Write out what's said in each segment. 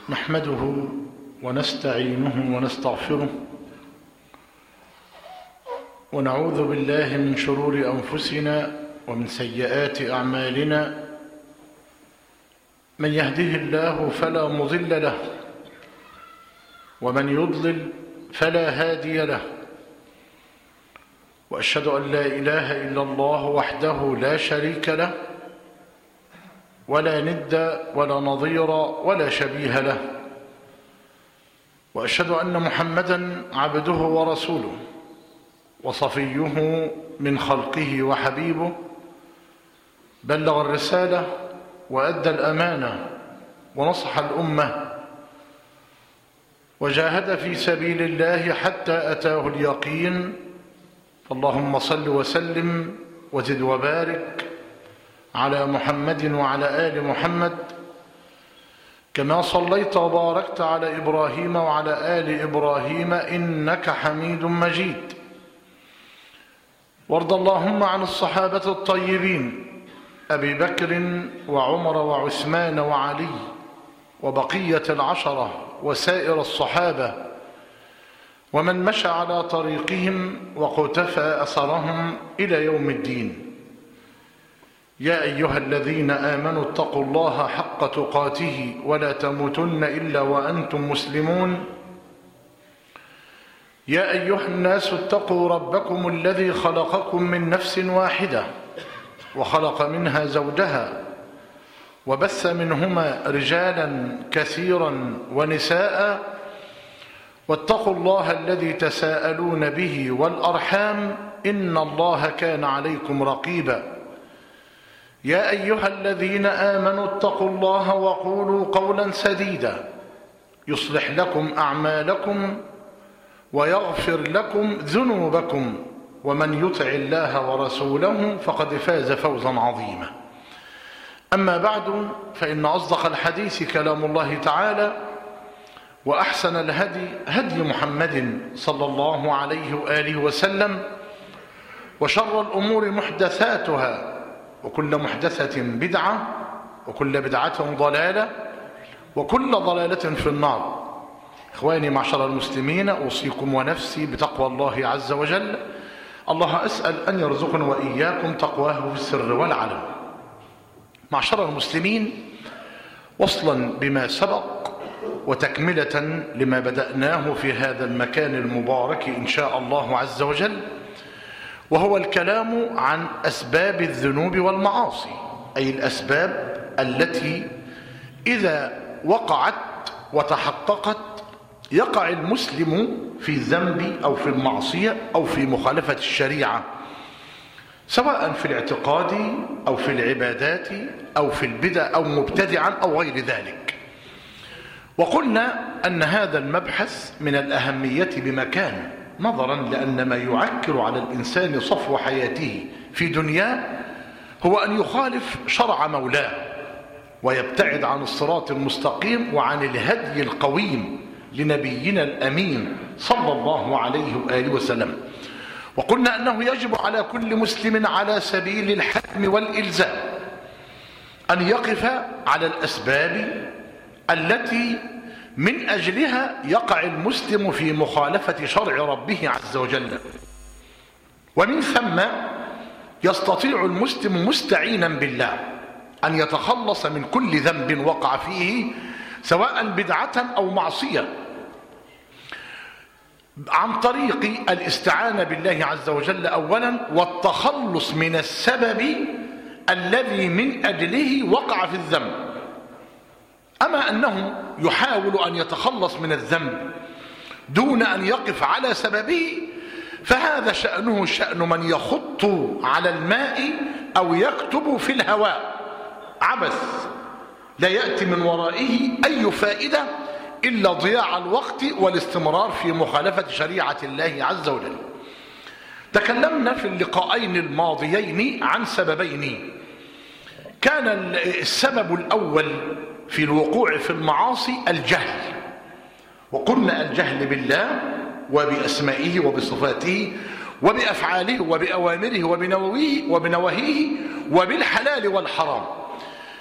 نحمده ونستعينه ونستغفره ونعوذ بالله من شرور أنفسنا ومن سيئات أعمالنا. من يهده الله فلا مضل له ومن يضلل فلا هادي له، وأشهد أن لا إله إلا الله وحده لا شريك له ولا ند ولا نظير ولا شبيه له، وأشهد أن محمدًا عبده ورسوله وصفيه من خلقه وحبيبه، بلغ الرسالة وأدى الأمانة ونصح الأمة وجاهد في سبيل الله حتى أتاه اليقين. اللهم صل وسلم وزد وبارك على محمد وعلى آل محمد كما صليت وباركت على إبراهيم وعلى آل إبراهيم إنك حميد مجيد. وارض اللهم عن الصحابة الطيبين أبي بكر وعمر وعثمان وعلي وبقية العشرة وسائر الصحابة ومن مشى على طريقهم وقتفى أثرهم إلى يوم الدين. يا أيها الذين آمنوا اتقوا الله حق تقاته ولا تموتن إلا وأنتم مسلمون. يا أيها الناس اتقوا ربكم الذي خلقكم من نفس واحدة وخلق منها زوجها وبث منهما رجالا كثيرا ونساء، واتقوا الله الذي تساءلون به والأرحام إن الله كان عليكم رقيبا. يا أيها الذين آمنوا اتقوا الله وقولوا قولا سديدا يصلح لكم أعمالكم ويغفر لكم ذنوبكم، ومن يطع الله ورسوله فقد فاز فوزا عظيما. أما بعد، فإن أصدق الحديث كلام الله تعالى، وأحسن الهدي هدي محمد صلى الله عليه وآله وسلم، وشر الأمور محدثاتها، وكل محدثة بدعة، وكل بدعة ضلالة، وكل ضلالة في النار. إخواني معشر المسلمين، أوصيكم ونفسي بتقوى الله عز وجل. الله أسأل أن يرزقنا وإياكم تقواه في السر والعلن. معشر المسلمين، وصلا بما سبق وتكملة لما بدأناه في هذا المكان المبارك إن شاء الله عز وجل، وهو الكلام عن أسباب الذنوب والمعاصي، أي الأسباب التي إذا وقعت وتحققت يقع المسلم في الذنب أو في المعصية أو في مخالفة الشريعة، سواء في الاعتقاد أو في العبادات أو في البدع أو مبتدعا أو غير ذلك. وقلنا أن هذا المبحث من الأهمية بمكان، نظرا لأن ما يعكر على الإنسان صفو حياته في دنياه هو أن يخالف شرع مولاه ويبتعد عن الصراط المستقيم وعن الهدي القويم لنبينا الأمين صلى الله عليه وآله وسلم. وقلنا أنه يجب على كل مسلم على سبيل الحتم والإلزام أن يقف على الأسباب التي من أجلها يقع المسلم في مخالفة شرع ربه عز وجل، ومن ثم يستطيع المسلم مستعينا بالله أن يتخلص من كل ذنب وقع فيه، سواء بدعة أو معصية، عن طريق الاستعانة بالله عز وجل أولا، والتخلص من السبب الذي من أجله وقع في الذنب. أما أنه يحاول أن يتخلص من الذنب دون أن يقف على سببه، فهذا شأنه شأن من يخط على الماء أو يكتب في الهواء، عبث لا يأتي من ورائه أي فائدة إلا ضياع الوقت والاستمرار في مخالفة شريعة الله عز وجل. تكلمنا في اللقاءين الماضيين عن سببين. كان السبب الأول في الوقوع في المعاصي الجهل، وقلنا الجهل بالله وبأسمائه وبصفاته وبأفعاله وبأوامره وبنواهيه وبالحلال والحرام.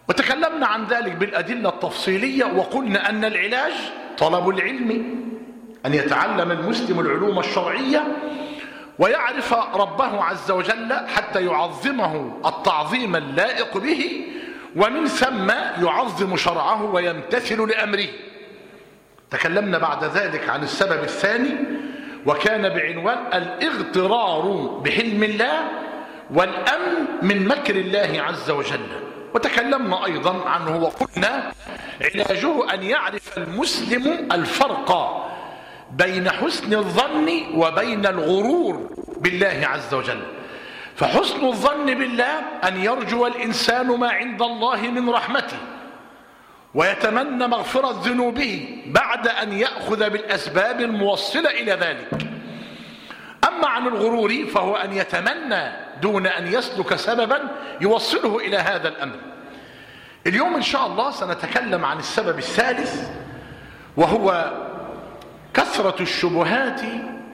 وتكلمنا عن ذلك بالأدلة التفصيلية، وقلنا أن العلاج طلب العلم، أن يتعلم المسلم العلوم الشرعية ويعرف ربه عز وجل حتى يعظمه التعظيم اللائق به، ومن ثم يعظم شرعه ويمتثل لأمره. تكلمنا بعد ذلك عن السبب الثاني، وكان بعنوان الاغترار بحلم الله والأمن من مكر الله عز وجل. وتكلمنا أيضا عنه وقلنا علاجه أن يعرف المسلم الفرق بين حسن الظن وبين الغرور بالله عز وجل. فحسن الظن بالله أن يرجو الإنسان ما عند الله من رحمته ويتمنى مغفرة ذنوبه بعد أن يأخذ بالأسباب الموصلة إلى ذلك. أما عن الغرور فهو أن يتمنى دون أن يسلك سببا يوصله إلى هذا الأمر. اليوم إن شاء الله سنتكلم عن السبب الثالث، وهو كثرة الشبهات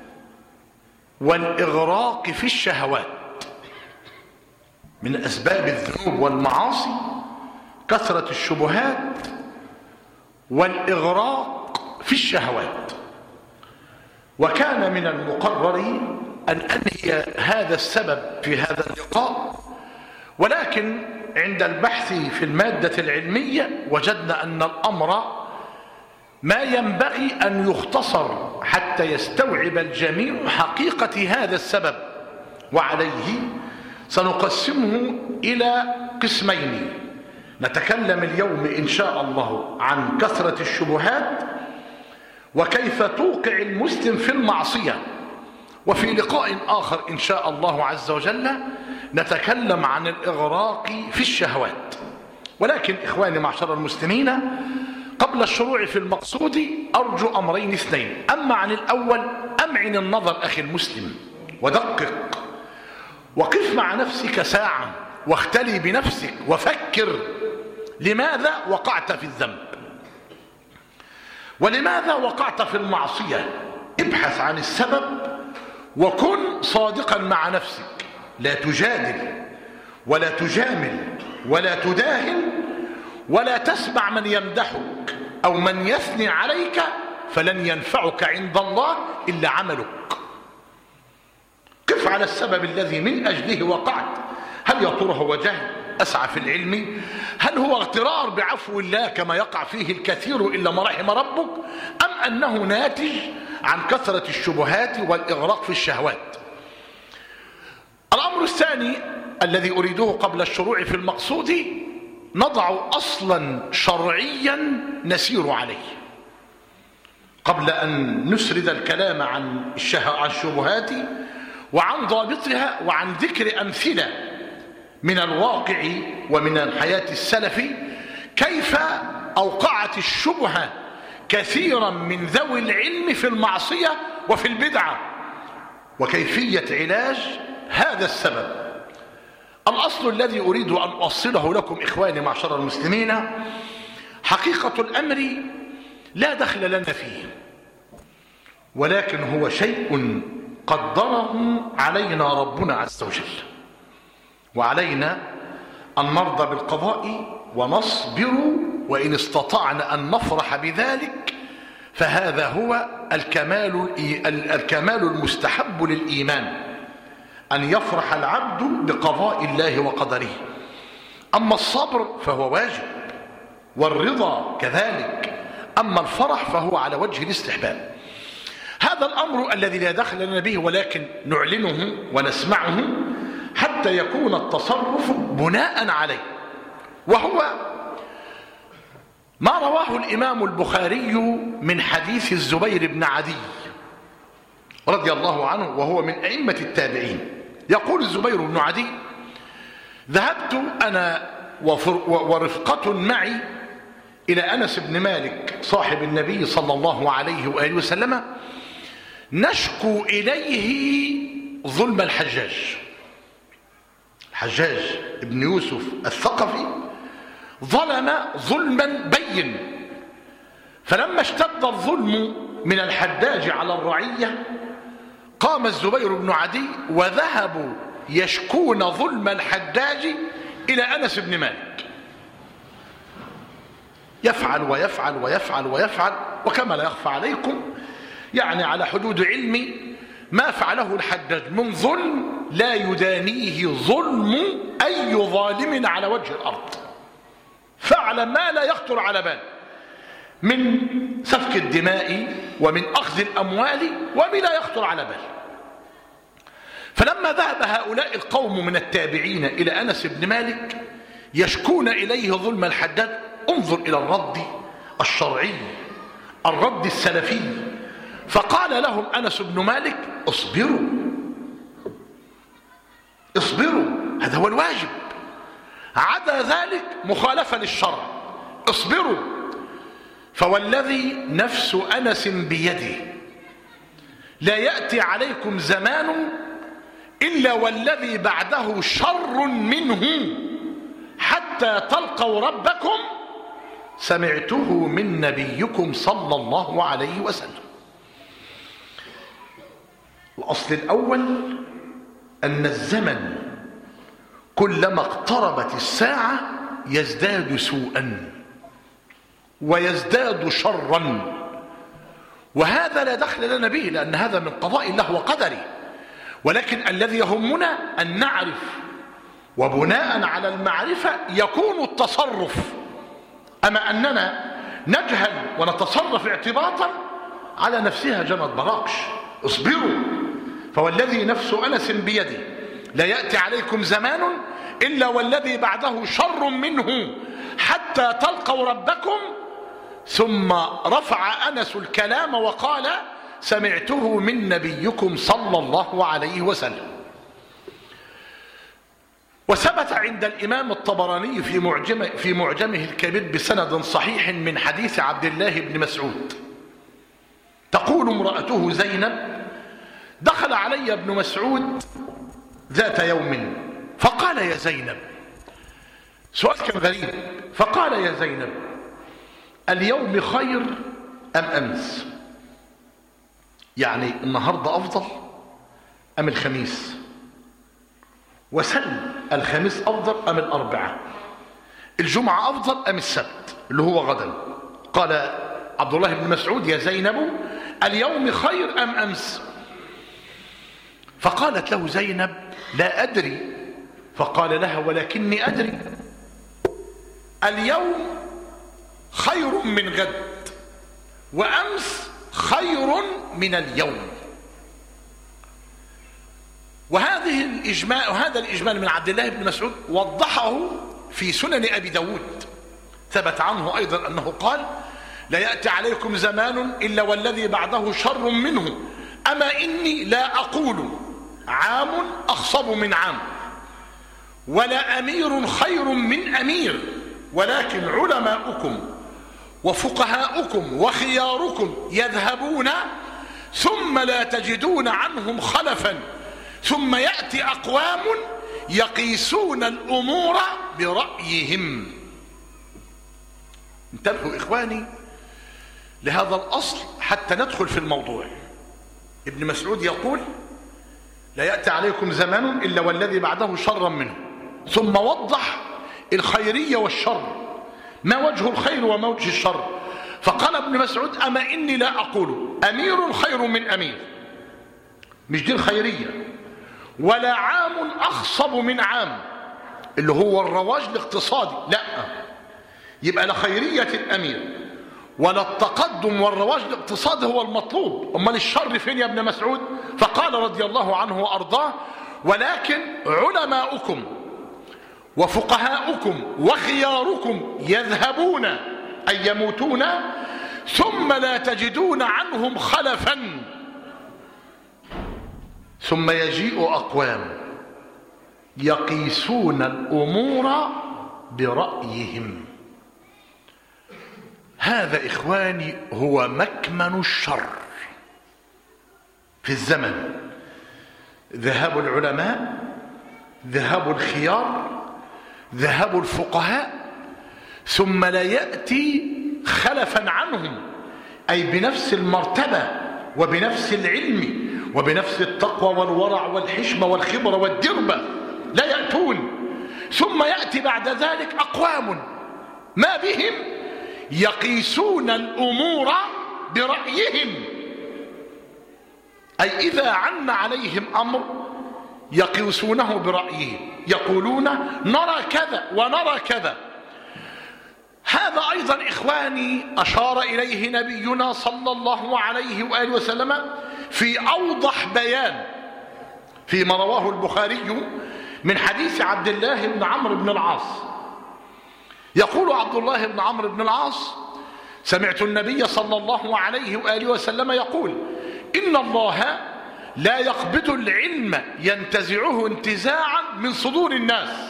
والإغراق في الشهوات. من أسباب الذنوب والمعاصي كثرة الشبهات والإغراق في الشهوات. وكان من المقرر أن أنهي هذا السبب في هذا اللقاء، ولكن عند البحث في المادة العلمية وجدنا أن الأمر ما ينبغي أن يختصر حتى يستوعب الجميع حقيقة هذا السبب، وعليه سنقسمه إلى قسمين. نتكلم اليوم إن شاء الله عن كثرة الشبهات وكيف توقع المسلم في المعصية، وفي لقاء آخر إن شاء الله عز وجل نتكلم عن الإغراق في الشهوات. ولكن إخواني معشر المسلمين، قبل الشروع في المقصود أرجو أمرين اثنين. أما عن الأول، أمعن النظر أخي المسلم ودقق، وقف مع نفسك ساعة واختلي بنفسك وفكر لماذا وقعت في الذنب، ولماذا وقعت في المعصية. ابحث عن السبب وكن صادقا مع نفسك، لا تجادل ولا تجامل ولا تداهن ولا تسمع من يمدحك أو من يثني عليك، فلن ينفعك عند الله إلا عملك. قف على السبب الذي من أجله وقعت. هل يا ترى هو جهل أسعى في العلم؟ هل هو اغترار بعفو الله كما يقع فيه الكثير إلا ما رحم ربك؟ أم أنه ناتج عن كثرة الشبهات والإغراق في الشهوات؟ الأمر الثاني الذي أريده قبل الشروع في المقصود، نضع أصلا شرعيا نسير عليه قبل أن نسرد الكلام عن الشبهات وعن ضابطها وعن ذكر أمثلة من الواقع ومن الحياة السلف كيف أوقعت الشبهة كثيرا من ذوي العلم في المعصية وفي البدعة، وكيفية علاج هذا السبب. الأصل الذي أريد أن أوصله لكم إخواني معشر المسلمين، حقيقة الأمر لا دخل لنا فيه، ولكن هو شيء قدره علينا ربنا عز وجل، وعلينا أن نرضى بالقضاء ونصبر، وإن استطعنا أن نفرح بذلك فهذا هو الكمال المستحب للإيمان، أن يفرح العبد بقضاء الله وقدره. أما الصبر فهو واجب، والرضا كذلك، أما الفرح فهو على وجه الاستحباب. هذا الأمر الذي لا دخل لنا به، ولكن نعلنه ونسمعه حتى يكون التصرف بناء عليه، وهو ما رواه الإمام البخاري من حديث الزبير بن عدي رضي الله عنه، وهو من أئمة التابعين. يقول الزبير بن عدي: ذهبت أنا ورفقة معي إلى أنس بن مالك صاحب النبي صلى الله عليه وآله وسلم نشكو إليه ظلم الحجاج بن يوسف الثقفي، ظلم ظلما بين. فلما اشتد الظلم من الحجاج على الرعية قام الزبير بن عدي وذهبوا يشكون ظلم الحجاج إلى أنس بن مالك. يفعل ويفعل ويفعل ويفعل، وكما لا يخفى عليكم يعني على حدود علمي ما فعله الحجاج من ظلم لا يدانيه ظلم أي ظالم على وجه الأرض. فعل ما لا يخطر على بال من سفك الدماء ومن أخذ الأموال وما لا يخطر على بال. فلما ذهب هؤلاء القوم من التابعين إلى أنس بن مالك يشكون إليه ظلم الحجاج، انظر إلى الرد الشرعي، الرد السلفي. فقال لهم أنس بن مالك: اصبروا اصبروا، هذا هو الواجب، عدا ذلك مخالفة للشرع، اصبروا. فوالذي نفس أنس بيده لا يأتي عليكم زمان إلا والذي بعده شر منه حتى تلقوا ربكم سمعته من نبيكم صلى الله عليه وسلم. الأصل الأول أن الزمن كلما اقتربت الساعة يزداد سوءا ويزداد شرا، وهذا لا دخل لنا به لأن هذا من قضاء الله وقدره، ولكن الذي يهمنا أن نعرف، وبناء على المعرفة يكون التصرف. أما أننا نجهل ونتصرف اعتباطا على نفسها جنت براقش. اصبروا، فوالذي نفس أنس بيده لا يأتي عليكم زمان إلا والذي بعده شر منه حتى تلقوا ربكم. ثم رفع أنس الكلام وقال: سمعته من نبيكم صلى الله عليه وسلم. وثبت عند الإمام الطبراني في معجمه الكبير بسند صحيح من حديث عبد الله بن مسعود، تقول امرأته زينب: دخل علي ابن مسعود ذات يوم فقال: يا زينب، سؤال كان غريب، فقال: يا زينب، اليوم خير أم أمس؟ يعني النهاردة أفضل أم الخميس؟ وسل الخميس أفضل أم الأربعاء؟ الجمعة أفضل أم السبت اللي هو غدا؟ قال عبد الله بن مسعود: يا زينب، اليوم خير أم أمس؟ فقالت له زينب: لا أدري. فقال لها: ولكني أدري، اليوم خير من غد، وأمس خير من اليوم. وهذا الإجمال من عبد الله بن مسعود وضحه في سنن أبي داود. ثبت عنه أيضا أنه قال: لا يأتي عليكم زمان إلا والذي بعده شر منه، أما إني لا أقول عام أخصب من عام، ولا أمير خير من أمير، ولكن علماؤكم وفقهاؤكم وخياركم يذهبون ثم لا تجدون عنهم خلفا، ثم يأتي أقوام يقيسون الأمور برأيهم. انتبهوا إخواني لهذا الأصل حتى ندخل في الموضوع. ابن مسعود يقول: لا يأتي عليكم زمان إلا والذي بعده شرا منه، ثم وضح الخيرية والشر، ما وجه الخير وما وجه الشر. فقال ابن مسعود: أما إني لا أقول أمير خير من أمير، مش دي الخيرية، ولا عام أخصب من عام اللي هو الرواج الاقتصادي، لا، يبقى لا خيرية الأمير ولا التقدم والرواج الاقتصادي هو المطلوب. أمال الشر فين يا ابن مسعود؟ فقال رضي الله عنه وأرضاه: ولكن علماؤكم وفقهاؤكم وخياركم يذهبون أي يموتون ثم لا تجدون عنهم خلفا، ثم يجيء أقوام يقيسون الأمور برأيهم. هذا إخواني هو مكمن الشر في الزمن، ذهاب العلماء، ذهاب الخيار، ذهاب الفقهاء، ثم لا يأتي خلفا عنهم، أي بنفس المرتبة وبنفس العلم وبنفس التقوى والورع والحشمة والخبرة والدربة، لا يأتون. ثم يأتي بعد ذلك أقوام ما بهم يقيسون الأمور برأيهم، أي إذا عن عليهم أمر يقيسونه برأيهم، يقولون نرى كذا ونرى كذا. هذا أيضا إخواني أشار إليه نبينا صلى الله عليه وآله وسلم في أوضح بيان فيما رواه البخاري من حديث عبد الله بن عمرو بن العاص. يقول عبد الله بن عمرو بن العاص: سمعت النبي صلى الله عليه وآله وسلم يقول: إن الله لا يقبض العلم ينتزعه انتزاعا من صدور الناس،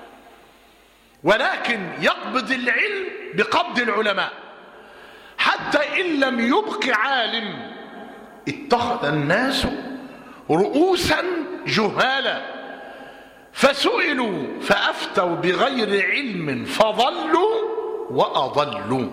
ولكن يقبض العلم بقبض العلماء، حتى إن لم يبق عالم اتخذ الناس رؤوسا جهالا فسئلوا فأفتوا بغير علم فضلوا وأضلوا.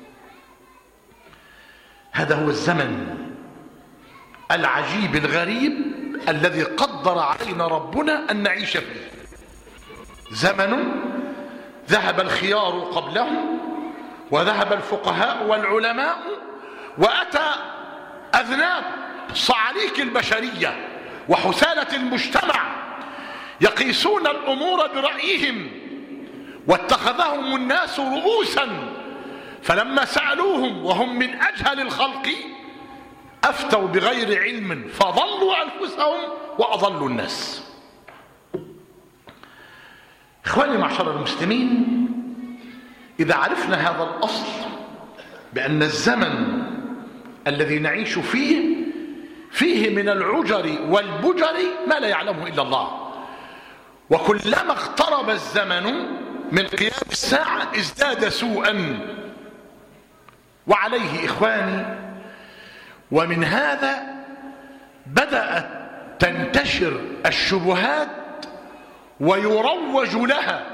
هذا هو الزمن العجيب الغريب الذي قدر علينا ربنا أن نعيش فيه. زمن ذهب الخيار قبله وذهب الفقهاء والعلماء، وأتى أذناب صعاليك البشرية وحسالة المجتمع يقيسون الأمور برأيهم، واتخذهم الناس رؤوسا، فلما سألوهم وهم من أجهل الخلق أفتوا بغير علم فضلوا أنفسهم وأضلوا الناس. إخواني معشر المسلمين، إذا عرفنا هذا الأصل بأن الزمن الذي نعيش فيه من العجر والبجر ما لا يعلمه إلا الله، وكلما اقترب الزمن من قيام الساعة ازداد سوءا. وعليه إخواني، ومن هذا بدأت تنتشر الشبهات ويروج لها.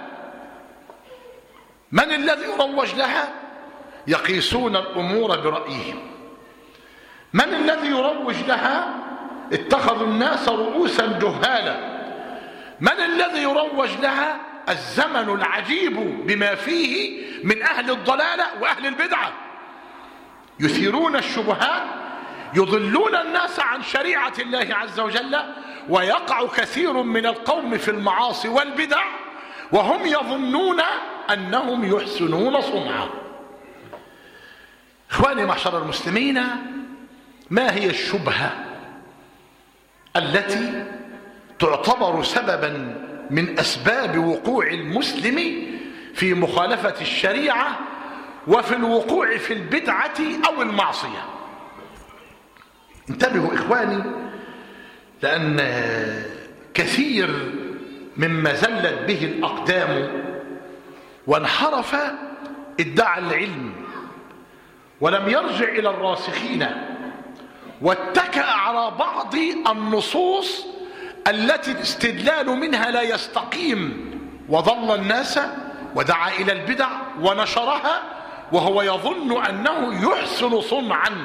من الذي يروج لها؟ يقيسون الأمور برأيهم. من الذي يروج لها؟ اتخذوا الناس رؤوسا جهالا. من الذي يروج لها؟ الزمن العجيب بما فيه من أهل الضلالة وأهل البدعة، يثيرون الشبهات، يضلون الناس عن شريعة الله عز وجل، ويقع كثير من القوم في المعاصي والبدع وهم يظنون أنهم يحسنون صنعا. إخواني معشر المسلمين، ما هي الشبهة التي تعتبر سببا من أسباب وقوع المسلم في مخالفة الشريعة وفي الوقوع في البدعة أو المعصية؟ انتبهوا إخواني، لأن كثير مما زلت به الأقدام وانحرف ادعى العلم ولم يرجع إلى الراسخين، واتكأ على بعض النصوص التي الاستدلال منها لا يستقيم، وضل الناس ودعا إلى البدع ونشرها وهو يظن أنه يحسن صنعا.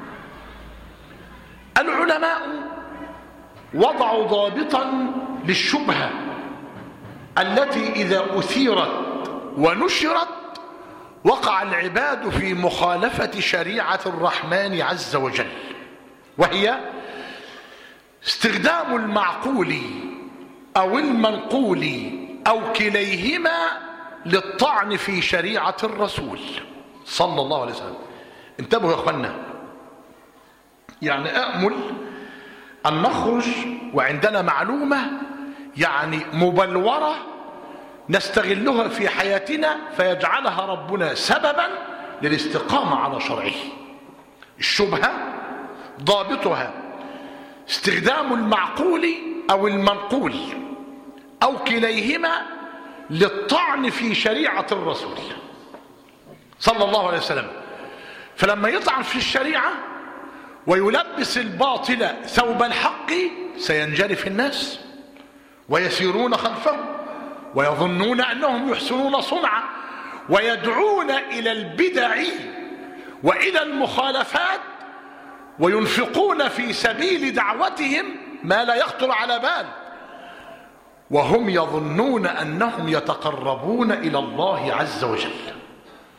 العلماء وضعوا ضابطا للشبهة التي إذا أثيرت ونشرت وقع العباد في مخالفة شريعة الرحمن عز وجل، وهي استخدام المعقول أو المنقول أو كليهما للطعن في شريعة الرسول صلى الله عليه وسلم. انتبهوا يا أخوانا، يعني أأمل أن نخرج وعندنا معلومة يعني مبلورة نستغلها في حياتنا فيجعلها ربنا سببا للاستقامة على شرعه. الشبهة ضابطها استخدام المعقول أو المنقول أو كليهما للطعن في شريعة الرسول صلى الله عليه وسلم. فلما يطعن في الشريعة ويلبس الباطل ثوب الحق سينجرف الناس ويسيرون خلفه ويظنون أنهم يحسنون صنعا، ويدعون إلى البدع وإلى المخالفات، وينفقون في سبيل دعوتهم ما لا يخطر على بال، وهم يظنون أنهم يتقربون إلى الله عز وجل.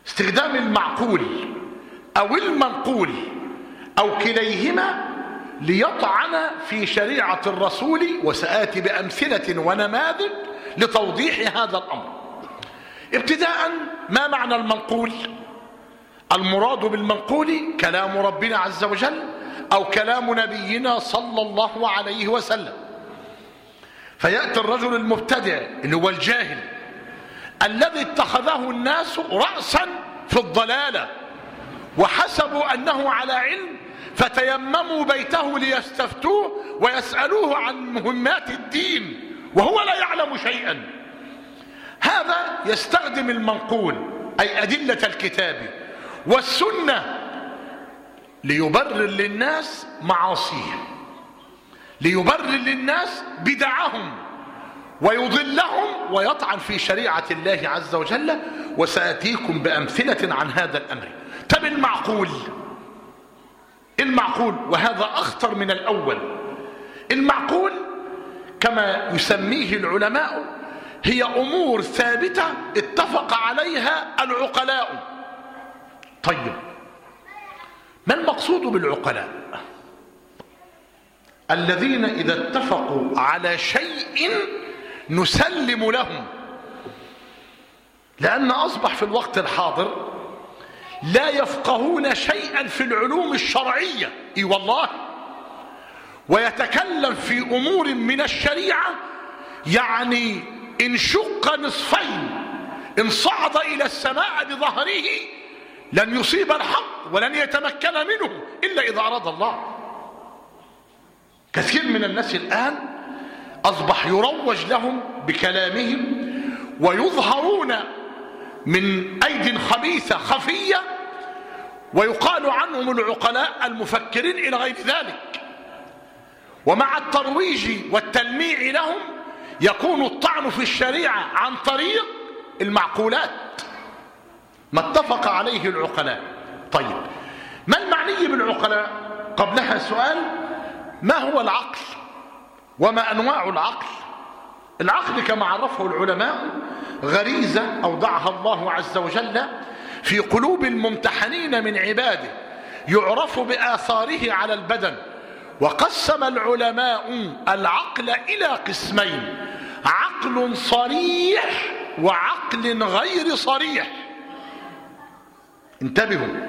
استخدام المعقول أو المنقول أو كليهما ليطعن في شريعة الرسول، وسآتي بأمثلة ونماذج لتوضيح هذا الأمر. ابتداء، ما معنى المنقول؟ المراد بالمنقول كلام ربنا عز وجل أو كلام نبينا صلى الله عليه وسلم. فيأتي الرجل المبتدع اللي هو الجاهل الذي اتخذه الناس رأسا في الضلالة وحسبوا أنه على علم، فتيمموا بيته ليستفتوه ويسألوه عن مهمات الدين وهو لا يعلم شيئا. هذا يستخدم المنقول أي أدلة الكتاب والسنة ليبرر للناس معاصيهم، ليبرر للناس بدعهم ويضلهم ويطعن في شريعة الله عز وجل، وسأتيكم بأمثلة عن هذا الأمر. طب المعقول وهذا أخطر من الأول. المعقول كما يسميه العلماء هي أمور ثابتة اتفق عليها العقلاء. طيب، ما المقصود بالعقلاء؟ الذين إذا اتفقوا على شيء نسلم لهم، لأن أصبح في الوقت الحاضر لا يفقهون شيئا في العلوم الشرعية، اي والله، ويتكلم في أمور من الشريعة يعني إن شق نصفين، إن صعد إلى السماء بظهره لن يصيب الحق ولن يتمكن منه إلا إذا أراد الله. كثير من الناس الآن أصبح يروج لهم بكلامهم ويظهرون من أيدي خبيثة خفية، ويقال عنهم العقلاء المفكرين إلى غير ذلك. ومع الترويج والتلميع لهم يكون الطعن في الشريعة عن طريق المعقولات، ما اتفق عليه العقلاء. طيب، ما المعني بالعقلاء؟ قبلها سؤال: ما هو العقل وما أنواع العقل؟ العقل كما عرفه العلماء غريزة أودعها الله عز وجل في قلوب الممتحنين من عباده، يعرف بآثاره على البدن. وقسم العلماء العقل إلى قسمين: عقل صريح وعقل غير صريح. انتبهوا،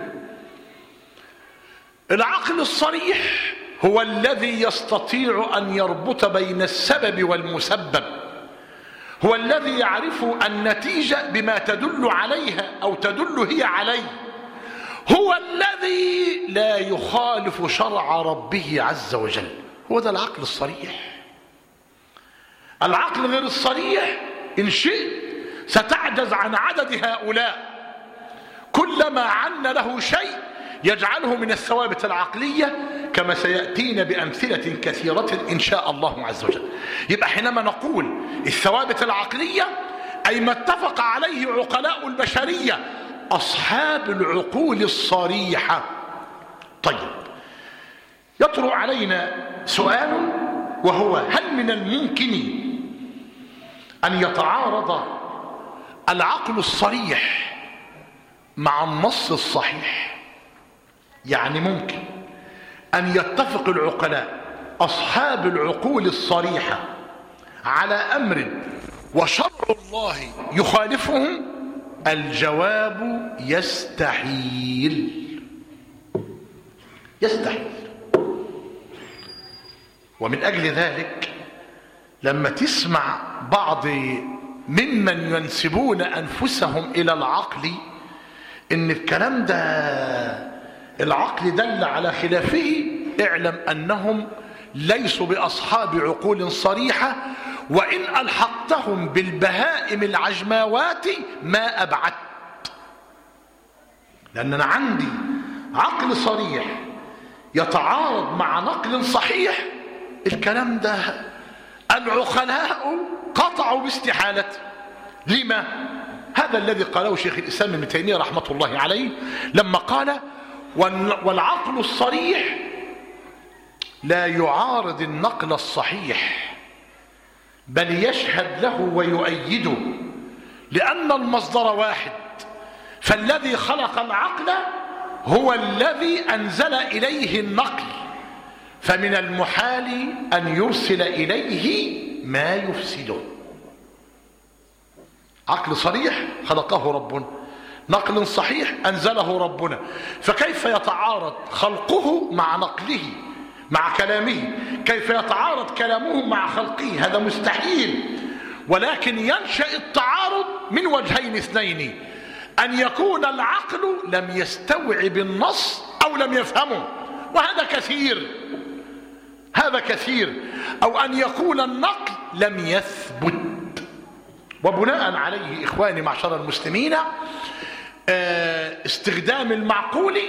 العقل الصريح هو الذي يستطيع أن يربط بين السبب والمسبب، هو الذي يعرف النتيجة بما تدل عليها أو تدل هي عليه، هو الذي لا يخالف شرع ربه عز وجل. هو ده العقل الصريح. العقل غير الصريح إن شئت ستعجز عن عدد هؤلاء، كلما عن له شيء يجعله من الثوابت العقلية، كما سيأتينا بأمثلة كثيرة إن شاء الله عز وجل. يبقى حينما نقول الثوابت العقلية أي ما اتفق عليه عقلاء البشرية أصحاب العقول الصريحة. طيب، يطرأ علينا سؤال، وهو: هل من الممكن أن يتعارض العقل الصريح مع النص الصحيح؟ يعني ممكن أن يتفق العقلاء أصحاب العقول الصريحة على أمر وشرع الله يخالفهم؟ الجواب: يستحيل. يستحيل. ومن أجل ذلك لما تسمع بعض ممن ينسبون أنفسهم إلى العقل إن الكلام ده العقل دل على خلافه، اعلم أنهم ليسوا بأصحاب عقول صريحة، وإن ألحقتهم بالبهائم العجماوات ما أبعدت. لأن أنا عندي عقل صريح يتعارض مع نقل صحيح، الكلام ده العقلاء قطعوا باستحالته. لما؟ هذا الذي قاله شيخ الإسلام ابن تيمية رحمة الله عليه لما قال: والعقل الصريح لا يعارض النقل الصحيح، بل يشهد له ويؤيده، لأن المصدر واحد، فالذي خلق العقل هو الذي أنزل إليه النقل، فمن المحال أن يرسل إليه ما يفسده. عقل صريح خلقه ربنا، نقل صحيح أنزله ربنا، فكيف يتعارض خلقه مع نقله مع كلامه؟ كيف يتعارض كلامه مع خلقه؟ هذا مستحيل. ولكن ينشأ التعارض من وجهين اثنين: أن يكون العقل لم يستوعب النص أو لم يفهمه، وهذا كثير، هذا كثير، أو أن يكون النقل لم يثبت. وبناء عليه إخواني معشر المسلمين، استخدام المعقول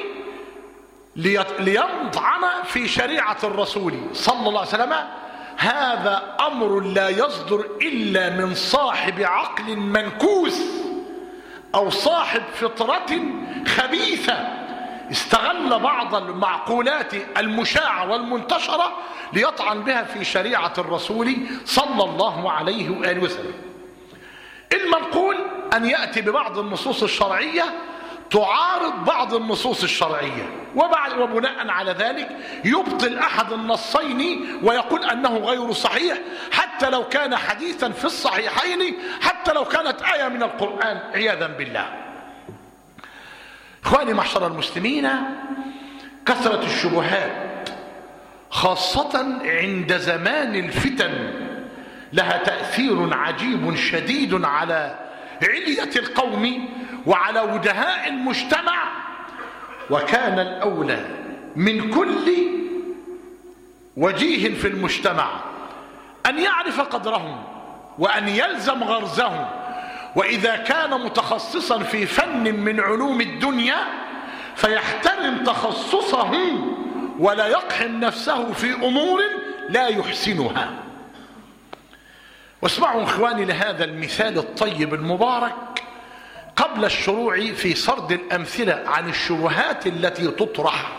ليطعن في شريعة الرسول صلى الله عليه وسلم هذا أمر لا يصدر إلا من صاحب عقل منكوس أو صاحب فطرة خبيثة استغل بعض المعقولات المشاعة والمنتشرة ليطعن بها في شريعة الرسول صلى الله عليه وآله وسلم. المنقول أن يأتي ببعض النصوص الشرعية تعارض بعض النصوص الشرعية، وبناء على ذلك يبطل أحد النصين ويقول أنه غير صحيح، حتى لو كان حديثا في الصحيحين، حتى لو كانت آية من القرآن، عياذا بالله. إخواني معشر المسلمين، كثرة الشبهات خاصة عند زمان الفتن لها تأثير عجيب شديد على علية القوم وعلى وجهاء المجتمع، وكان الأولى من كل وجيه في المجتمع أن يعرف قدرهم وأن يلزم غرزهم، وإذا كان متخصصا في فن من علوم الدنيا فيحترم تخصصه ولا يقحم نفسه في أمور لا يحسنها. واسمعوا إخواني لهذا المثال الطيب المبارك قبل الشروع في سرد الأمثلة عن الشبهات التي تطرح.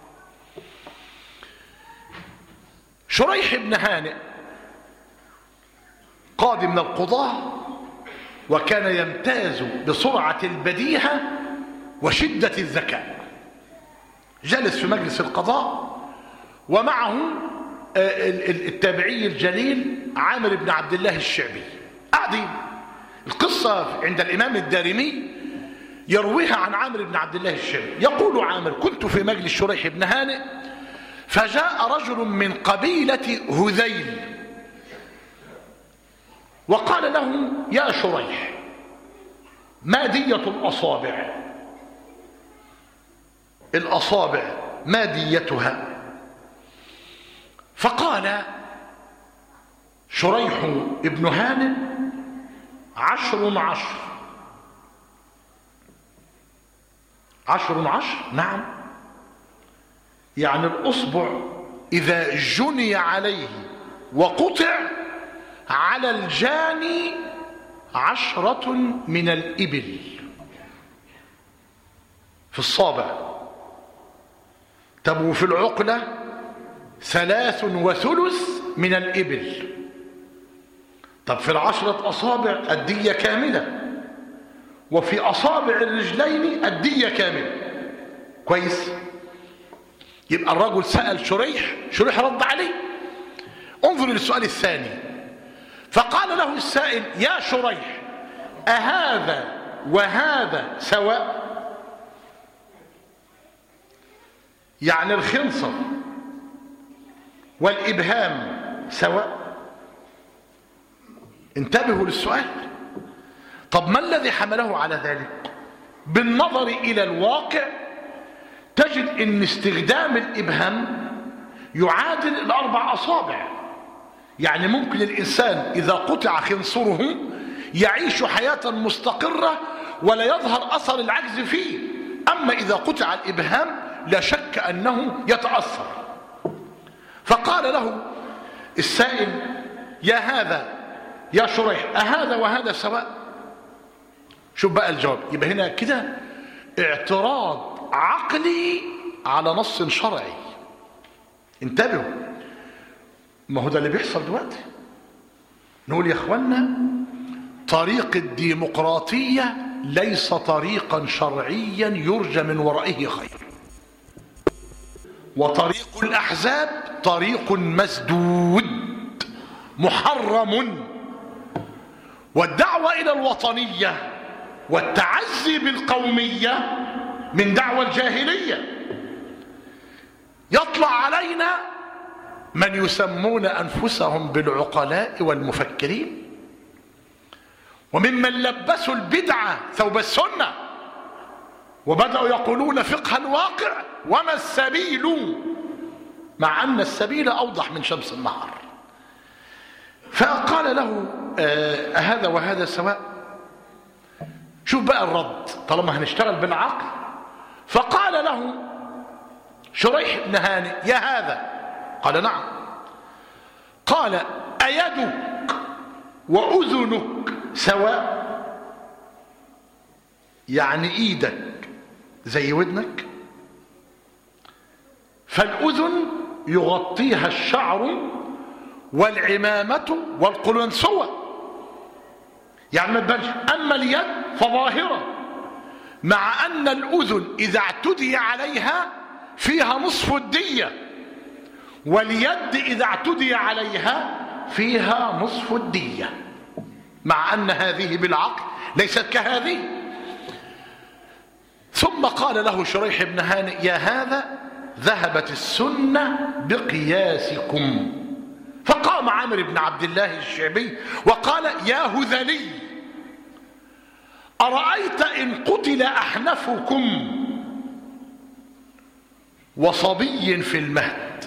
شريح بن هانئ قاضي من القضاة، وكان يمتاز بسرعة البديهة وشدة الذكاء. جلس في مجلس القضاء ومعه التابعي الجليل عامر بن عبد الله الشعبي، قاعدين. القصة عند الإمام الدارمي يرويها عن عامر بن عبد الله الشعبي. يقول عامر: كنت في مجلس شريح بن هانئ فجاء رجل من قبيلة هذيل وقال له: يا شريح، ما دية الأصابع؟ الأصابع ما ديتها؟ فقال شريح ابن هانئ: 10 10. 10 10؟ نعم، يعني الأصبع إذا جني عليه وقطع على الجاني 10 من الإبل في الصابع. طب وفي العقلة 3 1/3 من الإبل. طب في 10 أصابع الدية كاملة، وفي أصابع الرجلين الدية كاملة. كويس؟ يبقى الرجل سأل شريح رد عليه. انظر للسؤال الثاني، فقال له السائل: يا شريح، أهذا وهذا سواء؟ يعني الخنصر والإبهام سواء؟ انتبهوا للسؤال. طب ما الذي حمله على ذلك؟ بالنظر إلى الواقع تجد أن استخدام الإبهام يعادل 4 أصابع. يعني ممكن الإنسان إذا قطع خنصره يعيش حياة مستقرة ولا يظهر أثر العجز فيه، أما إذا قطع الإبهام لا شك أنه يتأثر. فقال له السائل: يا شريح، أهذا وهذا سواء؟ شوف بقى الجواب. يبقى هنا كده اعتراض عقلي على نص شرعي. انتبهوا، ما هو ده اللي بيحصل دلوقتي. نقول يا اخوانا طريق الديمقراطية ليس طريقا شرعيا يرجى من ورائه خير. وطريق الأحزاب طريق مسدود محرم. والدعوة إلى الوطنية والتعزي بالقومية من دعوة الجاهلية. يطلع علينا من يسمون أنفسهم بالعقلاء والمفكرين، وممن لبسوا البدعة ثوب السنة وبدأوا يقولون فقه الواقع وما السبيل، مع أن السبيل أوضح من شمس النهار. فقال له هذا وهذا سواء. شوف بقى الرد طالما هنشتغل بالعقل. فقال له شريح بن هانئ يا هذا، قال نعم. قال أيدك وأذنك سواء؟ يعني إيدك زي ودنك؟ فالأذن يغطيها الشعر والعمامة والقلنسوة، يعني ما تبانش. أما اليد فظاهرة، مع أن الأذن إذا اعتدي عليها فيها نصف الدية، واليد إذا اعتدي عليها فيها نصف الدية، مع أن هذه بالعقل ليست كهذه. ثم قال له شريح بن هانئ يا هذا ذهبت السنة بقياسكم. فقام عامر بن عبد الله الشعبي وقال يا هذلي أرأيت إن قتل أحنفكم وصبي في المهد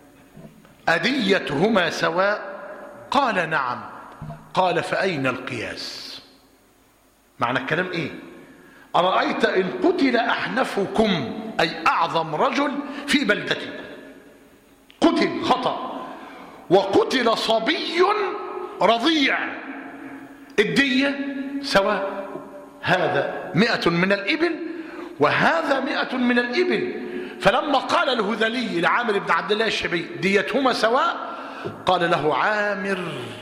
أديتهما سواء؟ قال نعم. قال فأين القياس؟ معنى الكلام إيه؟ أرأيت إن قتل أحنفكم أي أعظم رجل في بلدتكم قتل خطأ، وقتل صبي رضيع، الدية سواء، هذا 100 من الإبل وهذا 100 من الإبل. فلما قال الهذلي لعامر بن عبد الله الشعبي ديتهما سواء، قال له عامر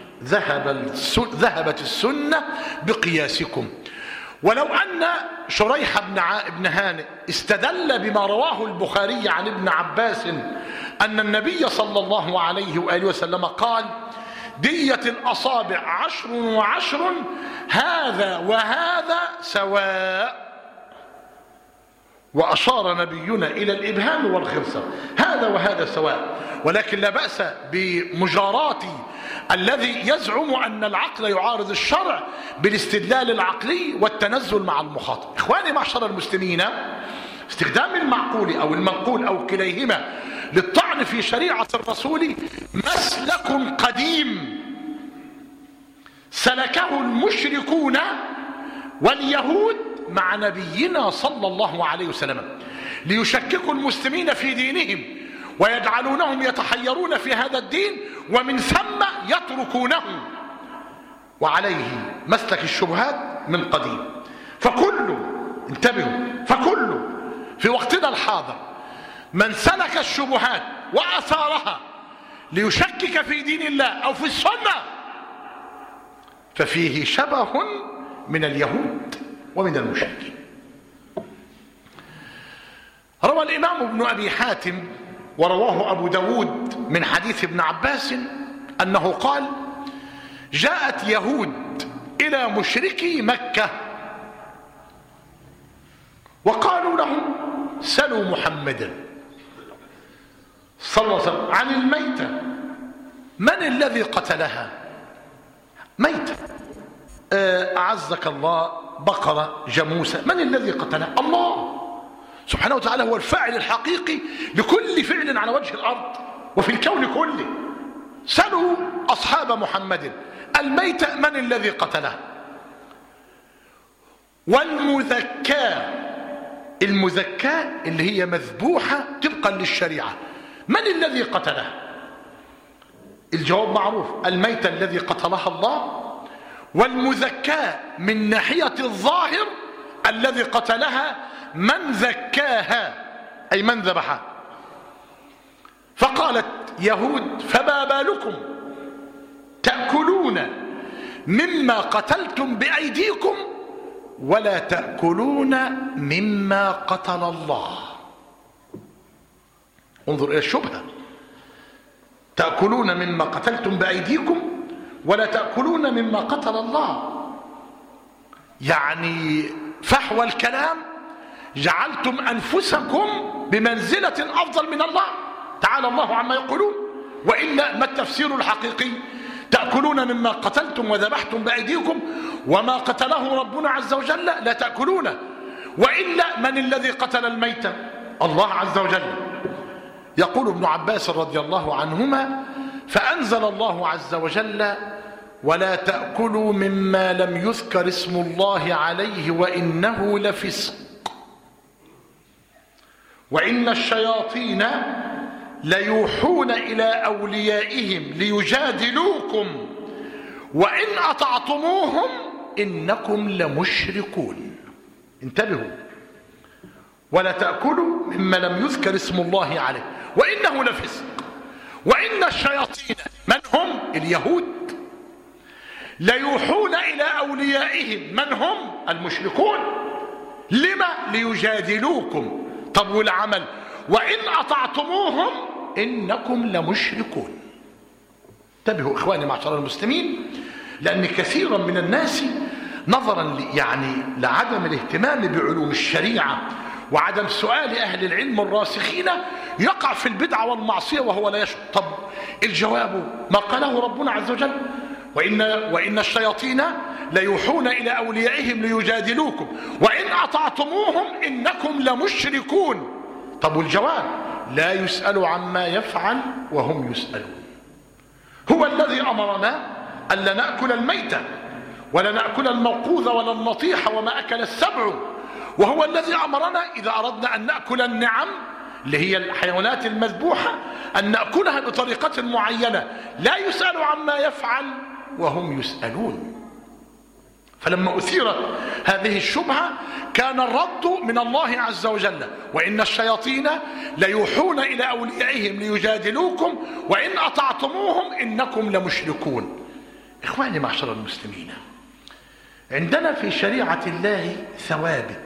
ذهبت السنة بقياسكم. ولو أن شريح بن هانئ استدل بما رواه البخاري عن ابن عباس أن النبي صلى الله عليه وآله وسلم قال دية الأصابع 10 و10 هذا وهذا سواء، وأشار نبينا إلى الإبهام والخرصة، هذا وهذا سواء. ولكن لا بأس بمجاراة الذي يزعم أن العقل يعارض الشرع بالاستدلال العقلي والتنزل مع المخاطب. إخواني معشر المسلمين، استخدام المعقول أو المنقول أو كليهما للطعن في شريعة الرسول مسلك قديم سلكه المشركون واليهود مع نبينا صلى الله عليه وسلم ليشككوا المسلمين في دينهم ويجعلونهم يتحيرون في هذا الدين ومن ثم يتركونه. وعليه مسلك الشبهات من قديم. فكل انتبهوا، فكل في وقتنا الحاضر من سلك الشبهات وأثارها ليشكك في دين الله أو في السنة ففيه شبه من اليهود ومن المشركين. روى الإمام ابن أبي حاتم ورواه أبو داود من حديث ابن عباس أنه قال جاءت يهود إلى مشركي مكة وقالوا لهم سلوا محمدا صلى الله عليه وسلم عن الميتة، من الذي قتلها؟ ميتة، أعزك الله، بقرة، جاموسة، من الذي قتلها؟ الله سبحانه وتعالى هو الفاعل الحقيقي لكل فعل على وجه الأرض وفي الكون كله. سلوا أصحاب محمد الميتة من الذي قتلها؟ والمذكاة، المذكاة اللي هي مذبوحة طبقا للشريعة، من الذي قتلها؟ الجواب معروف، الميتة الذي قتلها الله، والمذكاة من ناحية الظاهر الذي قتلها من ذكاها أي من ذبحها. فقالت يهود فما بالكم تأكلون مما قتلتم بأيديكم ولا تأكلون مما قتل الله. انظر إلى الشبهة، تأكلون مما قتلتم بأيديكم ولا تأكلون مما قتل الله، يعني فحوى الكلام جعلتم أنفسكم بمنزلة أفضل من الله تعالى الله عما يقولون. وإلا ما التفسير الحقيقي؟ تأكلون مما قتلتم وذبحتم بأيديكم وما قتله ربنا عز وجل لا تأكلونه. وإلا من الذي قتل الميت؟ الله عز وجل. يقول ابن عباس رضي الله عنهما: فأنزل الله عز وجل: ولا تأكلوا مما لم يذكر اسم الله عليه وإنه لفسق وإن الشياطين ليوحون إلى أوليائهم ليجادلوكم وإن أطعتموهم إنكم لمشركون. انتبهوا، ولا تأكلوا مما لم يذكر اسم الله عليه وإنه لفسق وإن الشياطين من هم؟ اليهود ليوحون إلى أوليائهم من هم؟ المشركون. لما؟ ليجادلوكم. طب والعمل؟ وإن أطعتموهم إنكم لمشركون. انتبهوا إخواني معشر المسلمين، لأن كثيرا من الناس نظرا لعدم الاهتمام بعلوم الشريعة وعدم سؤال أهل العلم الراسخين يقع في البدعة والمعصية وهو لا يشعر. طب الجواب ما قاله ربنا عز وجل: وإن الشياطين ليوحون إلى أوليائهم ليجادلوكم وإن أطعتموهم إنكم لمشركون. طب والجواب: لا يسأل عما يفعل وهم يسألون. هو الذي أمرنا ألا نأكل الميتة ولا نأكل الموقوذ ولا النطيح وما أكل السبع، وهو الذي أمرنا إذا أردنا أن نأكل النعم اللي هي الحيوانات المذبوحة أن نأكلها بطريقة معينة. لا يسأل عما يفعل وهم يسألون. فلما أثيرت هذه الشبهة كان الرد من الله عز وجل: وإن الشياطين ليوحون إلى أوليائهم ليجادلوكم وإن أطعتموهم إنكم لمشركون. إخواني معشر المسلمين، عندنا في شريعة الله ثوابت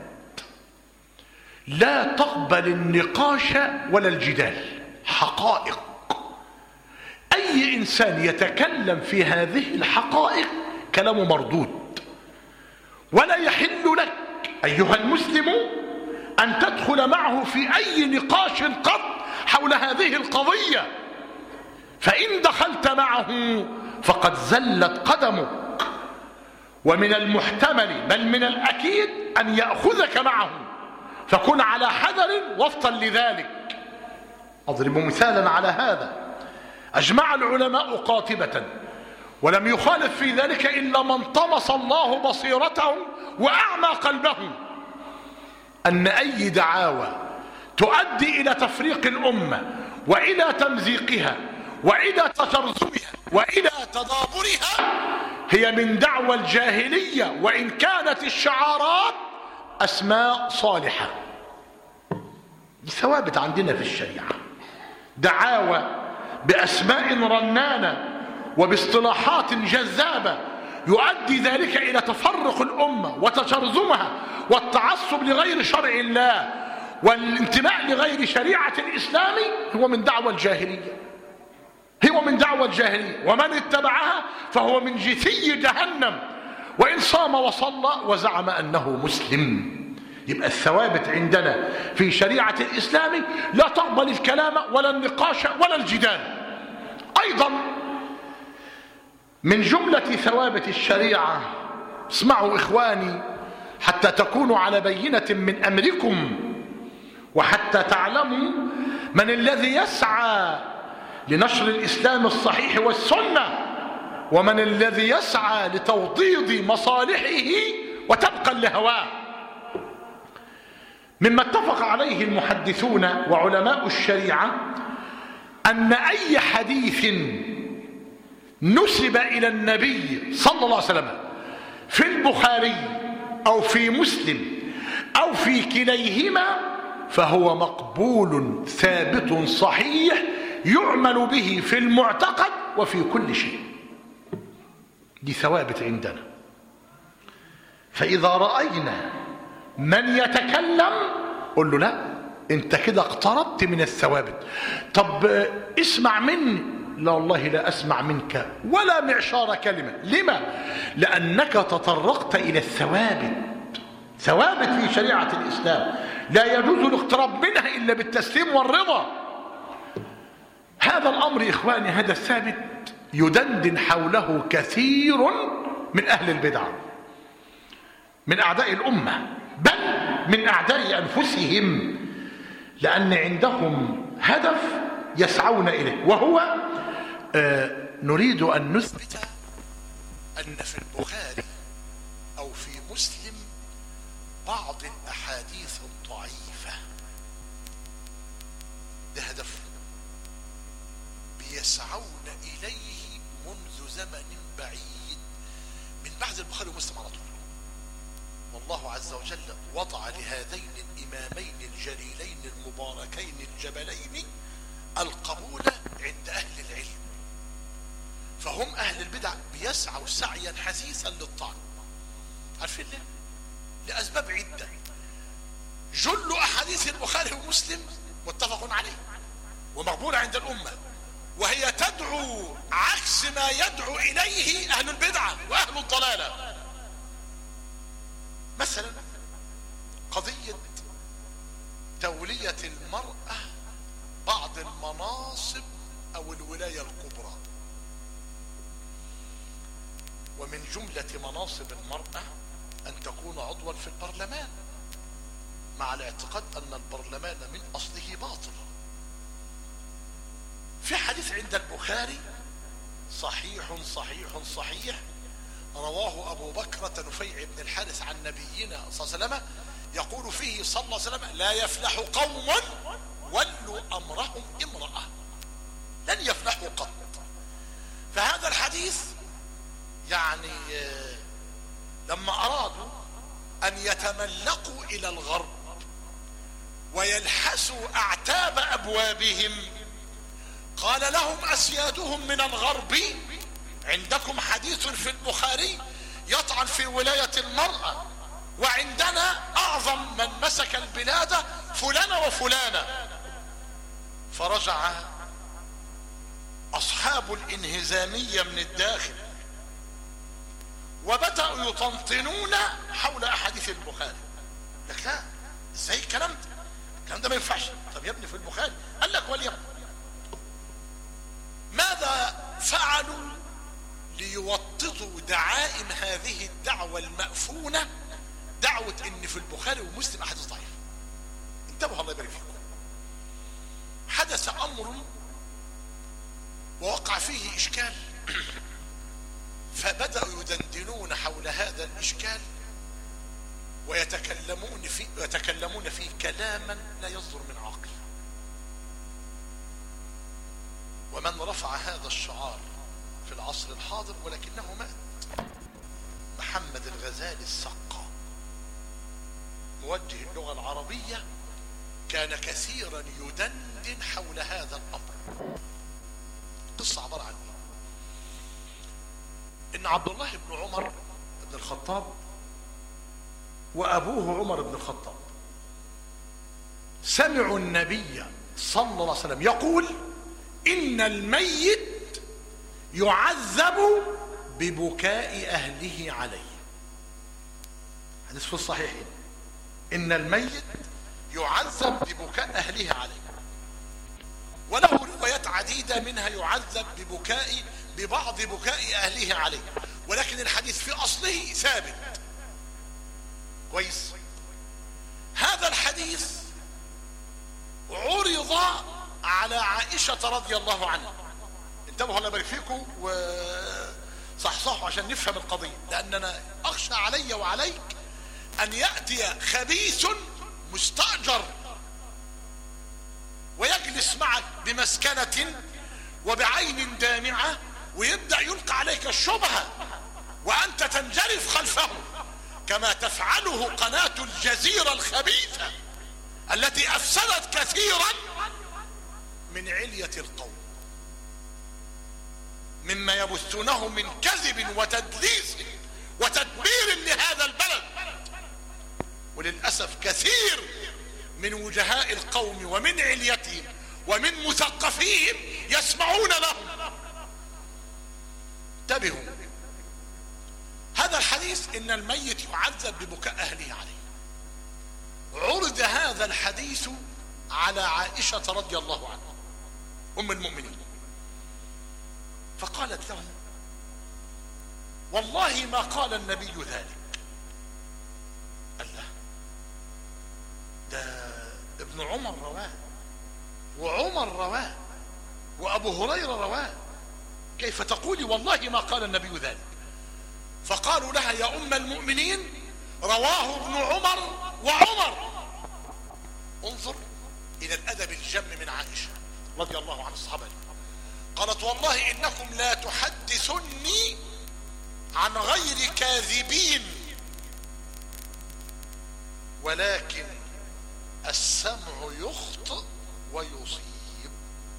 لا تقبل النقاش ولا الجدال، حقائق. أي إنسان يتكلم في هذه الحقائق كلامه مردود، ولا يحل لك أيها المسلم أن تدخل معه في أي نقاش قط حول هذه القضية، فإن دخلت معه فقد زلت قدمك، ومن المحتمل بل من الأكيد أن يأخذك معه، فكن على حذر وفقا لذلك. أضرب مثالا على هذا: أجمع العلماء قاطبة ولم يخالف في ذلك إلا من طمس الله بصيرته وأعمى قلبه أن أي دعاوى تؤدي إلى تفريق الأمة وإلى تمزيقها وإلى تشرذمها وإلى تدابرها هي من دعوى الجاهلية، وإن كانت الشعارات أسماء صالحة. دي ثوابت عندنا في الشريعة، دعاوى بأسماء رنانة وباصطلاحات جذابة يؤدي ذلك إلى تفرق الأمة وتشرذمها والتعصب لغير شرع الله والانتماء لغير شريعة الإسلام، هو من دعوى الجاهلية، هو من دعوى الجاهلية، ومن اتبعها فهو من جثي جهنم وإن صام وصلى وزعم أنه مسلم. يبقى الثوابت عندنا في شريعة الإسلام لا تقبل الكلام ولا النقاش ولا الجدال. أيضا من جملة ثوابت الشريعة، اسمعوا إخواني حتى تكونوا على بينة من أمركم وحتى تعلموا من الذي يسعى لنشر الإسلام الصحيح والسنة ومن الذي يسعى لتوطيد مصالحه وتبقى لهواه. مما اتفق عليه المحدثون وعلماء الشريعة أن أي حديث نسب إلى النبي صلى الله عليه وسلم في البخاري أو في مسلم أو في كليهما فهو مقبول ثابت صحيح يعمل به في المعتقد وفي كل شيء. دي ثوابت عندنا. فإذا رأينا من يتكلم قل له لا، انت كده اقتربت من الثوابت. طب اسمع مني، لا والله لا أسمع منك ولا معشار كلمة. لما؟ لأنك تطرقت إلى الثوابت، ثوابت في شريعة الإسلام لا يجوز الاقتراب منها إلا بالتسليم والرضا. هذا الأمر إخواني، هذا الثابت يدندن حوله كثير من أهل البدع، من أعداء الأمة، بل من أعداء أنفسهم، لأن عندهم هدف يسعون إليه، وهو نريد أن نثبت أن في البخاري أو في مسلم بعض الأحاديث الضعيفة. ده هدف بيسعون إليه منذ زمن بعيد، من بعد البخاري ومسلم على طول. والله عز وجل وضع لهذين الإمامين الجليلين المباركين الجبلين القبول عند أهل العلم، فهم أهل البدع بيسعوا سعيا حثيثا للطعن. عارفين ليه؟ لأسباب عدة. جل أحاديث البخاري ومسلم متفق عليه ومقبولة عند الأمة، وهي تدعو عكس ما يدعو إليه أهل البدعة وأهل الضلالة. مثلا قضية تولية المرأة بعض المناصب أو الولاية الكبرى. ومن جملة مناصب المرأة أن تكون عضوا في البرلمان، مع الاعتقاد أن البرلمان من أصله باطل. في حديث عند البخاري صحيح صحيح صحيح رواه أبو بكرة نفيع بن الحارث عن نبينا صلى الله عليه وسلم، يقول فيه صلى الله عليه وسلم: لا يفلح قوم ولوا أمرهم امرأة، لن يفلحوا قط. فهذا الحديث يعني لما أرادوا أن يتملقوا إلى الغرب ويلحسوا أعتاب أبوابهم، قال لهم أسيادهم من الغرب: عندكم حديث في البخاري يطعن في ولاية المرأة، وعندنا أعظم من مسك البلاد فلانة وفلانة. فرجع أصحاب الانهزامية من الداخل وبدأوا يطنطنون حول أحاديث البخاري. لك لا، ازاي الكلام ده؟ الكلام ده ما ينفعش. طب يا ابني في البخاري. قال لك وليكن. ماذا فعلوا ليوطدوا دعائم هذه الدعوة المأفونة، دعوة ان في البخاري ومسلم احاديث ضعيفة؟ انتبهوا الله يبارك فيكم. حدث امر ووقع فيه اشكال، فبدأوا يدندنون حول هذا الاشكال ويتكلمون فيه كلاما لا يصدر من عقل. ومن رفع هذا الشعار في العصر الحاضر ولكنه مات، محمد الغزالي السقا، موجه اللغة العربية، كان كثيرا يدندن حول هذا الأمر. قصة عبارة عن إن عبد الله بن عمر بن الخطاب وأبوه عمر بن الخطاب سمعوا النبي صلى الله عليه وسلم يقول: إن الميت يعذب ببكاء أهله عليه. حديث في الصحيحين: إن الميت يعذب ببكاء أهله عليه. وله روايات عديدة منها يعذب ببعض بكاء أهله عليه، ولكن الحديث في أصله ثابت. كويس. هذا الحديث عرض على عائشة رضي الله عنها. انتبهوا الله يبارك فيكم وصحصحوا عشان نفهم القضية، لأننا أخشى علي وعليك أن يأتي خبيث مستأجر ويجلس معك بمسكنة وبعين دامعة ويبدأ يلقى عليك الشبهة وأنت تنجرف خلفه، كما تفعله قناة الجزيرة الخبيثة التي أفسدت كثيرا من علية القوم مما يبثونه من كذب وتدليس وتدبير لهذا البلد. وللأسف كثير من وجهاء القوم ومن عليتهم ومن مثقفيهم يسمعون لهم. انتبهوا، هذا الحديث إن الميت يعذب ببكاء أهله عليه، عرض هذا الحديث على عائشة رضي الله عنها أم المؤمنين، فقالت له: والله ما قال النبي ذلك. قال له: ده ابن عمر رواه، وعمر رواه، وأبو هريرة رواه، كيف تقولي والله ما قال النبي ذلك؟ فقالوا لها: يا أم المؤمنين، رواه ابن عمر وعمر. انظر إلى الأدب الجم من عائشة رضي الله عن الصحابة. قالت: والله إنكم لا تحدثني عن غير كاذبين، ولكن السمع يخطئ ويصيب.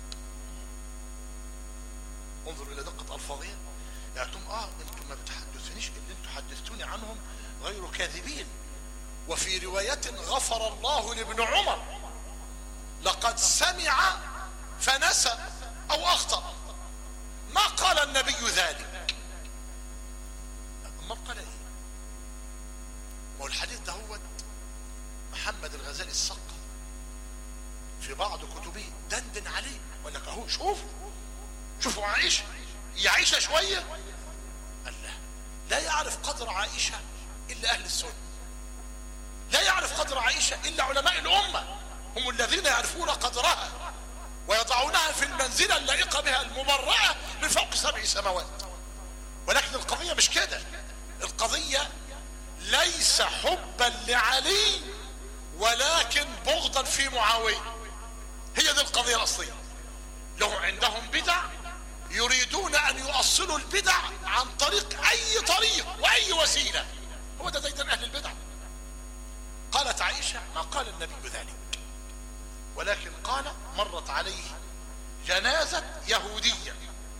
انظر إلى دقة ألفاظها. يعني انتم ما بتحدثنيش، اللي انتم حدثتوني عنهم غير كاذبين. وفي رواية: غفر الله لابن عمر، لقد سمع فنسى أو أخطأ، ما قال النبي ذلك. أما قال إيه؟ والحديث ده هو محمد الغزالي السقا في بعض كتبه دندن عليه وقال لك: أهو شوفوا عائشة، هي عائشة شوية. قال لا يعرف قدر عائشة إلا أهل السنة، لا يعرف قدر عائشة إلا علماء الأمة، هم الذين يعرفون قدرها ويضعونها في المنزلة اللائقة بها المبرأة من فوق 7 سماوات. ولكن القضية مش كده، القضية ليس حبا لعلي ولكن بغضا في معاوية. هي دي القضية الأصلية. لهم عندهم بدع يريدون أن يؤصلوا البدع عن طريق أي طريق وأي وسيلة. هو ده ديدن أهل البدع. قالت عائشة: ما قال النبي ذلك، ولكن قال: مرت عليه جنازة يهودية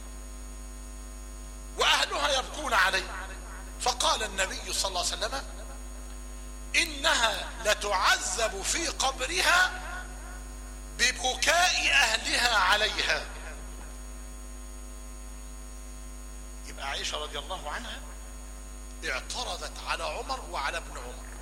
وأهلها يبكون عليه، فقال النبي صلى الله عليه وسلم: إنها لتعذب في قبرها ببكاء أهلها عليها. يبقى عائشة رضي الله عنها اعترضت على عمر وعلى ابن عمر.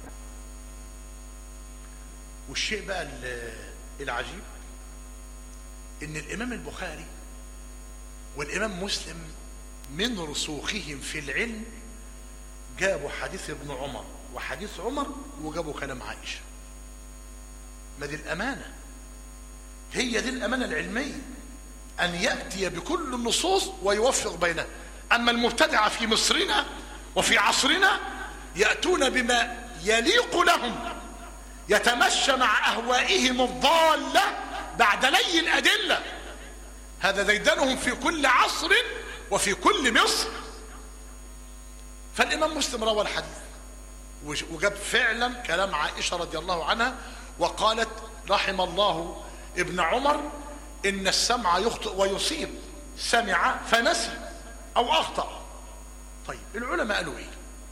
والشيء بقى العجيب ان الامام البخاري والامام مسلم من رسوخهم في العلم جابوا حديث ابن عمر وحديث عمر وجابوا كلام عائشة. ما دي الامانة، هي دي الامانة العلمية، ان يأتي بكل النصوص ويوفق بينها. اما المبتدعة في مصرنا وفي عصرنا يأتون بما يليق لهم، يتمشى مع أهوائهم الضالة بعد لي الأدلة. هذا ديدنهم في كل عصر وفي كل مصر. فالإمام مسلم روى الحديث وجاب فعلا كلام عائشة رضي الله عنها، وقالت: رحم الله ابن عمر، إن السمع يخطئ ويصيب، سمع فنسي أو أخطأ. طيب العلماء قالوا إيه؟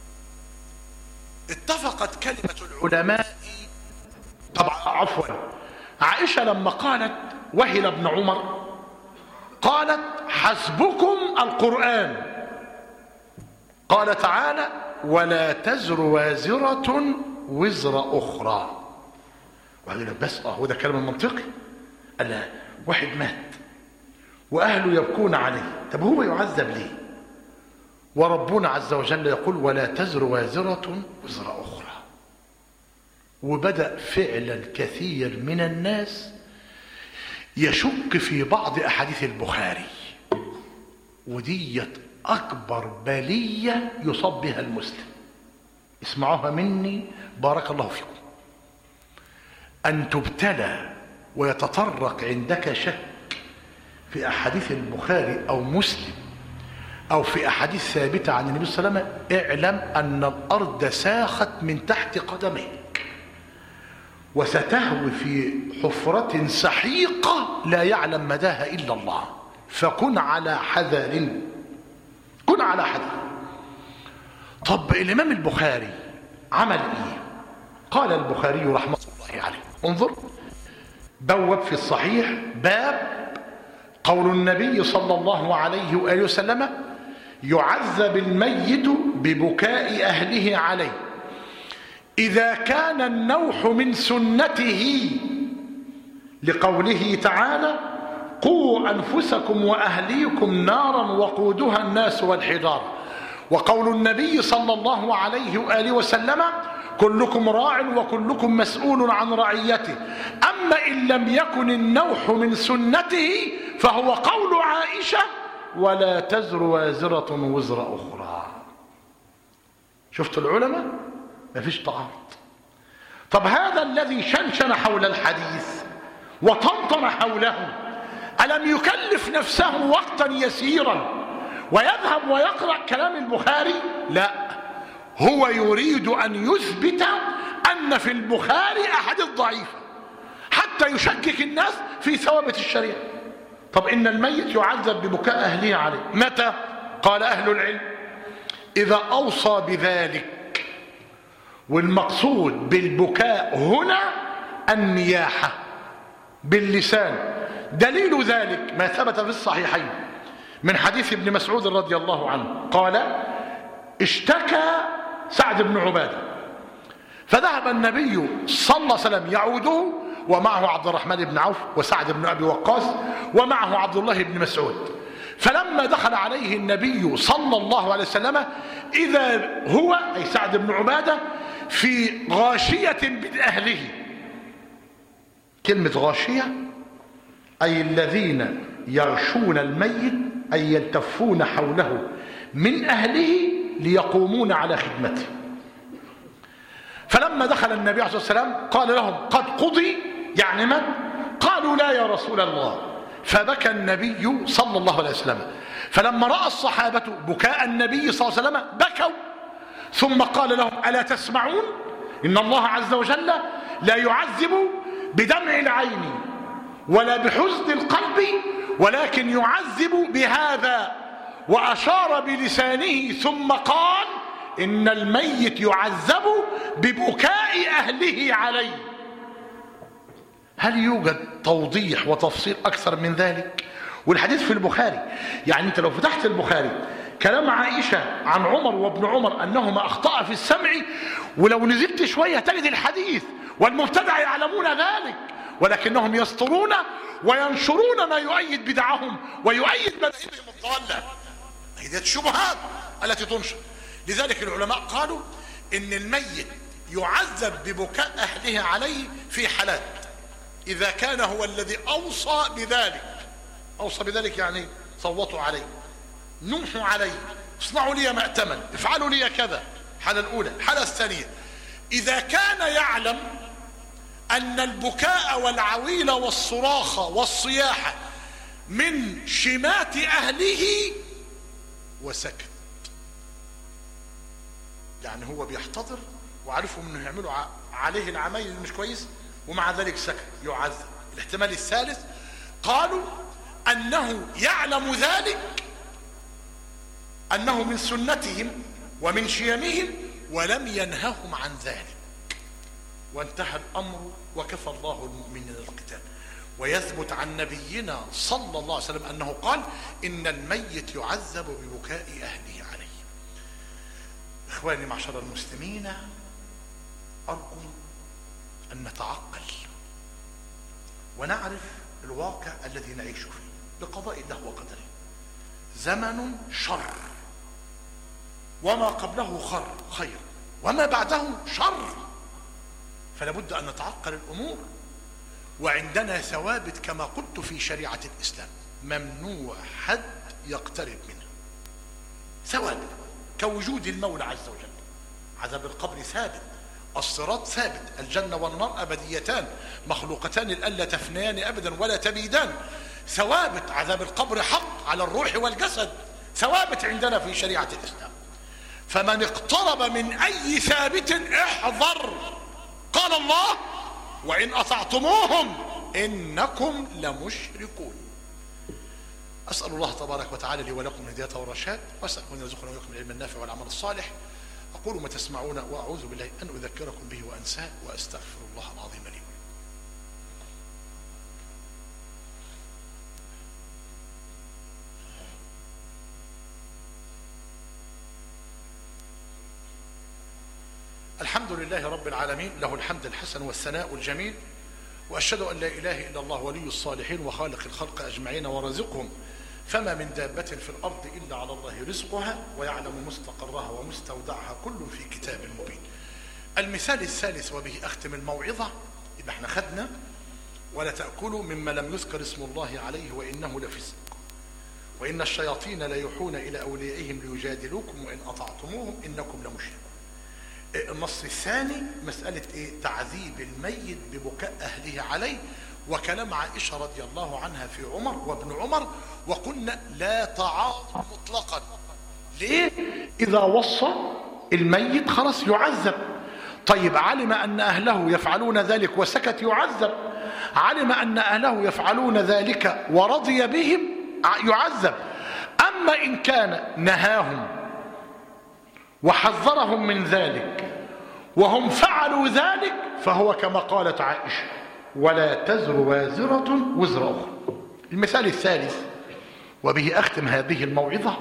اتفقت كلمة العلماء. طبعا عفوا، عائشة لما قالت وهل ابن عمر قالت: حسبكم القرآن، قال تعالى: ولا تزر وازرة وزر أخرى. وقال لك: بس هو ده كلام المنطقي. قال لا، واحد مات وأهله يبكون عليه، طب هو يعذب ليه؟ وربنا عز وجل يقول: ولا تزر وازرة وزر أخرى. وبدأ فعلا كثير من الناس يشك في بعض أحاديث البخاري، وديت أكبر بلية يصاب بها المسلم. اسمعوها مني بارك الله فيكم. أن تبتلى ويتطرق عندك شك في أحاديث البخاري أو مسلم أو في أحاديث ثابتة عن النبي صلى الله عليه وسلم، اعلم أن الأرض ساخت من تحت قدميك، وستهوي في حفرة سحيقة لا يعلم مداها إلا الله. فكن على حذر، كن على حذر. طب الإمام البخاري عمل إيه؟ قال البخاري رحمة الله عليه، انظر، بوب في الصحيح باب قول النبي صلى الله عليه وآله وسلم: يعذب الميت ببكاء أهله عليه إذا كان النوح من سنته، لقوله تعالى: قوا أنفسكم وأهليكم نارا وقودها الناس والحجارة. وقول النبي صلى الله عليه وآله وسلم: كلكم راع وكلكم مسؤول عن رعيته. أما إن لم يكن النوح من سنته فهو قول عائشة: ولا تزر وازرة وزر أخرى. شفت العلماء؟ ما فيش تعارض. طب هذا الذي شنشن حول الحديث وطنطن حوله ألم يكلف نفسه وقتا يسيرا ويذهب ويقرأ كلام البخاري؟ لا، هو يريد أن يثبت أن في البخاري أحاديث ضعيفة حتى يشكك الناس في ثوابت الشريعة. طب إن الميت يعذب ببكاء أهله عليه متى؟ قال أهل العلم: إذا أوصى بذلك. والمقصود بالبكاء هنا النياحة باللسان. دليل ذلك ما ثبت في الصحيحين من حديث ابن مسعود رضي الله عنه قال: اشتكى سعد بن عبادة فذهب النبي صلى الله عليه وسلم يعوده، ومعه عبد الرحمن بن عوف وسعد بن أبي وقاص ومعه عبد الله بن مسعود. فلما دخل عليه النبي صلى الله عليه وسلم إذا هو أي سعد بن عبادة في غاشية من أهله. كلمة غاشية أي الذين يغشون الميت، أي يلتفون حوله من أهله ليقومون على خدمته. فلما دخل النبي عليه الصلاة والسلام قال لهم: قد قضي، يعني من؟ قالوا: لا يا رسول الله. فبكى النبي صلى الله عليه وسلم. فلما رأى الصحابة بكاء النبي صلى الله عليه وسلم بكوا، ثم قال لهم: ألا تسمعون؟ إن الله عز وجل لا يعذب بدمع العين ولا بحزن القلب، ولكن يعذب بهذا. وأشار بلسانه ثم قال: إن الميت يعذب ببكاء أهله عليه. هل يوجد توضيح وتفصيل أكثر من ذلك؟ والحديث في البخاري، يعني أنت لو فتحت البخاري كلام عائشة عن عمر وابن عمر أنهما أخطأ في السمع، ولو نزلت شوية تجد الحديث، والمبتدع يعلمون ذلك ولكنهم يسترون وينشرون ما يؤيد بدعهم ويؤيد مذاهبهم الضالة. هذه الشبهات التي تنشر. لذلك العلماء قالوا إن الميت يعذب ببكاء أهله عليه في حالات: إذا كان هو الذي أوصى بذلك. أوصى بذلك يعني صوتوا عليه، نوحوا عليه، اصنعوا لي مأتما، افعلوا لي كذا. الحالة الأولى. الحالة الثانية: إذا كان يعلم أن البكاء والعويل والصراخ والصياح من شمات أهله وسكت، يعني هو بيحتضر وعرفوا انه يعملوا عليه العمايل مش كويس ومع ذلك سكت، يعذب. الاحتمال الثالث قالوا انه يعلم ذلك، انه من سنتهم ومن شيمهم ولم ينههم عن ذلك، وانتهى الامر وكفى الله المؤمنين القتال. ويثبت عن نبينا صلى الله عليه وسلم انه قال: ان الميت يعذب ببكاء اهله عليه. اخواني معشر المسلمين، ارجو ان نتعقل ونعرف الواقع الذي نعيش فيه بقضاء الله وقدره. زمن شر، وما قبله خير، وما بعده شر، فلا بد ان نتعقل الامور. وعندنا ثوابت كما قلت في شريعة الإسلام ممنوع حد يقترب منها. ثوابت كوجود المولى عز وجل، عذاب القبر ثابت، الصراط ثابت، الجنة والنار أبديتان مخلوقتان الألا تفنيان أبدا ولا تبيدان. ثوابت عذاب القبر حق على الروح والجسد، ثوابت عندنا في شريعة الإسلام. فمن اقترب من أي ثابت احذر. قال الله: وإن أطعتموهم إنكم لمشركون. أسأل الله تبارك وتعالى لي ولكم الهداية والرشاد، وأسأل أن يرزقنا وإياكم العلم النافع والعمل الصالح. أقول ما تسمعون وأعوذ بالله أن أذكركم به وأنساه وأستغفر الله العظيم لي. الحمد لله رب العالمين، له الحمد الحسن والثناء الجميل، وأشهد أن لا إله إلا الله ولي الصالحين وخالق الخلق أجمعين ورازقهم، فما من دابة في الأرض إلا على الله رزقها ويعلم مستقرها ومستودعها كل في كتاب مبين. المثال الثالث وبه أختم الموعظة، يبقى احنا خدنا ولا تأكلوا مما لم يذكر اسم الله عليه وإنه لفسق وإن الشياطين ليوحون إلى أوليائهم ليجادلوكم وإن أطعتموهم إنكم لمشركون. النص الثاني مسألة تعذيب الميت ببكاء أهله عليه، وكلام عائشة رضي الله عنها في عمر وابن عمر، وقلنا لا تعاظ مطلقا. ليه؟ إذا وصى الميت خلاص يعذب. طيب علم أن أهله يفعلون ذلك وسكت يعذب، علم أن أهله يفعلون ذلك ورضي بهم يعذب. أما إن كان نهاهم وحذرهم من ذلك وهم فعلوا ذلك فهو كما قالت عائشة ولا تزر وازرة وزر أخرى. المثال الثالث وبه أختم هذه الموعظة،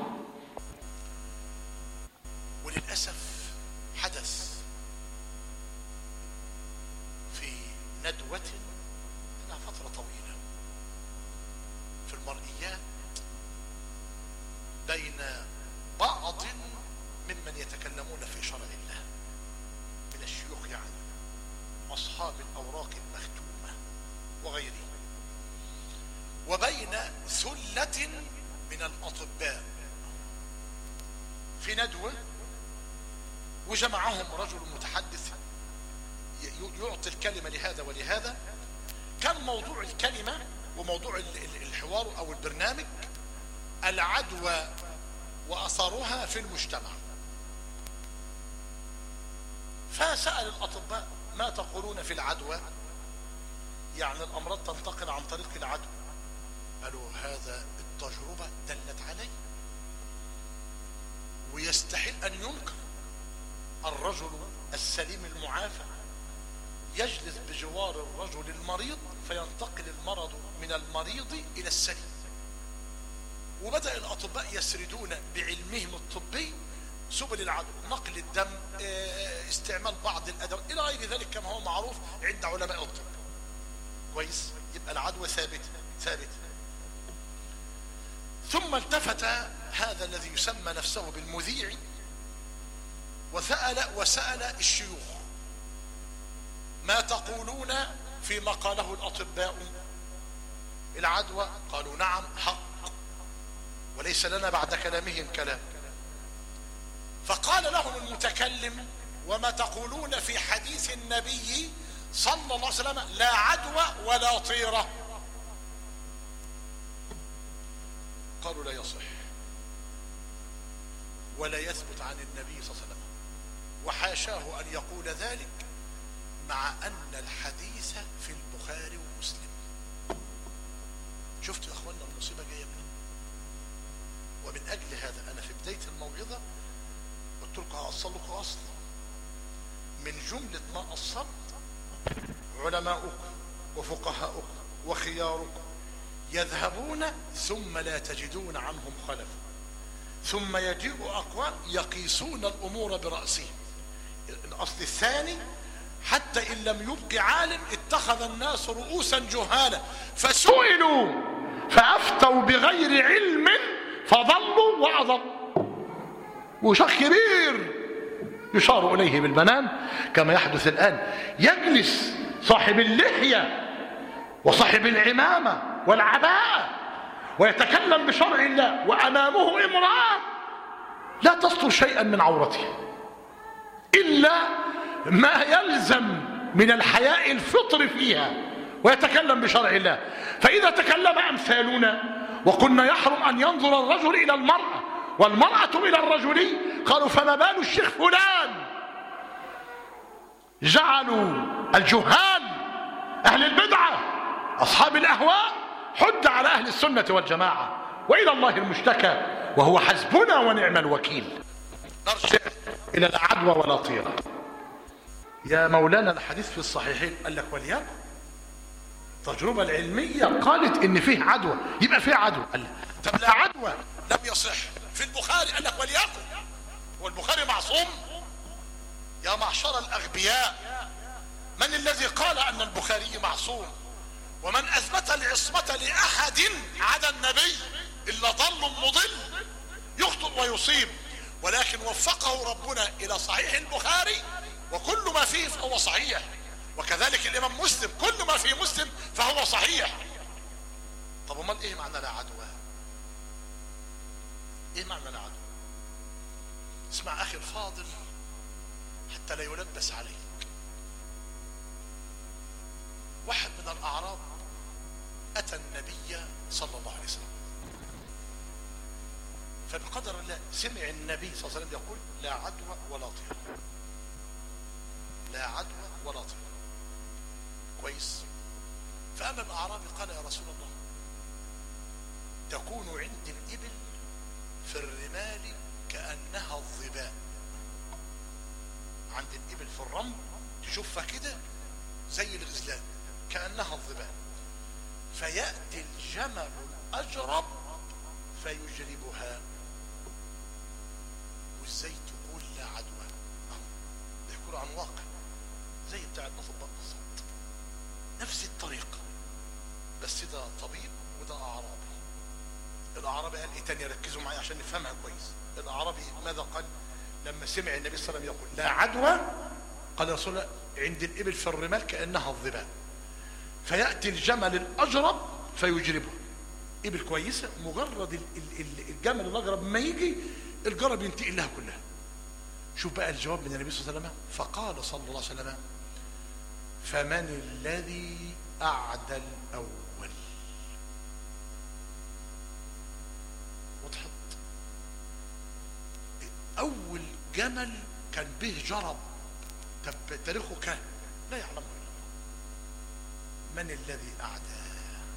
وللأسف حدث في ندوة لها فترة طويلة في المرئيات بين بعض ممن يتكلمون في شرع الله من الشيوخ، يعني أصحاب الأوراق المختومة وغيره، وبين ثلة من الأطباء في ندوة، وجمعهم رجل متحدث يعطي الكلمة لهذا ولهذا. كان موضوع الكلمة وموضوع الحوار أو البرنامج العدوى وأثرها في المجتمع. فسأل الأطباء ما تقولون في العدوى، يعني الأمراض تنتقل عن طريق العدوى. قالوا هذا التجربة دلت عليه، ويستحيل أن ينكر. الرجل السليم المعافى يجلس بجوار الرجل المريض فينتقل المرض من المريض إلى السليم. وبدأ الأطباء يسردون بعلمهم الطبي سبل العدوى، نقل الدم، استعمال بعض الأدوية إلى غير ذلك كما هو معروف عند علماء الطب. كويس؟ يبقى العدوى ثابت. ثم التفت هذا الذي يسمى نفسه بالمذيع وسأل الشيوخ ما تقولون فيما قاله الأطباء العدوى؟ قالوا نعم حق وليس لنا بعد كلامهم كلام. فقال لهم المتكلم وما تقولون في حديث النبي صلى الله عليه وسلم لا عدوى ولا طيرة؟ قالوا لا يصح ولا يثبت عن النبي صلى الله عليه وسلم، وحاشاه أن يقول ذلك مع أن الحديث في البخاري ومسلم. شفتوا يا أخوانا المصيبة جاية منين؟ ومن أجل هذا أنا في بداية الموعظة قلت لكم هأصل لكم أصل من جملة ما أصلت علماؤكم وفقهاؤكم وخياركم يذهبون ثم لا تجدون عنهم خلفا، ثم يجيء أقوام يقيسون الأمور برأسهم. الأصل الثاني حتى إن لم يبق عالم اتخذ الناس رؤوسا جهالا فسئلوا فأفتوا بغير علم فضلوا وأضلوا. وشيخ كبير يشار إليه بالبنان كما يحدث الآن، يجلس صاحب اللحية وصاحب العمامة والعباءة ويتكلم بشرع الله وأمامه امرأة لا تستر شيئا من عورته إلا ما يلزم من الحياء الفطر فيها، ويتكلم بشرع الله. فإذا تكلم أمثالنا وقلنا يحرم أن ينظر الرجل إلى المرأة والمرأة إلى الرجل، قالوا فما بال الشيخ فلان؟ جعلوا الجهال أهل البدعة أصحاب الأهواء حد على أهل السنة والجماعة، وإلى الله المشتكى وهو حسبنا ونعم الوكيل. نرجع إلى لا عدوى ولا طيرة. يا مولانا الحديث في الصحيحين، قال لك وليكن التجربة العلمية قالت إن فيه عدوى، يبقى فيه عدوى. قال لك طب لا عدوى لم يصح في البخاري، قال لك وليكن. والبخاري معصوم؟ يا معشر الأغبياء، من الذي قال أن البخاري معصوم؟ ومن أثبت العصمة لأحد عدا النبي إلا ضل مضل يخطئ ويصيب، ولكن وفقه ربنا إلى صحيح البخاري، وكل ما فيه فهو صحيح. وكذلك الإمام مسلم، كل ما في مسلم فهو صحيح. طب امال ايه معنى لا عدوى؟ ايه معنى لا عدوى؟ اسمع اخي الفاضل حتى لا يلبس عليك. واحد من الاعراب اتى النبي صلى الله عليه وسلم، فبقدر الله سمع النبي صلى الله عليه وسلم يقول لا عدوى ولا طيرة، لا عدوى ولا طيرة. كويس. فأما الأعرابي قال يا رسول الله تكون عند الإبل في الرمال كأنها الظباء. عند الإبل في الرمل تشوفها كده زي الغزلان كأنها الظباء، فيأتي الجمل الأجرب فيجربها. وازاي تقول لا عدوى؟ يحكوا عن واقع زي بتاع الأطباء بالظبط، نفس الطريقة، بس ده طبيب وده أعرابي. الأعرابي قال ايه تاني؟ ركزوا معي عشان نفهمها كويس. الأعرابي ماذا قال لما سمع النبي صلى الله عليه وسلم يقول لا عدوى؟ قال يا رسول الله عند الإبل في الرمال كأنها الظباء، فيأتي الجمل الأجرب فيجربه. إبل كويسة، مجرد الجمل الأجرب ما يجي الجرب ينتقل لها كلها. شوف بقى الجواب من النبي صلى الله عليه وسلم، فقال صلى الله عليه وسلم فمن الذي أعدى الأول؟ وضحت؟ أول جمل كان به جرب، طب تاريخه كان لا يعلمه إلا الله. من الذي أعدى؟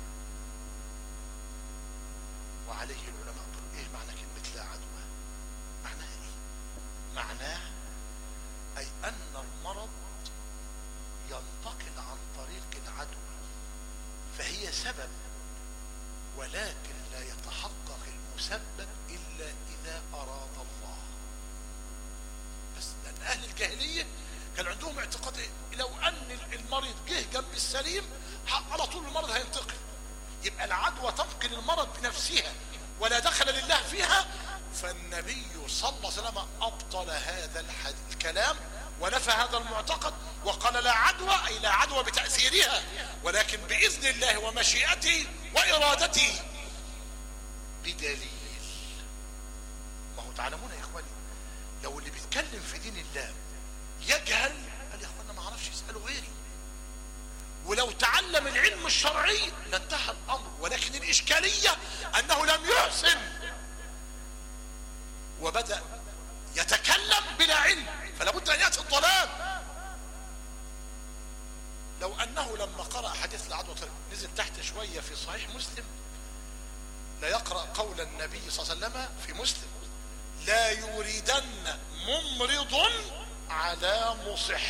وعليه العلماء قالوا ايه معنى كلمة لا عدوى؟ معناها ايه؟ معناه اي ان المرض ينتقل عن طريق العدوى، فهي سبب، ولكن لا يتحقق المسبب الا اذا اراد الله. بس لان اهل الجاهلية كان عندهم اعتقاد ايه؟ لو ان المريض جه جنب السليم على طول المرض هينتقل، يبقى العدوى تنقل المرض بنفسها ولا دخل لله فيها. فالنبي صلى الله عليه وسلم ابطل هذا الكلام ونفى هذا المعتقد وقال لا عدوى، اي لا عدوى بتأثيرها، ولكن بإذن الله ومشيئته وإرادته بدليل. ما هو تعلمون يا اخواني، لو اللي بيتكلم في دين الله يجهل، قال يا اخوانا ما اعرفش يسألوا غيري، ولو تعلم العلم الشرعي لانتهى الامر. ولكن الاشكالية انه لم يحسن وبدأ يتكلم بلا علم، فلا بد ان يأتي الضلال. لو انه لما قرأ حديث العدوى نزل تحت شوية في صحيح مسلم، لا يقرأ قول النبي صلى الله عليه وسلم في مسلم لا يريدن ممرض على مصح.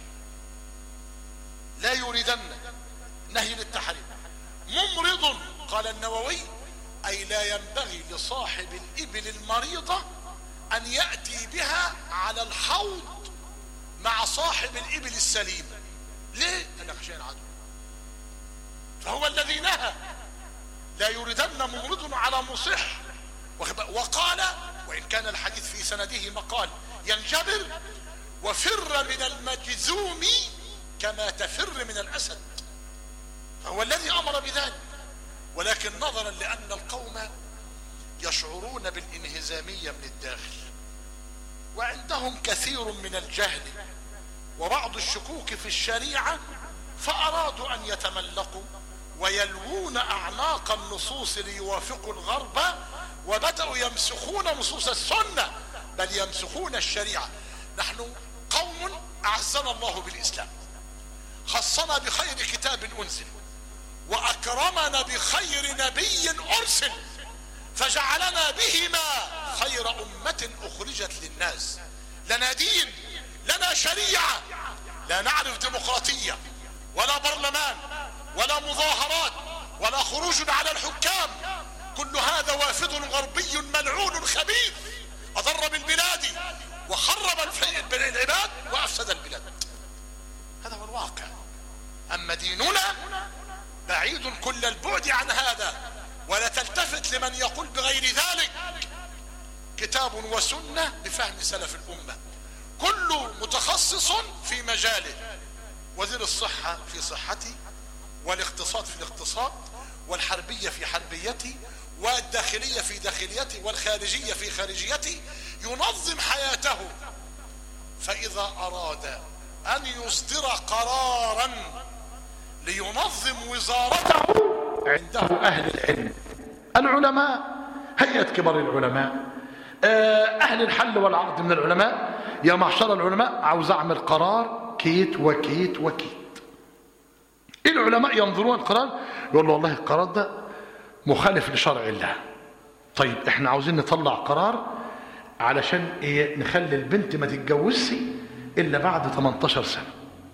لا يريدن نهي للتحريم، ممرض قال النووي اي لا ينبغي لصاحب الابل المريضة ان يأتي بها على الحوض مع صاحب الابل السليم. ليه؟ لانك عشان عدو. فهو الذي نهى لا يريدن ممرض على مصح. وقال وان كان الحديث في سنده مقال ينجبر وفر من المجذوم كما تفر من الأسد، فهو الذي أمر بذلك. ولكن نظرا لأن القوم يشعرون بالانهزامية من الداخل، وعندهم كثير من الجهل وبعض الشكوك في الشريعة، فأرادوا أن يتملقوا ويلوون أعناق النصوص ليوافقوا الغرب، وبدأوا يمسخون نصوص السنة، بل يمسخون الشريعة. نحن قوم أعزنا الله بالإسلام، خصنا بخير كتاب أنزل، وأكرمنا بخير نبي أرسل، فجعلنا بهما خير أمة أخرجت للناس. لنا دين، لنا شريعة، لا نعرف ديمقراطية ولا برلمان ولا مظاهرات ولا خروج على الحكام. كل هذا وافد غربي ملعون خبيث أضر بالبلاد وخرب العباد وأفسد البلاد. هذا هو الواقع. أما ديننا بعيد كل البعد عن هذا، ولا تلتفت لمن يقول بغير ذلك. كتاب وسنة بفهم سلف الأمة، كل متخصص في مجاله. وزير الصحة في صحتي، والاقتصاد في الاقتصاد، والحربية في حربيتي، والداخلية في داخليتي، والخارجية في خارجيتي، ينظم حياته. فإذا أراد أن يصدر قرارا لينظم وزارته عنده أهل العلم، العلماء، هيئة كبار العلماء، أهل الحل والعقد من العلماء. يا معشر العلماء، عاوز أعمل قرار كيت وكيت وكيت. العلماء ينظرون القرار، يقول له والله القرار ده مخالف لشرع الله. طيب احنا عاوزين نطلع قرار علشان ايه؟ نخلي البنت ما تتجوزش الا بعد 18 سنة.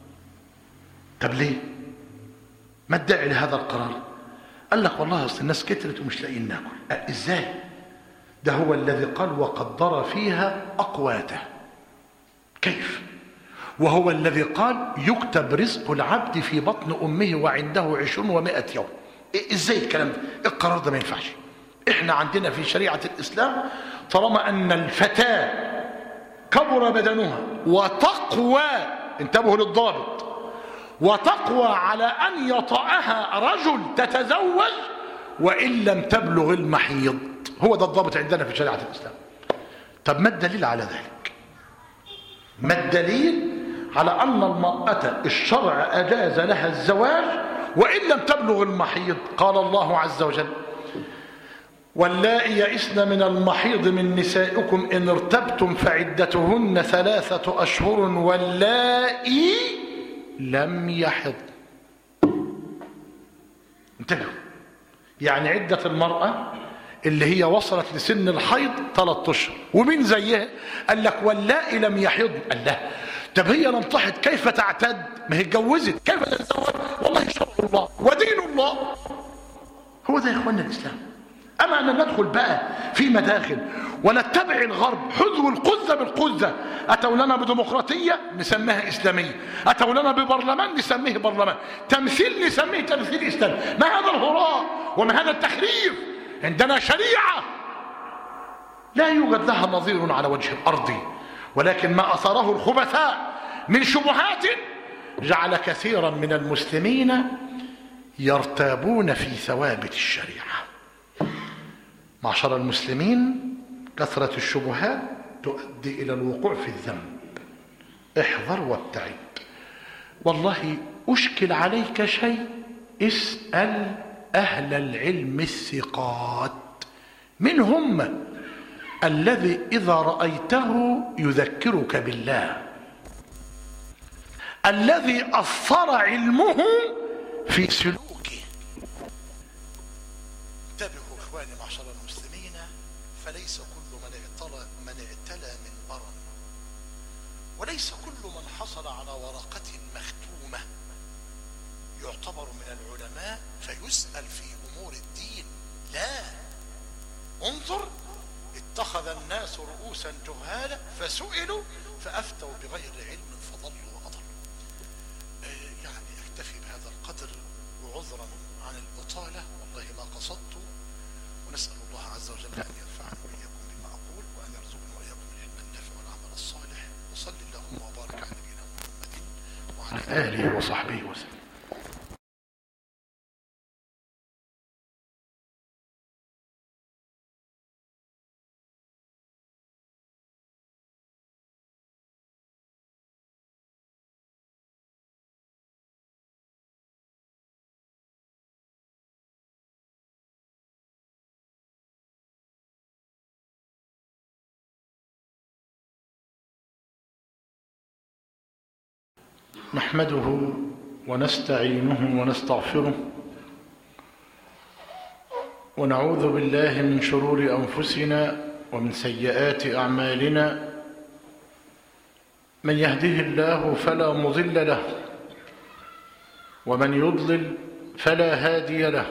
طب ليه؟ ما الداعي لهذا القرار؟ قال لك والله اصل الناس كترت ومش لاقيين ناكل. ازاي؟ ده هو الذي قال وقدر فيها اقواته. كيف؟ وهو الذي قال يكتب رزق العبد في بطن امه وعنده 20 و100 يوم. ازاي الكلام ده؟ القرار ده ما ينفعش. احنا عندنا في شريعة الاسلام طالما ان الفتاة كبر بدنها وتقوى، انتبهوا للضابط، وتقوى على ان يطأها رجل تتزوج وان لم تبلغ المحيض. هو ده الضابط عندنا في شريعة الاسلام. طب ما الدليل على ذلك؟ ما الدليل على ان المرأة الشرع اجاز لها الزواج وان لم تبلغ المحيض؟ قال الله عز وجل واللائي يئسن من المحيض من نسائكم ان ارتبتم فعدتهن 3 أشهر واللائي لم يحض. انتبهوا، يعني عدة المرأة اللي هي وصلت لسن الحيض 3 أشهر. ومين زيها؟ قال لك واللائي لم يحض. قال لا، طب هي لم تحض كيف تعتد؟ ما هي اتجوزت، كيف تتزوج؟ والله شرع الله ودين الله. هو ده يا اخوانا الاسلام. اما ان ندخل بقى في مداخل ونتبع الغرب حذو القذة بالقذة. اتوا لنا بديمقراطية نسميها اسلامية، اتوا لنا ببرلمان نسميه برلمان، تمثيل نسميه تمثيل اسلامي. ما هذا الهراء وما هذا التخريف؟ عندنا شريعة لا يوجد لها نظير على وجه الارض، ولكن ما اثاره الخبثاء من شبهات جعل كثيرا من المسلمين يرتابون في ثوابت الشريعة. معشر المسلمين، كثرة الشبهات تؤدي إلى الوقوع في الذنب. احذر وابتعد. والله أشكل عليك شيء، اسأل أهل العلم الثقات. من هم الذي إذا رأيته يذكرك بالله، الذي أثر علمه في سلوكه. انتبهوا إخواني معشر المسلمين، فليس كل من اعتلى منبرا، وليس كل من حصل على ورقة مختومة يعتبر من العلماء فيسأل في أمور الدين. لا، انظر، اتخذ الناس رؤوسا جهالا فسئلوا فأفتوا بغير علم فضلوا وأضلوا. يعني اكتفي بهذا القدر، وعذرا عن البطالة والله ما قصدت، ونسأل الله عز وجل أن ينفعنا وإياكم بما أقول، وأن يرزقنا وإياكم العلم النافع والعمل الصالح. وصل اللهم وبارك على نبينا محمد وعلى آله وصحبه وسلم. نحمده ونستعينه ونستغفره، ونعوذ بالله من شرور أنفسنا ومن سيئات أعمالنا. من يهده الله فلا مضل له ومن يضلل فلا هادي له،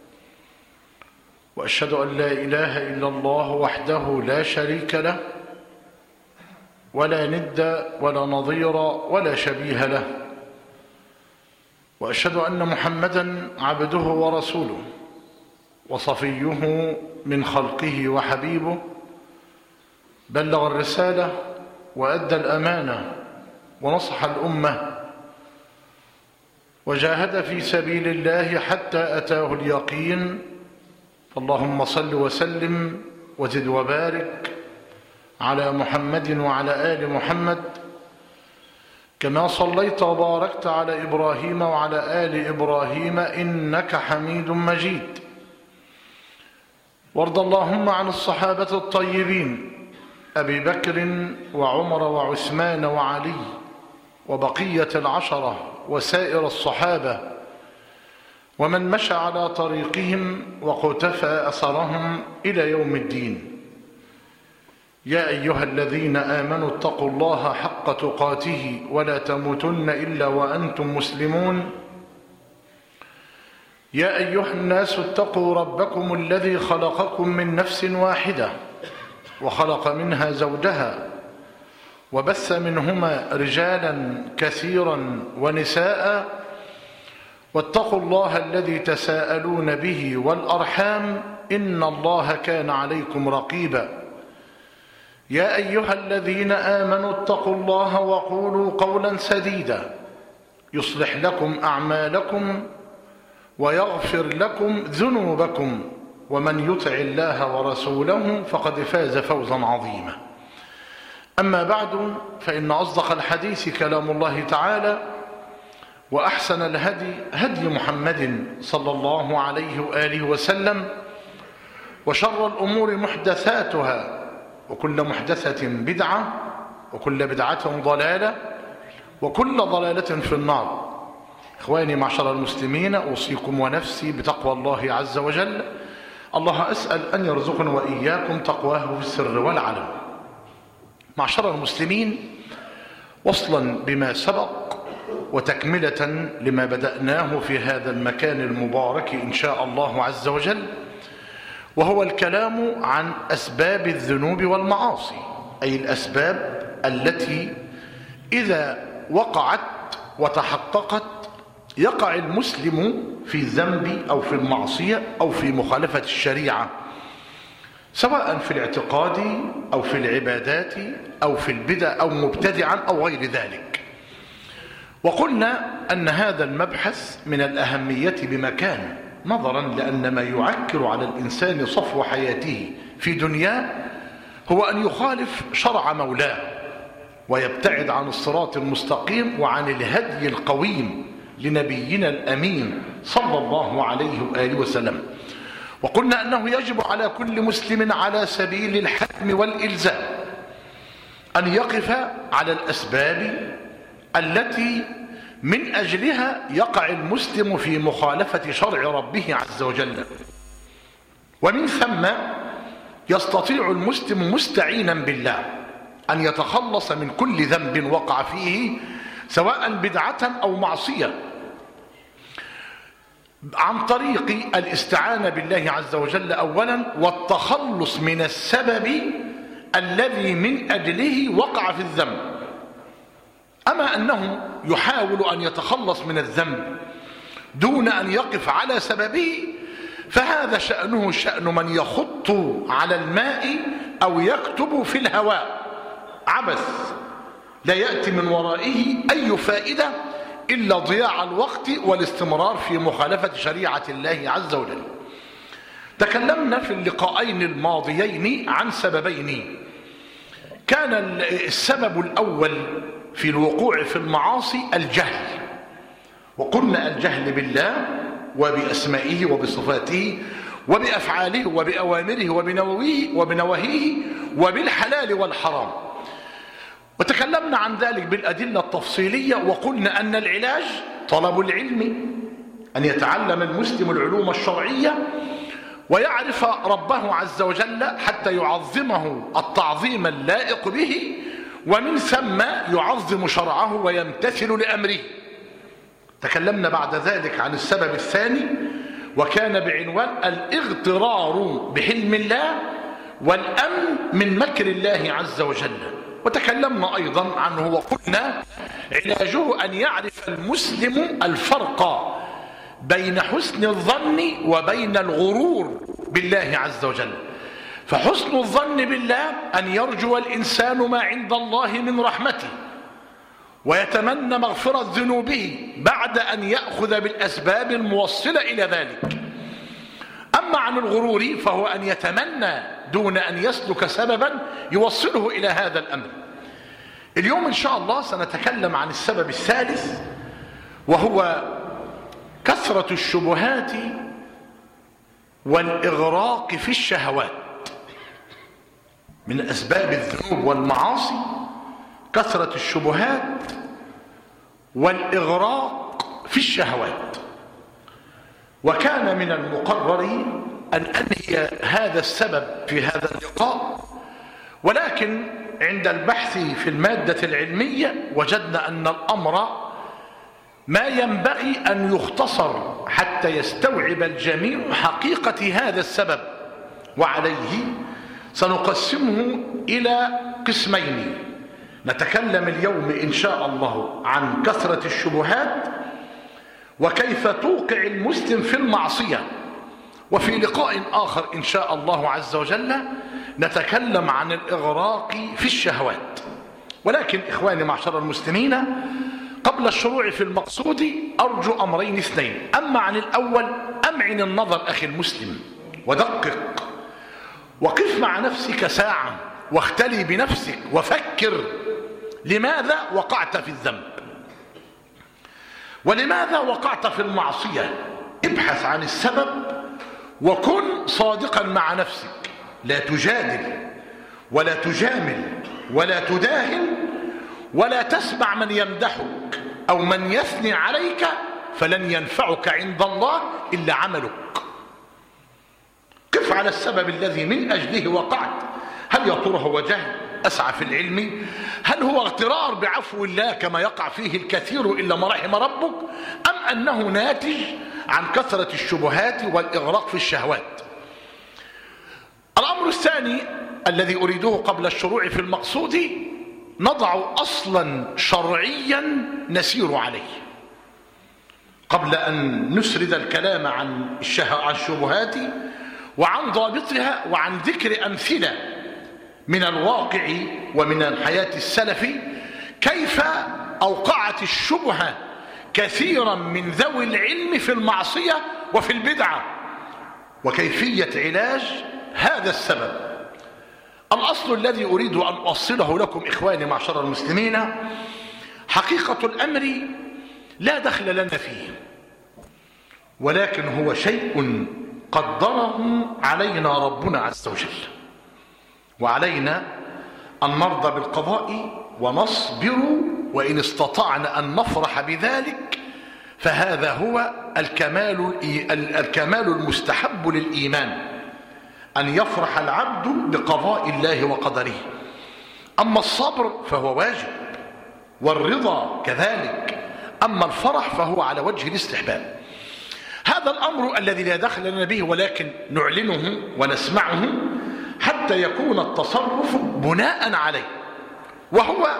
وأشهد أن لا إله إلا الله وحده لا شريك له ولا ند ولا نظير ولا شبيه له، وأشهد أن محمدا عبده ورسوله وصفيه من خلقه وحبيبه، بلغ الرسالة وأدى الأمانة ونصح الأمة وجاهد في سبيل الله حتى أتاه اليقين. اللهم صل وسلم وزد وبارك على محمد وعلى آل محمد كما صليت وباركت على إبراهيم وعلى آل إبراهيم إنك حميد مجيد. وارض اللهم عن الصحابة الطيبين أبي بكر وعمر وعثمان وعلي وبقية العشرة وسائر الصحابة ومن مشى على طريقهم وقتفى أثرهم إلى يوم الدين. يا أيها الذين آمنوا اتقوا الله حق تقاته ولا تموتن إلا وأنتم مسلمون. يا أيها الناس اتقوا ربكم الذي خلقكم من نفس واحدة وخلق منها زوجها وبث منهما رجالا كثيرا ونساء، واتقوا الله الذي تساءلون به والأرحام إن الله كان عليكم رقيبا. يا أيها الذين آمنوا اتقوا الله وقولوا قولا سديدا يصلح لكم أعمالكم ويغفر لكم ذنوبكم، ومن يطع الله ورسوله فقد فاز فوزا عظيما. أما بعد، فإن أصدق الحديث كلام الله تعالى، وأحسن الهدي هدي محمد صلى الله عليه وآله وسلم، وشر الأمور محدثاتها، وكل محدثة بدعة، وكل بدعة ضلالة، وكل ضلالة في النار. إخواني معشر المسلمين، أوصيكم ونفسي بتقوى الله عز وجل. الله أسأل أن يرزقنا وإياكم تقواه في السر والعلم. معشر المسلمين، وصلا بما سبق وتكملة لما بدأناه في هذا المكان المبارك إن شاء الله عز وجل، وهو الكلام عن أسباب الذنوب والمعاصي، أي الأسباب التي إذا وقعت وتحققت يقع المسلم في الذنب أو في المعصية أو في مخالفة الشريعة، سواء في الاعتقاد أو في العبادات أو في البدع أو مبتدعا أو غير ذلك. وقلنا أن هذا المبحث من الأهمية بمكان، نظرا لأن ما يعكر على الإنسان صفو حياته في دنياه هو أن يخالف شرع مولاه ويبتعد عن الصراط المستقيم وعن الهدي القويم لنبينا الأمين صلى الله عليه وآله وسلم. وقلنا أنه يجب على كل مسلم على سبيل الحتم والإلزام أن يقف على الأسباب التي من أجلها يقع المسلم في مخالفة شرع ربه عز وجل، ومن ثم يستطيع المسلم مستعينا بالله أن يتخلص من كل ذنب وقع فيه، سواء بدعة أو معصية، عن طريق الاستعانة بالله عز وجل أولا، والتخلص من السبب الذي من أجله وقع في الذنب. أما أنه يحاول أن يتخلص من الذنب دون أن يقف على سببه، فهذا شأنه شأن من يخط على الماء أو يكتب في الهواء، عبث لا يأتي من ورائه أي فائدة إلا ضياع الوقت والاستمرار في مخالفة شريعة الله عز وجل. تكلمنا في اللقاءين الماضيين عن سببين. كان السبب الأول في الوقوع في المعاصي الجهل، وقلنا الجهل بالله وبأسمائه وبصفاته وبأفعاله وبأوامره وبنواهيه وبالحلال والحرام، وتكلمنا عن ذلك بالأدلة التفصيلية. وقلنا أن العلاج طلب العلم، أن يتعلم المسلم العلوم الشرعية ويعرف ربه عز وجل حتى يعظمه التعظيم اللائق به، ومن ثم يعظم شرعه ويمتثل لأمره. تكلمنا بعد ذلك عن السبب الثاني، وكان بعنوان الاغترار بحلم الله والأمن من مكر الله عز وجل. وتكلمنا أيضا عنه وقلنا علاجه أن يعرف المسلم الفرق بين حسن الظن وبين الغرور بالله عز وجل. فحسن الظن بالله أن يرجو الإنسان ما عند الله من رحمته ويتمنى مغفرة ذنوبه بعد أن يأخذ بالأسباب الموصلة إلى ذلك. أما عن الغرور فهو أن يتمنى دون أن يسلك سببا يوصله إلى هذا الأمر. اليوم إن شاء الله سنتكلم عن السبب الثالث، وهو كثرة الشبهات والإغراق في الشهوات. من أسباب الذنوب والمعاصي كثرة الشبهات والإغراق في الشهوات. وكان من المقرر أن أنهي هذا السبب في هذا اللقاء، ولكن عند البحث في المادة العلمية وجدنا أن الأمر ما ينبغي أن يختصر حتى يستوعب الجميع حقيقة هذا السبب، وعليه سنقسمه إلى قسمين. نتكلم اليوم إن شاء الله عن كثرة الشبهات وكيف توقع المسلم في المعصية، وفي لقاء آخر إن شاء الله عز وجل نتكلم عن الإغراق في الشهوات. ولكن إخواني معشر المسلمين، قبل الشروع في المقصود أرجو أمرين اثنين. أما عن الأول أمعن النظر أخي المسلم ودقق، وقف مع نفسك ساعة واختلي بنفسك وفكر لماذا وقعت في الذنب، ولماذا وقعت في المعصية. ابحث عن السبب وكن صادقا مع نفسك، لا تجادل ولا تجامل ولا تداهن ولا تسمع من يمدحك أو من يثني عليك، فلن ينفعك عند الله إلا عملك. قف على السبب الذي من أجله وقعت. هل يا ترى هو جهل أسعى في العلم؟ هل هو اغترار بعفو الله كما يقع فيه الكثير إلا ما رحم ربك؟ أم أنه ناتج عن كثرة الشبهات والإغراق في الشهوات؟ الأمر الثاني الذي أريده قبل الشروع في المقصود، نضع أصلا شرعيا نسير عليه قبل أن نسرد الكلام عن الشبهات وعن ضابطها وعن ذكر أمثلة من الواقع ومن الحياة السلف كيف أوقعت الشبهة كثيرا من ذوي العلم في المعصية وفي البدعة، وكيفية علاج هذا السبب. الأصل الذي أريد أن أوصله لكم إخواني معشر المسلمين، حقيقة الأمر لا دخل لنا فيه، ولكن هو شيء قدره علينا ربنا عز وجل، وعلينا أن نرضى بالقضاء ونصبر، وإن استطعنا أن نفرح بذلك فهذا هو الكمال المستحب للإيمان، أن يفرح العبد بقضاء الله وقدره. أما الصبر فهو واجب، والرضا كذلك، أما الفرح فهو على وجه الاستحباب. هذا الأمر الذي لا دخل لنا به، ولكن نعلنه ونسمعه حتى يكون التصرف بناء عليه، وهو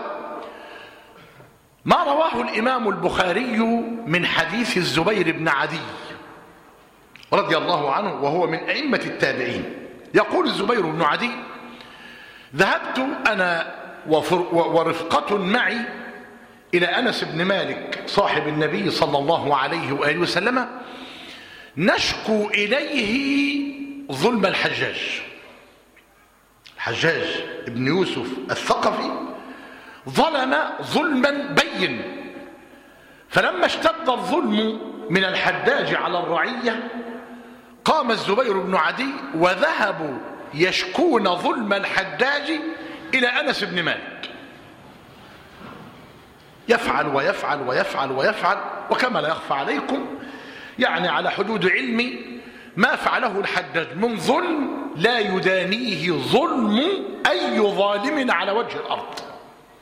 ما رواه الإمام البخاري من حديث الزبير بن عدي رضي الله عنه، وهو من أئمة التابعين. يقول الزبير بن عدي: ذهبت أنا ورفقة معي إلى أنس بن مالك صاحب النبي صلى الله عليه وآله وسلم نشكو إليه ظلم الحجاج بن يوسف الثقفي، ظلم ظلما بين. فلما اشتد الظلم من الحجاج على الرعية قام الزبير بن عدي وذهبوا يشكون ظلم الحجاج إلى أنس بن مالك، يفعل ويفعل ويفعل ويفعل، وكما لا يخفى عليكم يعني على حدود علمي ما فعله الحجاج من ظلم لا يدانيه ظلم أي ظالم على وجه الأرض.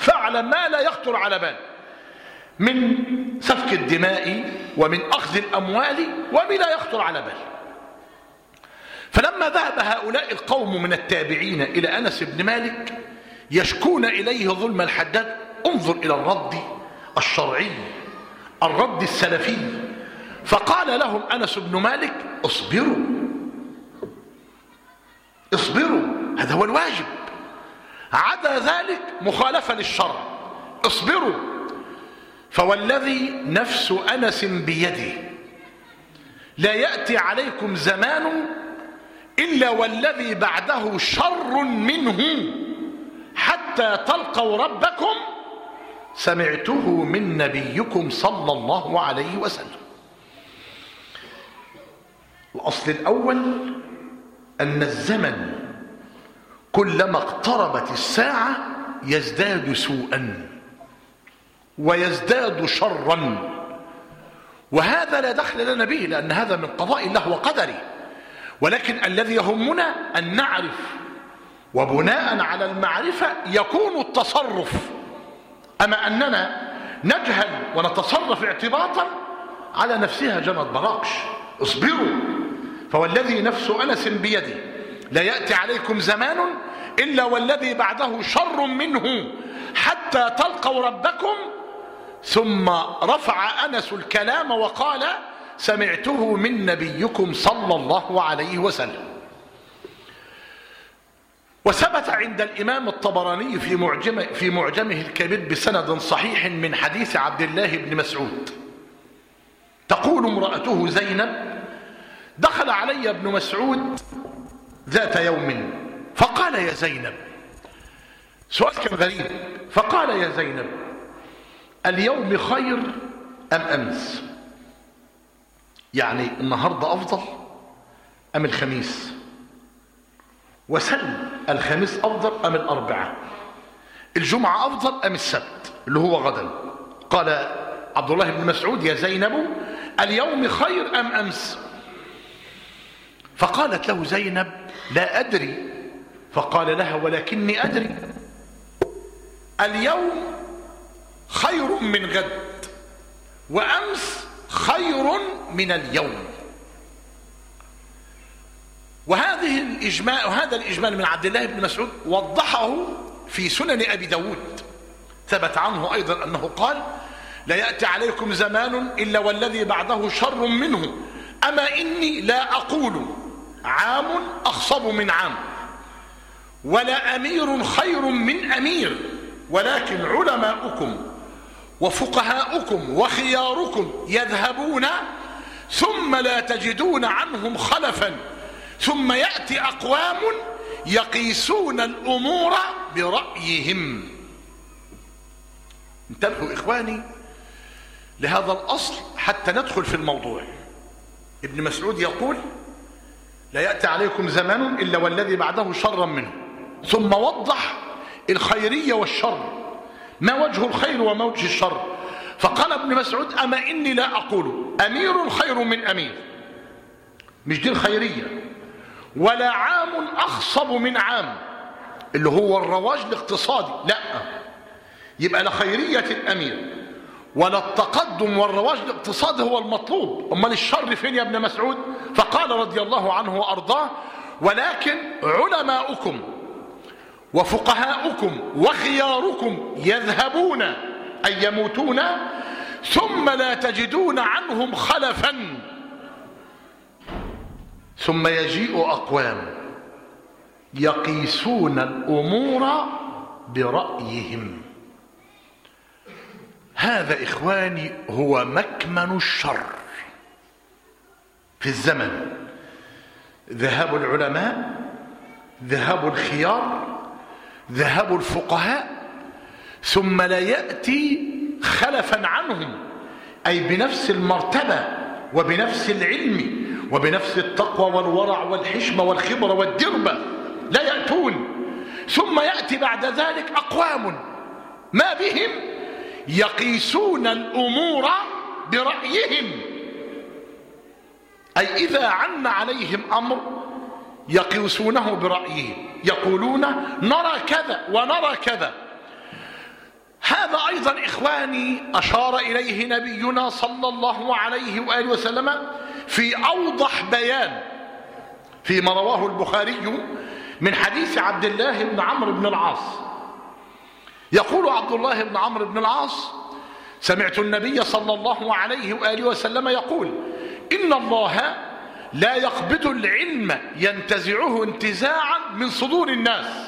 فعل ما لا يخطر على بال من سفك الدماء ومن أخذ الأموال وما لا يخطر على بال. فلما ذهب هؤلاء القوم من التابعين إلى أنس بن مالك يشكون إليه ظلم الحداد، انظر إلى الرد الشرعي، الرد السلفي. فقال لهم أنس بن مالك: اصبروا اصبروا، هذا هو الواجب، عدا ذلك مخالفة للشرع، اصبروا. فوالذي نفس أنس بيده لا يأتي عليكم زمان إلا والذي بعده شر منه حتى تلقوا ربكم سمعته من نبيكم صلى الله عليه وسلم. الأصل الأول أن الزمن كلما اقتربت الساعة يزداد سوءا ويزداد شرا، وهذا لا دخل لنا به لأن هذا من قضاء الله وقدره، ولكن الذي يهمنا أن نعرف، وبناء على المعرفة يكون التصرف. أما أننا نجهل ونتصرف اعتباطا على نفسها جنت براقش. اصبروا، فوالذي نفس أنس بيده لا يأتي عليكم زمان إلا والذي بعده شر منه حتى تلقوا ربكم. ثم رفع أنس الكلام وقال: سمعته من نبيكم صلى الله عليه وسلم. وثبت عند الإمام الطبراني في معجمه الكبير بسند صحيح من حديث عبد الله بن مسعود، تقول امرأته زينب: دخل علي ابن مسعود ذات يوم فقال: يا زينب، سؤال كان غريب، فقال: يا زينب، اليوم خير أم أمس؟ يعني النهاردة أفضل أم الخميس؟ وسل الخميس أفضل أم الأربعاء؟ الجمعة أفضل أم السبت اللي هو غدا؟ قال عبد الله بن مسعود: يا زينب، اليوم خير أم أمس؟ فقالت له زينب: لا أدري. فقال لها: ولكني أدري، اليوم خير من غد وأمس خير من اليوم. وهذا الإجمال من عبد الله بن مسعود وضحه في سنن أبي داود. ثبت عنه أيضا أنه قال: لا يأتي عليكم زمان إلا والذي بعده شر منه، أما إني لا أقول عام أخصب من عام، ولا أمير خير من أمير، ولكن علماؤكم وفقهاؤكم وخياركم يذهبون ثم لا تجدون عنهم خلفا، ثم يأتي أقوام يقيسون الأمور برأيهم. انتبهوا إخواني لهذا الأصل حتى ندخل في الموضوع. ابن مسعود يقول: لا يأتي عليكم زمان إلا والذي بعده شرا منه، ثم وضح الخيرية والشر، ما وجه الخير وما وجه الشر. فقال ابن مسعود: أما إني لا أقول أمير خير من أمير، مش دي الخيرية، ولا عام أخصب من عام اللي هو الرواج الاقتصادي، لا، يبقى لا خيرية الأمير ولا التقدم والرواج الاقتصادي هو المطلوب. أمال الشر فين يا ابن مسعود؟ فقال رضي الله عنه وأرضاه: ولكن علماؤكم وفقهاؤكم وخياركم يذهبون أي يموتون ثم لا تجدون عنهم خلفا، ثم يجيء أقوام يقيسون الأمور برأيهم. هذا إخواني هو مكمن الشر في الزمن، ذهاب العلماء، ذهاب الخيار، ذهاب الفقهاء، ثم لا يأتي خلفا عنهم، أي بنفس المرتبة وبنفس العلم وبنفس التقوى والورع والحشمة والخبرة والدربة، لا يأتون. ثم يأتي بعد ذلك أقوام ما بهم يقيسون الأمور برأيهم، أي إذا عن عليهم أمر يقيسونه برأيهم، يقولون نرى كذا ونرى كذا. هذا أيضا إخواني أشار إليه نبينا صلى الله عليه وآله وسلم في أوضح بيان فيما رواه البخاري من حديث عبد الله بن عمرو بن العاص. يقول عبد الله بن عمرو بن العاص: سمعت النبي صلى الله عليه وآله وسلم يقول: إن الله لا يقبض العلم ينتزعه انتزاعا من صدور الناس،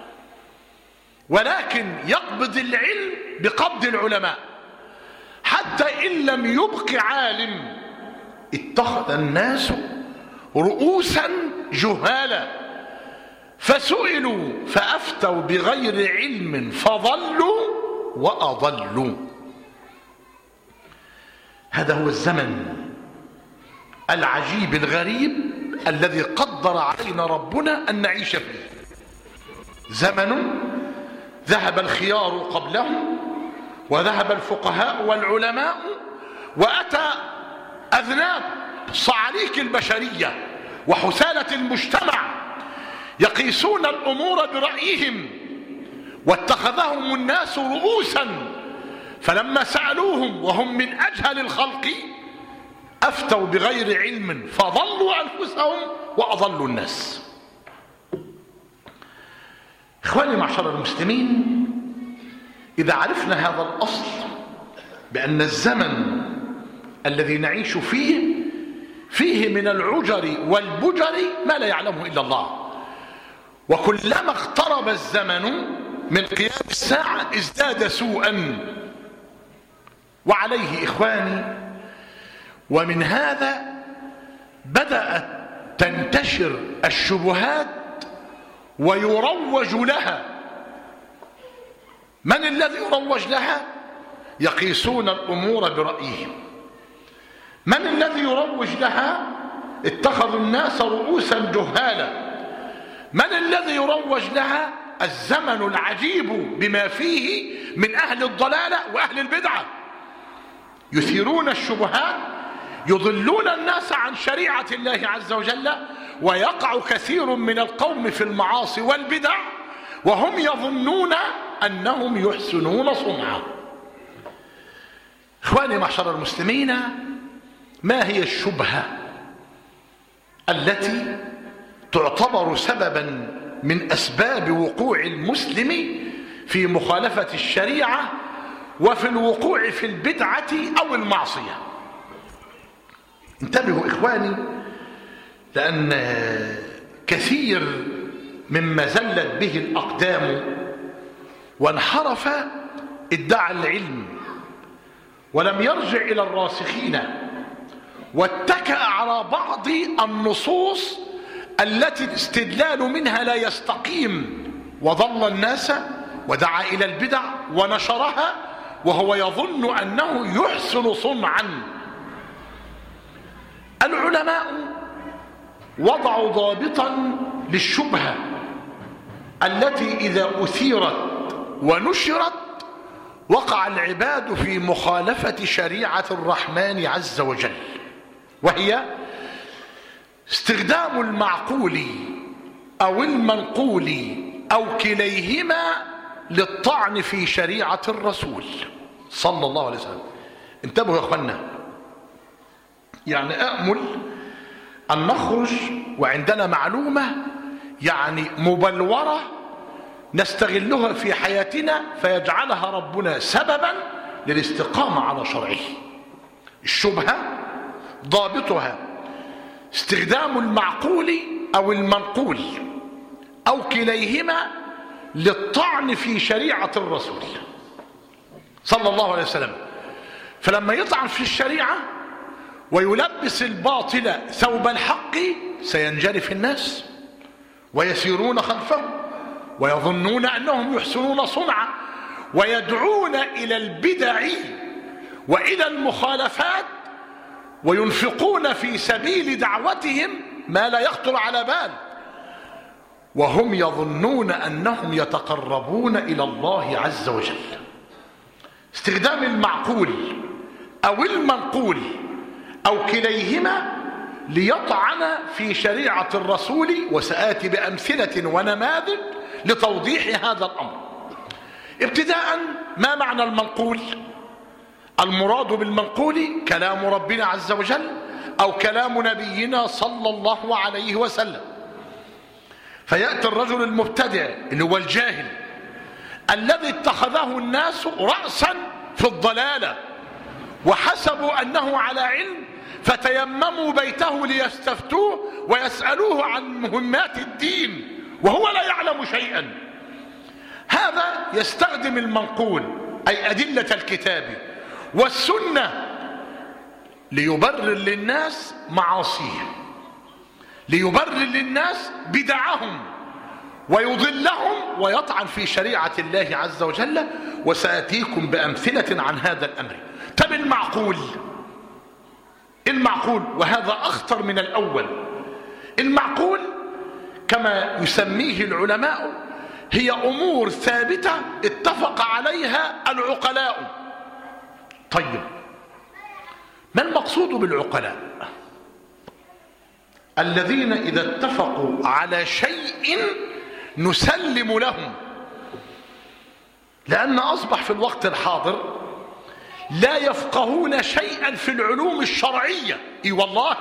ولكن يقبض العلم بقبض العلماء، حتى إن لم يبق عالم اتخذ الناس رؤوسا جهالا فسئلوا فأفتوا بغير علم فضلوا وأضلوا. هذا هو الزمن العجيب الغريب الذي قدر علينا ربنا أن نعيش فيه. زمن ذهب الخيار قبله، وذهب الفقهاء والعلماء، وأتى أذناب صعاليك البشرية وحثالة المجتمع يقيسون الأمور برأيهم، واتخذهم الناس رؤوسا، فلما سألوهم وهم من أجهل الخلق أفتوا بغير علم فضلوا أنفسهم وأضلوا الناس. إخواني معشر المسلمين، إذا عرفنا هذا الأصل بأن الزمن الذي نعيش فيه من العجر والبجر ما لا يعلمه إلا الله، وكلما اقترب الزمن من قيام الساعة ازداد سوءا. وعليه إخواني، ومن هذا بدأت تنتشر الشبهات ويروج لها. من الذي يروج لها؟ يقيسون الأمور برأيهم. من الذي يروج لها؟ اتخذوا الناس رؤوسا جهالا. من الذي يروج لها؟ الزمن العجيب بما فيه من أهل الضلالة وأهل البدعة، يثيرون الشبهات، يضلون الناس عن شريعة الله عز وجل، ويقع كثير من القوم في المعاصي والبدع وهم يظنون أنهم يحسنون صنعا. إخواني معشر المسلمين، ما هي الشبهة التي تعتبر سببا من أسباب وقوع المسلم في مخالفة الشريعة وفي الوقوع في البدعة أو المعصية؟ انتبهوا إخواني، لأن كثير مما زلت به الأقدام وانحرف ادعى العلم ولم يرجع إلى الراسخين، واتكأ على بعض النصوص التي الاستدلال منها لا يستقيم، وضل الناس ودعا إلى البدع ونشرها وهو يظن أنه يحسن صنعا. العلماء وضعوا ضابطا للشبهة التي إذا أثيرت ونشرت وقع العباد في مخالفة شريعة الرحمن عز وجل، وهي استخدام المعقول أو المنقول أو كليهما للطعن في شريعة الرسول صلى الله عليه وسلم. انتبهوا يا أخوانا، يعني أأمل أن نخرج وعندنا معلومة يعني مبلورة نستغلها في حياتنا فيجعلها ربنا سببا للاستقامة على شرعه. الشبهة ضابطها استخدام المعقول أو المنقول أو كليهما للطعن في شريعة الرسول صلى الله عليه وسلم. فلما يطعن في الشريعة ويلبس الباطل ثوب الحق سينجرف الناس ويسيرون خلفه ويظنون أنهم يحسنون صنعا، ويدعون إلى البدع وإلى المخالفات، وينفقون في سبيل دعوتهم ما لا يخطر على بال، وهم يظنون أنهم يتقربون إلى الله عز وجل. استخدام المعقول أو المنقول أو كليهما ليطعن في شريعة الرسول، وسآتي بأمثلة ونماذج لتوضيح هذا الأمر. ابتداء، ما معنى المنقول؟ المراد بالمنقول كلام ربنا عز وجل أو كلام نبينا صلى الله عليه وسلم. فيأتي الرجل المبتدع اللي هو الجاهل الذي اتخذه الناس رأسا في الضلالة وحسبوا أنه على علم، فتيمموا بيته ليستفتوه ويسألوه عن مهمات الدين وهو لا يعلم شيئا. هذا يستخدم المنقول أي أدلة الكتاب والسنة ليبرر للناس معاصيهم، ليبرر للناس بدعهم ويضلهم ويطعن في شريعة الله عز وجل، وسأتيكم بأمثلة عن هذا الأمر. طب المعقول وهذا أخطر من الأول. المعقول كما يسميه العلماء هي أمور ثابتة اتفق عليها العقلاء. طيب، ما المقصود بالعقلاء؟ الذين إذا اتفقوا على شيء نسلم لهم، لأن أصبح في الوقت الحاضر لا يفقهون شيئا في العلوم الشرعية، اي والله،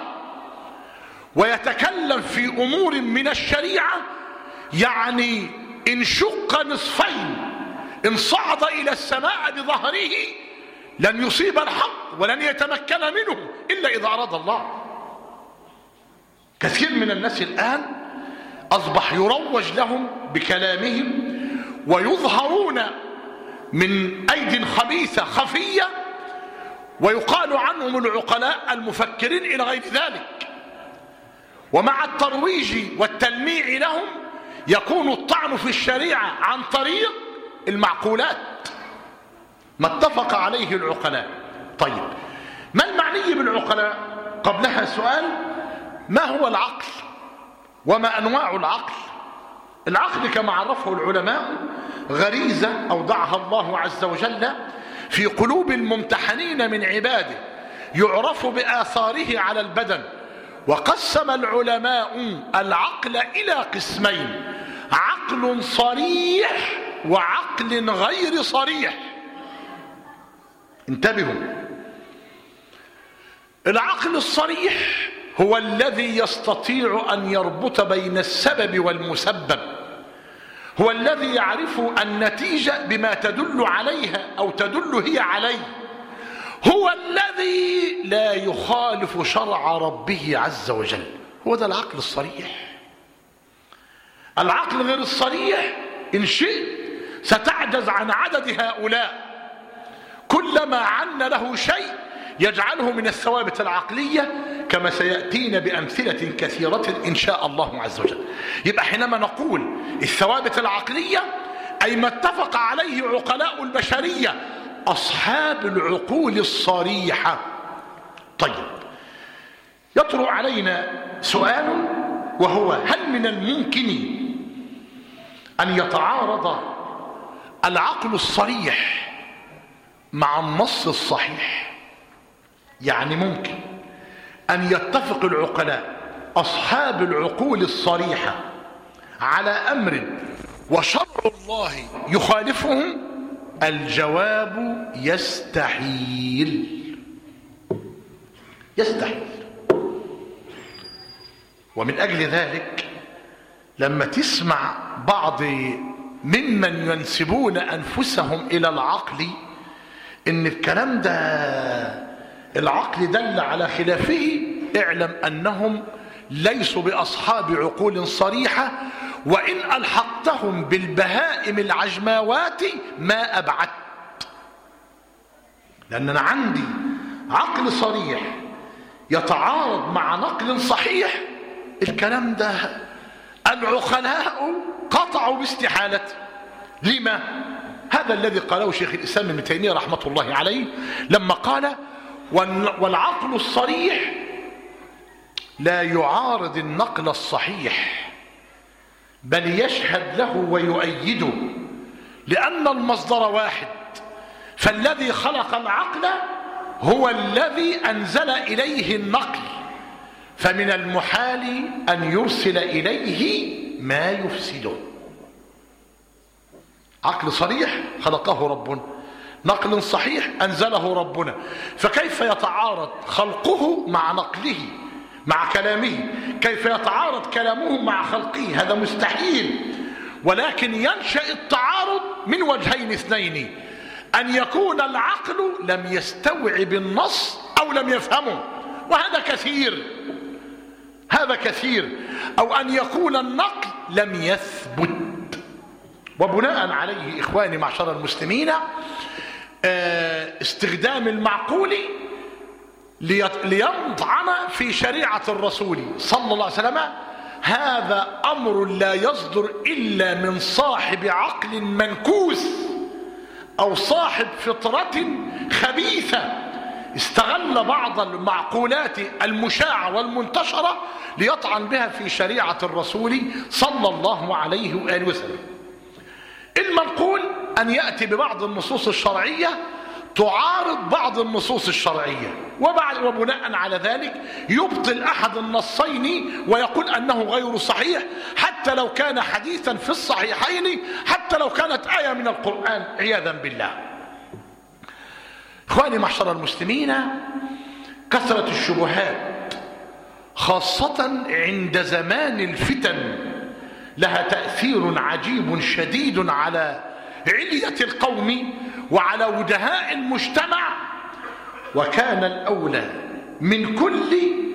ويتكلم في أمور من الشريعة يعني إن شق نصفين، إن صعد إلى السماء بظهره لن يصيب الحق ولن يتمكن منه إلا إذا أراد الله. كثير من الناس الآن أصبح يروج لهم بكلامهم ويظهرون من أيدي خبيثة خفية، ويقال عنهم العقلاء المفكرين إلى غير ذلك. ومع الترويج والتلميع لهم يكون الطعن في الشريعة عن طريق المعقولات، ما اتفق عليه العقلاء. طيب، ما المعني بالعقلاء؟ قبلها سؤال: ما هو العقل وما أنواع العقل؟ العقل كما عرفه العلماء غريزة أودعها الله عز وجل في قلوب الممتحنين من عباده، يعرف بآثاره على البدن. وقسم العلماء العقل إلى قسمين: عقل صريح وعقل غير صريح. انتبهوا، العقل الصريح هو الذي يستطيع أن يربط بين السبب والمسبب، هو الذي يعرف النتيجة بما تدل عليها أو تدل هي عليه، هو الذي لا يخالف شرع ربه عز وجل. هو ده العقل الصريح. العقل غير الصريح إن شئت ستعجز عن عدد هؤلاء، كلما عن له شيء يجعله من الثوابت العقلية، كما سيأتينا بأمثلة كثيرة إن شاء الله عز وجل. يبقى حينما نقول الثوابت العقلية أي ما اتفق عليه عقلاء البشرية أصحاب العقول الصريحة. طيب، يطرأ علينا سؤال، وهو: هل من الممكن أن يتعارض العقل الصريح مع النص الصحيح؟ يعني ممكن أن يتفق العقلاء أصحاب العقول الصريحة على أمر وشرع الله يخالفهم؟ الجواب: يستحيل. يستحيل. ومن أجل ذلك لما تسمع بعض ممن ينسبون أنفسهم إلى العقل إن الكلام ده العقل دل على خلافه، اعلم أنهم ليسوا بأصحاب عقول صريحة، وإن ألحقتهم بالبهائم العجماوات ما أبعدت. لأن أنا عندي عقل صريح يتعارض مع نقل صحيح، الكلام ده العقلاء قطعوا باستحالته. لما؟ هذا الذي قاله شيخ الإسلام ابن تيمية رحمة الله عليه لما قال: والعقل الصريح لا يعارض النقل الصحيح، بل يشهد له ويؤيده، لأن المصدر واحد، فالذي خلق العقل هو الذي أنزل إليه النقل، فمن المحال أن يرسل إليه ما يفسده. عقل صريح خلقه ربنا، نقل صحيح أنزله ربنا، فكيف يتعارض خلقه مع نقله مع كلامه؟ كيف يتعارض كلامه مع خلقه؟ هذا مستحيل. ولكن ينشأ التعارض من وجهين اثنين: أن يكون العقل لم يستوعب النص أو لم يفهمه، وهذا كثير، هذا كثير، أو أن يكون النقل لم يثبت. وبناء عليه إخواني معشر المسلمين، استخدام المعقول ليطعن في شريعة الرسول صلى الله عليه وسلم هذا أمر لا يصدر إلا من صاحب عقل منكوس أو صاحب فطرة خبيثة استغل بعض المعقولات المشاعة والمنتشرة ليطعن بها في شريعة الرسول صلى الله عليه وآله وسلم. المنقول أن يأتي ببعض النصوص الشرعية تعارض بعض النصوص الشرعية، وبناء على ذلك يبطل أحد النصين ويقول أنه غير صحيح، حتى لو كان حديثا في الصحيحين، حتى لو كانت آية من القرآن، عياذا بالله. إخواني معشر المسلمين، كثرة الشبهات خاصة عند زمان الفتن لها تأثير عجيب شديد على علية القوم وعلى وجهاء المجتمع. وكان الأولى من كل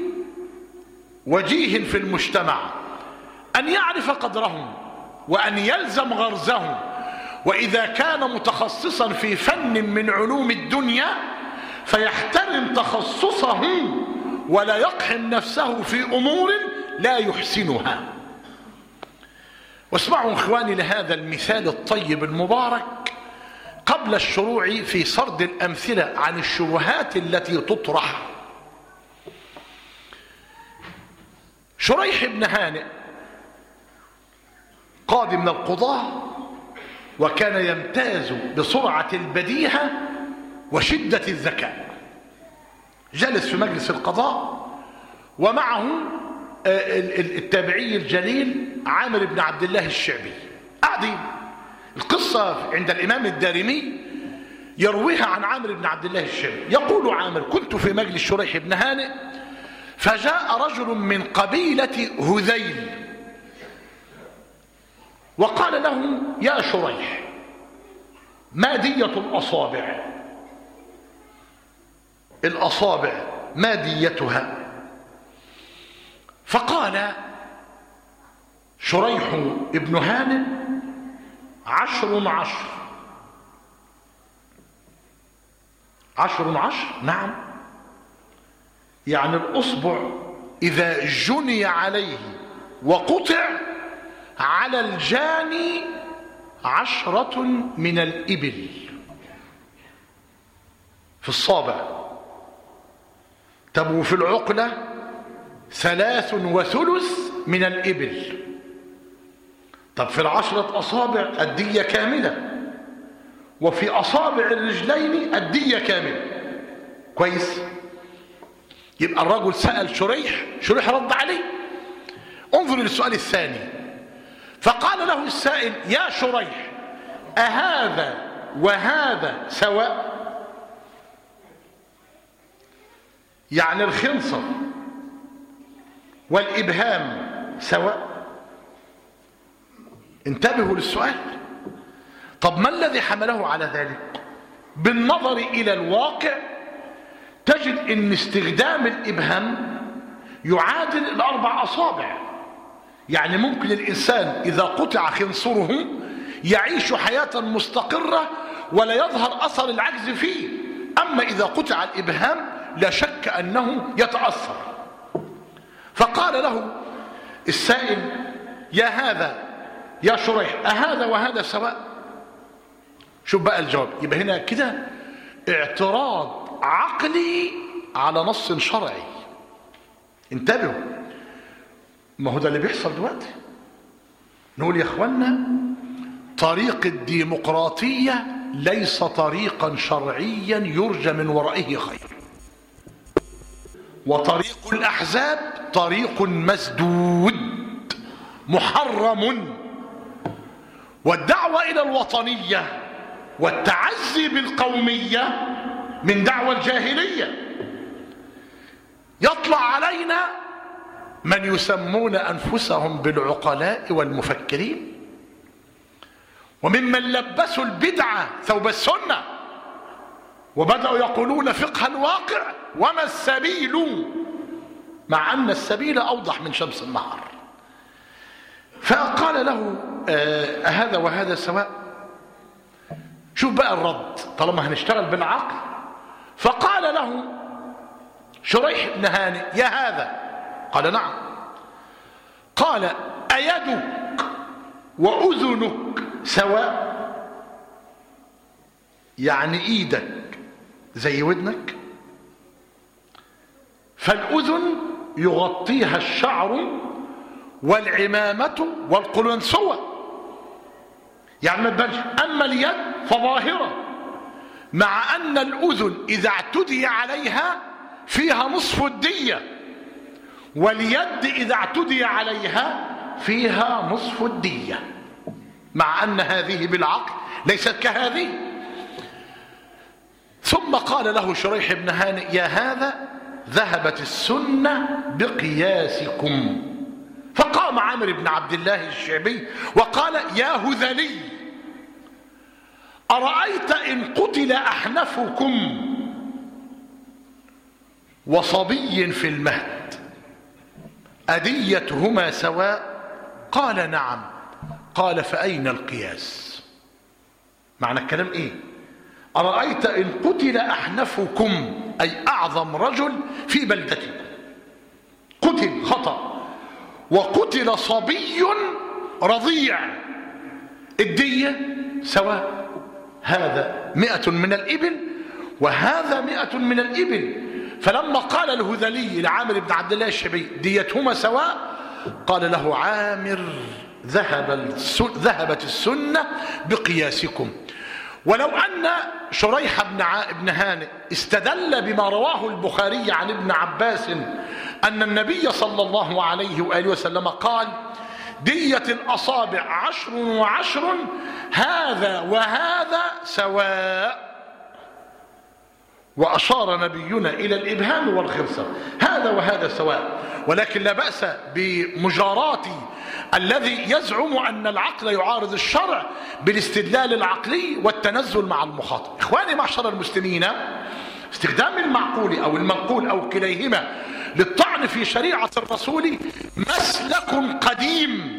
وجيه في المجتمع أن يعرف قدرهم وأن يلزم غرزهم، وإذا كان متخصصا في فن من علوم الدنيا فيحترم تخصصه ولا يقحم نفسه في أمور لا يحسنها. واسمعوا إخواني لهذا المثال الطيب المبارك قبل الشروع في سرد الأمثلة عن الشبهات التي تطرح. شريح بن هانئ قاضي من القضاة، وكان يمتاز بسرعة البديهة وشدة الذكاء. جلس في مجلس القضاء ومعه التابعي الجليل عامر بن عبد الله الشعبي. قاعدين. القصة عند الإمام الدارمي يرويها عن عامر بن عبد الله الشعبي. يقول عامر: كنت في مجلس شريح بن هانئ فجاء رجل من قبيلة هذيل وقال له: يا شريح، ما دية الأصابع؟ الأصابع ما ديتها؟ فقال شريح ابن هانئ: 10 10. 10 10؟ نعم، يعني الأصبع إذا جني عليه وقطع على الجاني 10 من الإبل في الصابع. طب وفي العقلة 3 1/3 من الإبل. طب في 10 أصابع الدية كاملة، وفي أصابع الرجلين الدية كاملة. كويس؟ يبقى الرجل سأل شريح رد عليه. انظر للسؤال الثاني. فقال له السائل: يا شريح، أهذا وهذا سواء؟ يعني الخنصر والإبهام سواء؟ انتبهوا للسؤال. طب ما الذي حمله على ذلك؟ بالنظر إلى الواقع تجد أن استخدام الإبهام يعادل 4 أصابع. يعني ممكن الإنسان إذا قطع خنصره يعيش حياة مستقرة ولا يظهر أثر العجز فيه، أما إذا قطع الإبهام لا شك أنه يتأثر. فقال له السائل: يا شريح، أهذا وهذا سواء؟ شوف بقى الجواب. يبقى هنا كده اعتراض عقلي على نص شرعي. انتبهوا، ما هو ده اللي بيحصل دلوقتي. نقول يا اخوانا طريق الديمقراطية ليس طريقا شرعيا يرجى من ورائه خير، وطريق الأحزاب طريق مسدود محرم. والدعوة إلى الوطنية والتعزي بالقومية من دعوة الجاهلية. يطلع علينا من يسمون أنفسهم بالعقلاء والمفكرين، وممن لبسوا البدعة ثوب السنة وبدأوا يقولون فقه الواقع وما السبيل، مع أن السبيل أوضح من شمس النهار. فقال له هذا وهذا سواء. شوف بقى الرد، طالما هنشتغل بالعقل. فقال له شريح بن هانئ يا هذا، قال نعم. قال أيدك وأذنك سواء؟ يعني إيدك زي ودنك؟ فالأذن يغطيها الشعر والعمامة والقلنسوة، يعني ما تبانش. أما اليد فظاهرة، مع أن الأذن إذا اعتدي عليها فيها نصف الدية، واليد إذا اعتدي عليها فيها نصف الدية، مع أن هذه بالعقل ليست كهذه. ثم قال له شريح بن هانئ يا هذا ذهبت السنة بقياسكم. فقام عامر بن عبد الله الشعبي وقال يا هذلي أرأيت إن قتل أحنفكم وصبي في المهد أديتهما سواء؟ قال نعم. قال فأين القياس؟ معنى الكلام إيه؟ أرأيت إن قتل أحنفكم أي أعظم رجل في بلدتكم قتل خطأ، وقتل صبي رضيع، الدية سواء، هذا 100 من الإبل وهذا 100 من الإبل. فلما قال الهذلي لعامر بن عبد الله الشعبي ديتهما سواء، قال له عامر ذهبت السنة بقياسكم. ولو أن شريح بن هانئ استدل بما رواه البخاري عن ابن عباس أن النبي صلى الله عليه وآله وسلم قال دية الأصابع 10 و10 هذا وهذا سواء، وأشار نبينا إلى الإبهام والخرصة، هذا وهذا سواء. ولكن لا بأس بمجاراة الذي يزعم أن العقل يعارض الشرع بالاستدلال العقلي والتنزل مع المخاطب. إخواني معشر المسلمين، استخدام المعقول أو المنقول أو كليهما للطعن في شريعة الرسول مسلك قديم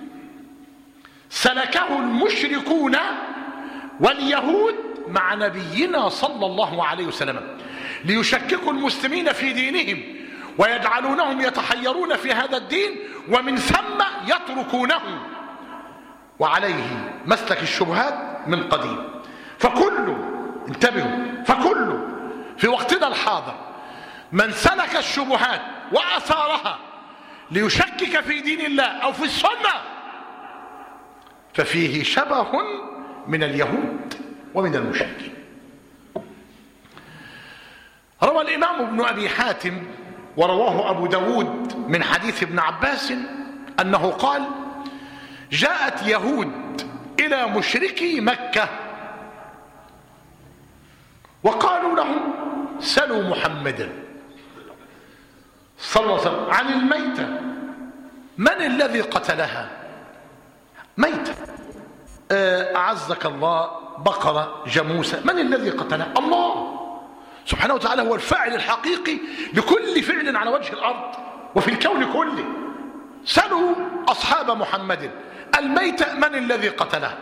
سلكه المشركون واليهود مع نبينا صلى الله عليه وسلم ليشككوا المسلمين في دينهم ويجعلونهم يتحيرون في هذا الدين ومن ثم يتركونه. وعليه مسلك الشبهات من قديم. فكل انتبهوا، فكل في وقتنا الحاضر من سلك الشبهات وأثارها ليشكك في دين الله أو في السنة ففيه شبه من اليهود ومن المشركين. روى الإمام ابن أبي حاتم ورواه أبو داود من حديث ابن عباس أنه قال جاءت يهود إلى مشركي مكة وقالوا لهم سلوا محمدا صلى الله عليه وسلم عن الميتة، من الذي قتلها؟ ميتة، أعزك الله، بقرة، جاموسة، من الذي قتلها؟ الله سبحانه وتعالى هو الفاعل الحقيقي لكل فعل على وجه الأرض وفي الكون كله. سلوا أصحاب محمد الميتة من الذي قتلها؟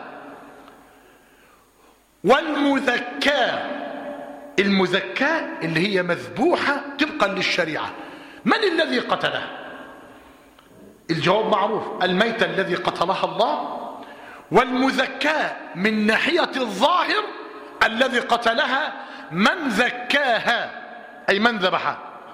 والمذكاة، المذكاة اللي هي مذبوحة طبقا للشريعة، من الذي قتلها؟ الجواب معروف، الميتة الذي قتلها الله، والمذكاة من ناحية الظاهر الذي قتلها من ذكاها أي من ذبحها.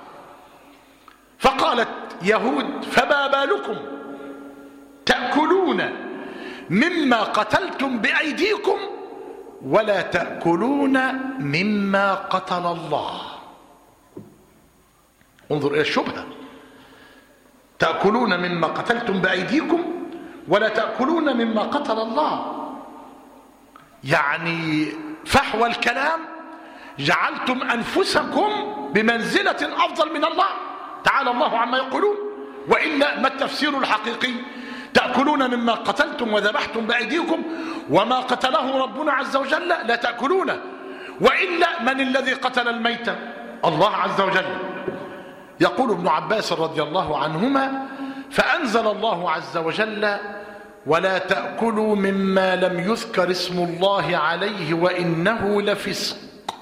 فقالت يهود فما بالكم تأكلون مما قتلتم بأيديكم ولا تأكلون مما قتل الله. انظر إلى الشبهة، تأكلون مما قتلتم بأيديكم ولا تأكلون مما قتل الله. يعني فحوى الكلام جعلتم أنفسكم بمنزلة أفضل من الله تعالى الله عما يقولون. وإلا ما التفسير الحقيقي؟ تأكلون مما قتلتم وذبحتم بأيديكم وما قتله ربنا عز وجل لا تأكلونه. وإلا من الذي قتل الميتة؟ الله عز وجل. يقول ابن عباس رضي الله عنهما: فأنزل الله عز وجل: ولا تأكلوا مما لم يذكر اسم الله عليه وإنه لفسق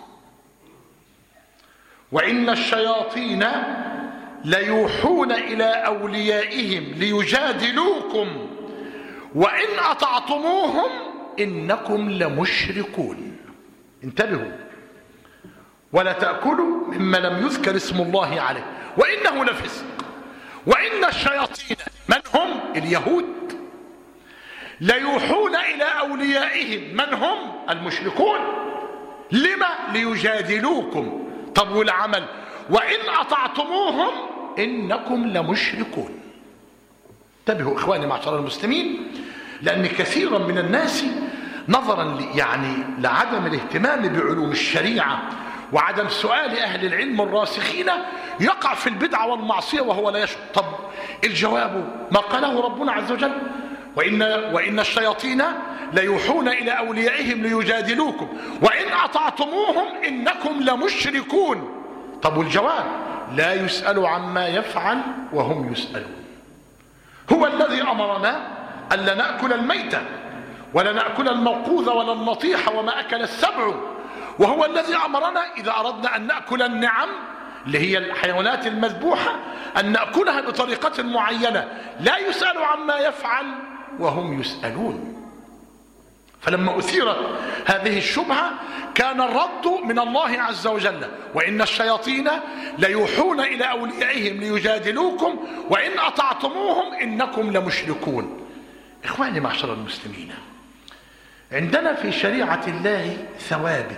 وإن الشياطين ليوحون إلى أوليائهم ليجادلوكم وإن أطعتموهم إنكم لمشركون. انتبهوا: ولا تأكلوا مما لم يذكر اسم الله عليه وإنه لفسق وإن الشياطين من هم؟ اليهود. ليوحون إلى أوليائهم من هم؟ المشركون. لما؟ ليجادلوكم. طب والعمل؟ وإن أطعتموهم إنكم لمشركون. انتبهوا إخواني معشر المسلمين، لأن كثيرا من الناس نظرا لعدم الاهتمام بعلوم الشريعة وعدم سؤال أهل العلم الراسخين يقع في البدعة والمعصية وهو لا يشعر. طب الجواب ما قاله ربنا عز وجل: وإن الشياطين ليوحون إلى أوليائهم ليجادلوكم وإن أطعتموهم إنكم لمشركون. طب والجواب: لا يسأل عما يفعل وهم يسألون. هو الذي أمرنا ألا نأكل الميتة ولا نأكل الموقوذ ولا النطيح وما أكل السبع، وهو الذي أمرنا إذا أردنا أن نأكل النعم اللي هي الحيوانات المذبوحة أن نأكلها بطريقة معينة لا يسأل عما يفعل وهم يسألون. فلما أثيرت هذه الشبهة كان الرد من الله عز وجل: وإن الشياطين ليوحون إلى أوليائهم ليجادلوكم وإن أطعتموهم إنكم لمشركون. إخواني معشر المسلمين، عندنا في شريعة الله ثوابت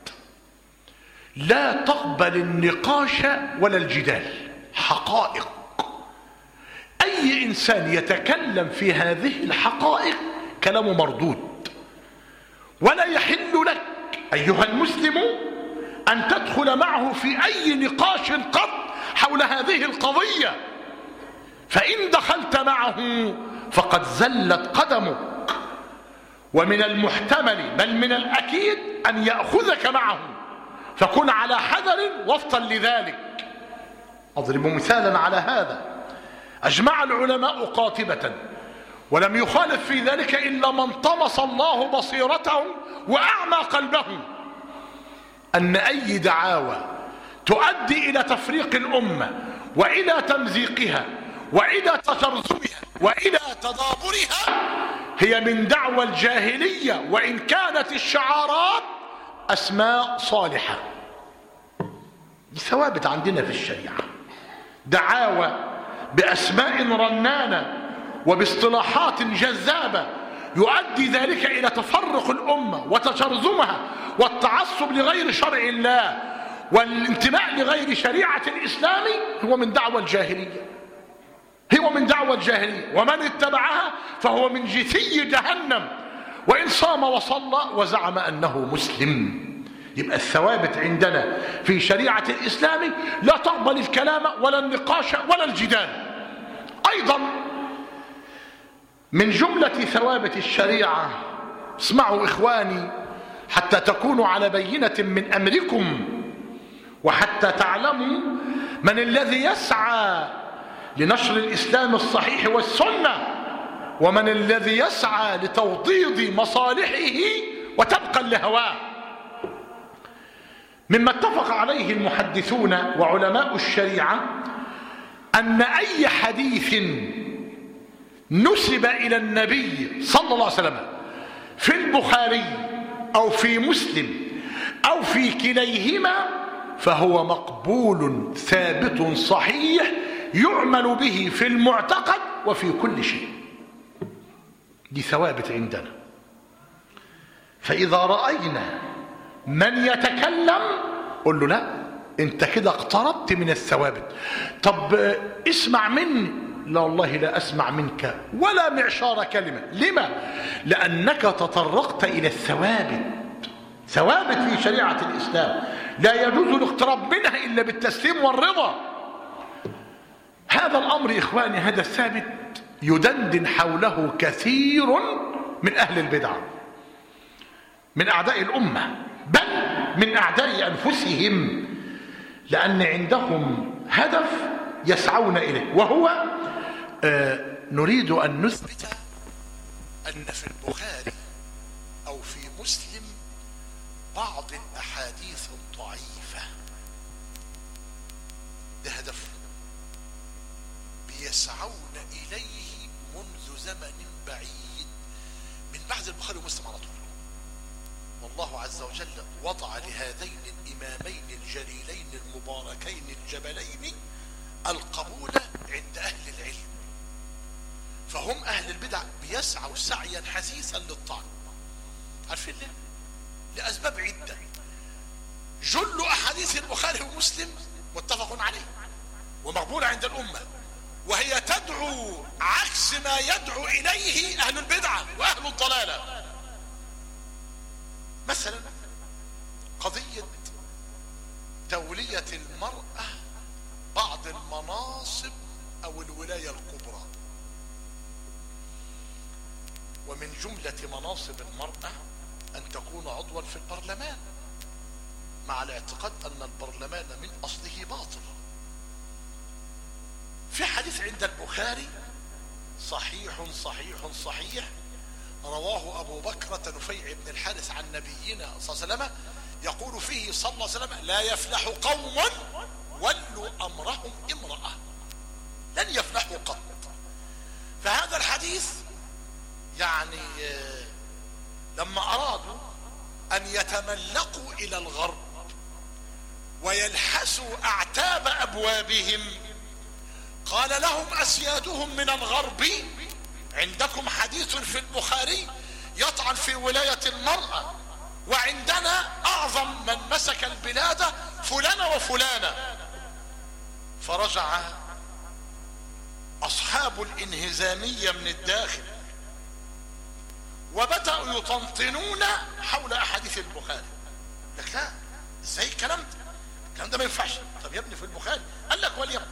لا تقبل النقاش ولا الجدال، حقائق. أي إنسان يتكلم في هذه الحقائق كلامه مردود، ولا يحل لك أيها المسلم أن تدخل معه في أي نقاش قط حول هذه القضية، فإن دخلت معه فقد زلت قدمك، ومن المحتمل بل من الأكيد أن يأخذك معه، فكن على حذر وفقا لذلك. أضرب مثالا على هذا: أجمع العلماء قاطبة ولم يخالف في ذلك إلا من طمس الله بصيرته وأعمى قلبه أن أي دعاوى تؤدي إلى تفريق الأمة وإلى تمزيقها وإلى تشرذمها وإلى تدابرها هي من دعوى الجاهلية، وإن كانت الشعارات أسماء صالحة. دي ثوابت عندنا في الشريعة، دعاوى بأسماء رنانة وباصطلاحات جذابة يؤدي ذلك إلى تفرق الأمة وتشرذمها والتعصب لغير شرع الله والانتماء لغير شريعة الإسلام، هو من دعوى الجاهلية، هو من دعوى الجاهلية، ومن اتبعها فهو من جثي جهنم وإن صام وصلى وزعم أنه مسلم. يبقى الثوابت عندنا في شريعة الإسلام لا تقبل الكلام ولا النقاش ولا الجدال. أيضا من جملة ثوابت الشريعة، اسمعوا إخواني حتى تكونوا على بينة من أمركم وحتى تعلموا من الذي يسعى لنشر الإسلام الصحيح والسنة ومن الذي يسعى لتوطيد مصالحه وتبقى لهواه. مما اتفق عليه المحدثون وعلماء الشريعة أن أي حديث نسب إلى النبي صلى الله عليه وسلم في البخاري أو في مسلم أو في كليهما فهو مقبول ثابت صحيح يعمل به في المعتقد وفي كل شيء. دي ثوابت عندنا. فإذا رأينا من يتكلم قل له لا، انت كده اقتربت من الثوابت. طب اسمع مني، لا والله لا أسمع منك ولا معشار كلمة. لما؟ لأنك تطرقت إلى ثوابت في شريعة الإسلام لا يجوز الاقتراب منها إلا بالتسليم والرضا. هذا الأمر إخواني، هذا الثابت يدندن حوله كثير من أهل البدع، من أعداء الأمة، بل من أعداء أنفسهم، لأن عندهم هدف يسعون إليه، وهو نريد أن نثبت أن في البخاري أو في مسلم بعض الأحاديث الضعيفة. ده هدف بيسعون إليه منذ زمن بعيد، من بعد البخاري ومسلم على طول. والله عز وجل وضع لهذين الإمامين الجليلين المباركين الجبلين القبول عند أهل العلم، فهم أهل البدع بيسعوا سعيا حثيثا للطعن. عارفين ليه؟ لأسباب عدة. جل أحاديث البخاري ومسلم متفق عليه ومقبولة عند الأمة، وهي تدعو عكس ما يدعو إليه أهل البدعة وأهل الضلالة. مثلا قضية تولية المرأة بعض المناصب أو الولاية الكبرى. ومن جملة مناصب المرأة أن تكون عضوا في البرلمان، مع الاعتقاد أن البرلمان من أصله باطل. في حديث عند البخاري صحيح صحيح صحيح رواه أبو بكرة نفيع بن الحارث عن نبينا صلى الله عليه وسلم يقول فيه صلى الله عليه وسلم: لا يفلح قوم ولوا أمرهم امرأة، لن يفلحوا قط. فهذا الحديث يعني لما أرادوا أن يتملقوا إلى الغرب ويلحسوا أعتاب أبوابهم قال لهم أسيادهم من الغرب: عندكم حديث في البخاري يطعن في ولاية المرأة، وعندنا أعظم من مسك البلاد فلانة وفلانة. فرجع أصحاب الانهزامية من الداخل وبدأوا يطنطنون حول أحاديث البخاري. لك لا، ازاي الكلام ده ما ينفعش. طب يا ابني في البخاري قال لك وليكن.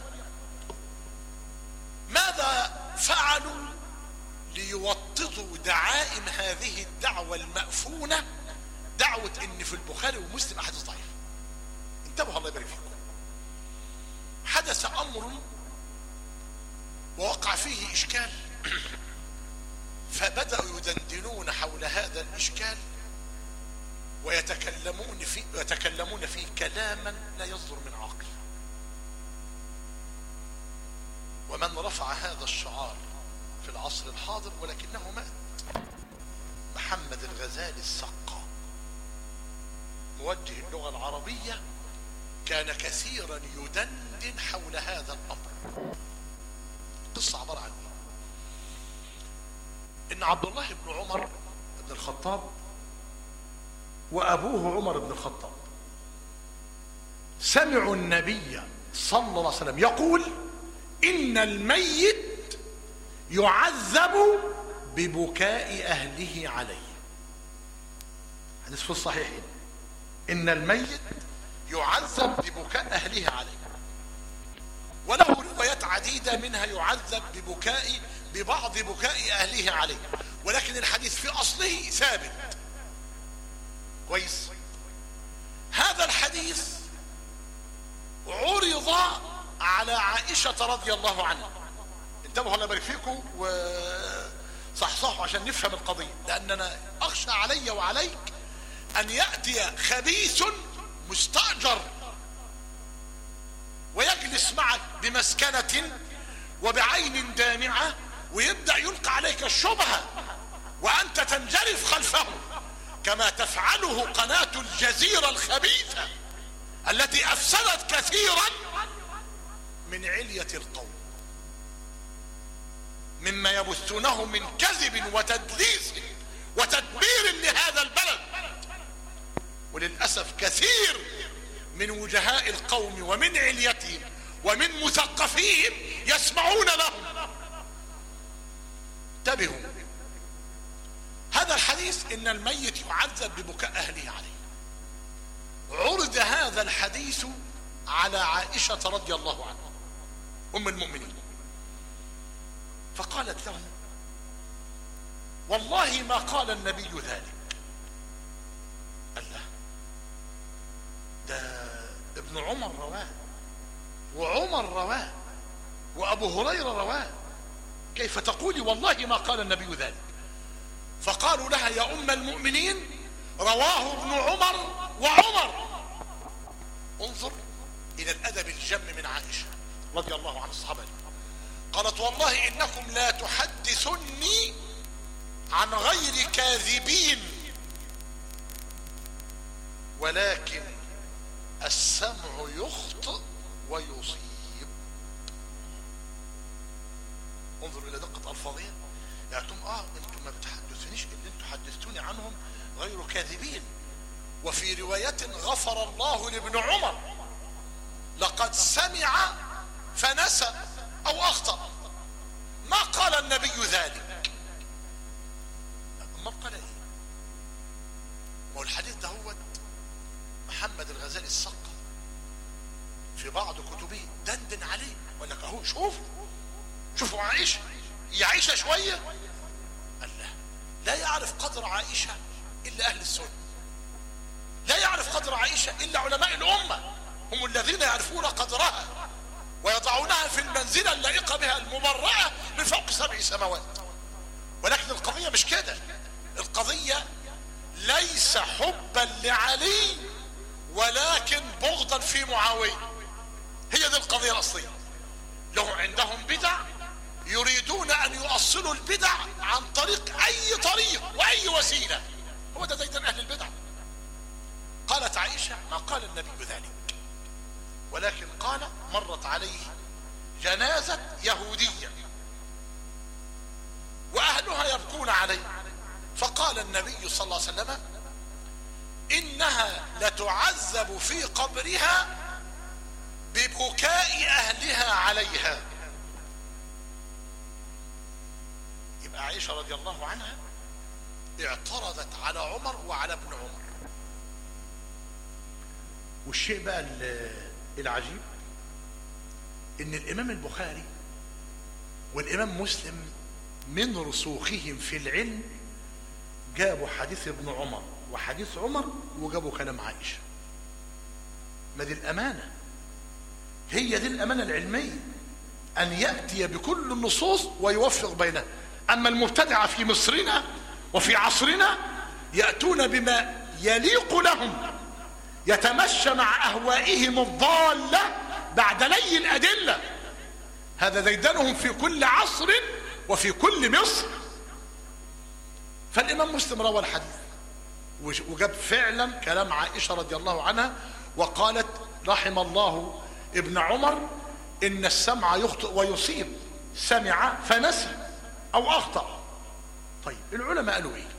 ماذا فعلوا ليوطدوا دعائم هذه الدعوة المأفونة، دعوة ان في البخاري ومسلم احاديث ضعيفة؟ انتبهوا الله يبارك فيكم. حدث امر ووقع فيه اشكال، فبدأوا يدندنون حول هذا الاشكال ويتكلمون فيه كلاما لا يصدر من عاقل. ومن رفع هذا الشعار في العصر الحاضر ولكنه مات، محمد الغزالي السقا، موجه اللغة العربية، كان كثيرا يدندن حول هذا الأمر. قصة عبارة عن إن عبد الله بن عمر بن الخطاب وأبوه عمر بن الخطاب سمعوا النبي صلى الله عليه وسلم يقول: إن الميت يعذب ببكاء أهله عليه. حديث في الصحيحين: إن الميت يعذب ببكاء أهله عليه. وله روايات عديدة منها يعذب ببعض بكاء أهله عليه، ولكن الحديث في أصله ثابت. كويس. هذا الحديث عرض على عائشة رضي الله عنها. انتبهوا الله يبارك فيكم وصحصحوا عشان نفهم القضية، لأننا أخشى علي وعليك أن يأتي خبيث مستأجر ويجلس معك بمسكنة وبعين دامعة ويبدأ يلقى عليك الشبهة وأنت تنجرف خلفه، كما تفعله قناة الجزيرة الخبيثة التي أفسدت كثيرا من علية القوم مما يبثونه من كذب وتدليس وتدبير لهذا البلد. وللأسف كثير من وجهاء القوم ومن عليتهم ومن مثقفيهم يسمعون لهم انتبهوا، هذا الحديث إن الميت يعذب ببكاء أهله عليه، عرض هذا الحديث على عائشة رضي الله عنها أم المؤمنين، فقالت له: والله ما قال النبي ذلك. قال له: ده ابن عمر رواه، وعمر رواه، وأبو هريرة رواه، كيف تقولي والله ما قال النبي ذلك؟ فقالوا لها: يا أم المؤمنين، رواه ابن عمر وعمر. انظر إلى الأدب الجم من عائشة رضي الله عن الصحابة. قالت: والله إنكم لا تحدثني عن غير كاذبين، ولكن السمع يخطئ ويصيب. انظر إلى دقة ألفاظها. يعني انتم ما بتحدثنيش، اللي انتم حدثتوني عنهم غير كاذبين. وفي رواية: غفر الله لابن عمر، لقد سمع فنسى أو أخطأ، ما قال النبي ذلك. أمال قال إيه؟ والحديث ده هو محمد الغزالي السقا في بعض كتبه دندن عليه وقال لك: أهو شوفوا عائشة، هي عائشة شوية. قال لا يعرف قدر عائشة إلا أهل السنة، لا يعرف قدر عائشة إلا علماء الأمة، هم الذين يعرفون قدرها ويضعونها في المنزلة اللائقة بها المبرأة من فوق 7 سماوات. ولكن القضية مش كده، القضية ليس حبا لعلي ولكن بغضا في معاوية. هي دي القضية الأصلية. لهم عندهم بدع يريدون أن يؤصلوا البدع عن طريق أي طريق وأي وسيلة، هو ده ديدن أهل البدع. قالت عائشة: ما قال النبي ذلك، ولكن قال: مرت عليه جنازة يهودية وأهلها يبكون عليه، فقال النبي صلى الله عليه وسلم: إنها لتعذب في قبرها ببكاء أهلها عليها. يبقى عائشة رضي الله عنها اعترضت على عمر وعلى ابن عمر. والشيء بقى العجيب ان الامام البخاري والامام مسلم من رسوخهم في العلم جابوا حديث ابن عمر وحديث عمر وجابوا كلام عائشة. ما دي الامانة، هي دي الامانة العلمية، ان يأتي بكل النصوص ويوفق بينها. اما المبتدعة في مصرنا وفي عصرنا يأتون بما يليق لهم، يتمشى مع أهوائهم الضالة بعد لي الأدلة. هذا ديدنهم في كل عصر وفي كل مصر. فالإمام مسلم روى الحديث وجاب فعلا كلام عائشة رضي الله عنها، وقالت: رحم الله ابن عمر، إن السمع يخطئ ويصيب، سمع فنسي أو أخطأ. طيب العلماء قالوا إيه؟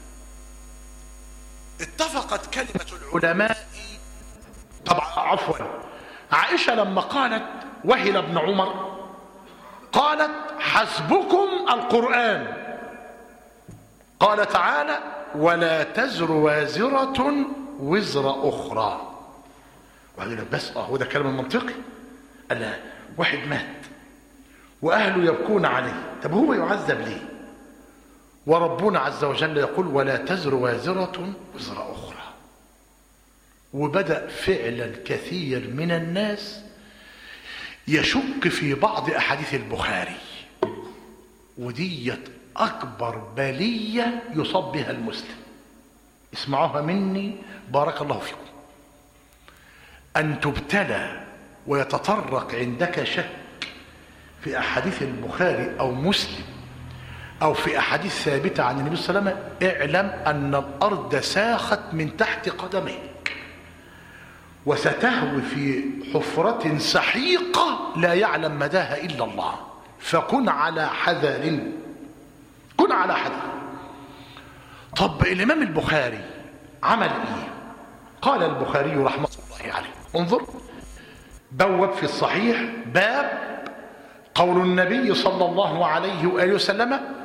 اتفقت كلمة العلماء. طبعا عفوا، عائشة لما قالت وهل ابن عمر قالت: حسبكم القرآن، قال تعالى: ولا تزر وازرة وزر أخرى. وقال لك: بس هو ده الكلام المنطقي. قال لا، واحد مات وأهله يبكون عليه، طب هو يعذب ليه؟ وربنا عز وجل يقول: ولا تزر وازرة وزر أخرى. وبدأ فعلا كثير من الناس يشك في بعض أحاديث البخاري، وديت أكبر بلية يصاب بها المسلم. اسمعوها مني بارك الله فيكم. أن تبتلى ويتطرق عندك شك في أحاديث البخاري أو مسلم أو في أحاديث ثابتة عن النبي صلى الله عليه وسلم، اعلم أن الأرض ساخت من تحت قدميك، وستهوي في حفرة سحيقة لا يعلم مداها إلا الله. فكن على حذر، كن على حذر. طب الإمام البخاري عمل إيه؟ قال البخاري رحمة الله عليه، انظر، بوب في الصحيح باب قول النبي صلى الله عليه وآله وسلم: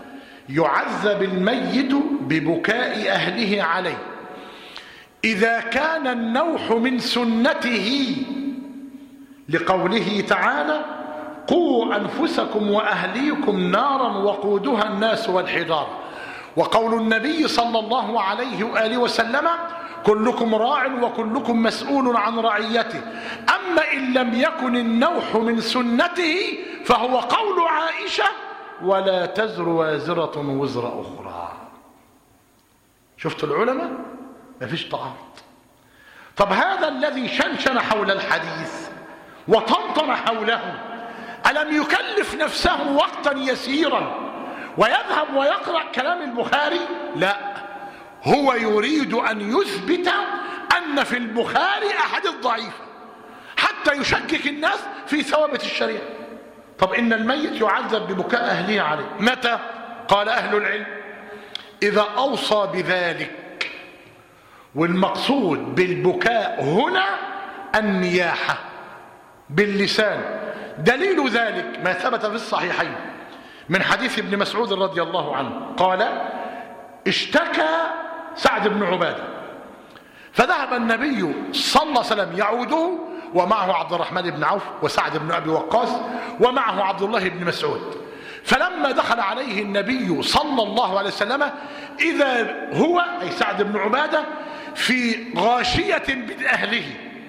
يعذب الميت ببكاء أهله عليه إذا كان النوح من سنته، لقوله تعالى: قوا أنفسكم وأهليكم نارا وقودها الناس والحجارة، وقول النبي صلى الله عليه وآله وسلم: كلكم راع وكلكم مسؤول عن رعيته. أما إن لم يكن النوح من سنته فهو قول عائشة: ولا تزر وازرة وزر أخرى. شفتوا العلماء؟ ما فيش تعارض. طب هذا الذي شنشن حول الحديث وطنطن حوله ألم يكلف نفسه وقتا يسيرا ويذهب ويقرأ كلام البخاري؟ لا، هو يريد أن يثبت أن في البخاري أحاديث ضعيفة حتى يشكك الناس في ثوابت الشريعة. طب إن الميت يعذب ببكاء أهله عليه متى؟ قال أهل العلم: إذا أوصى بذلك. والمقصود بالبكاء هنا النياحة باللسان. دليل ذلك ما ثبت في الصحيحين من حديث ابن مسعود رضي الله عنه قال: اشتكى سعد بن عبادة فذهب النبي صلى الله عليه وسلم يعوده، ومعه عبد الرحمن بن عوف وسعد بن أبي وقاص ومعه عبد الله بن مسعود. فلما دخل عليه النبي صلى الله عليه وسلم إذا هو أي سعد بن عبادة في غاشية من أهله.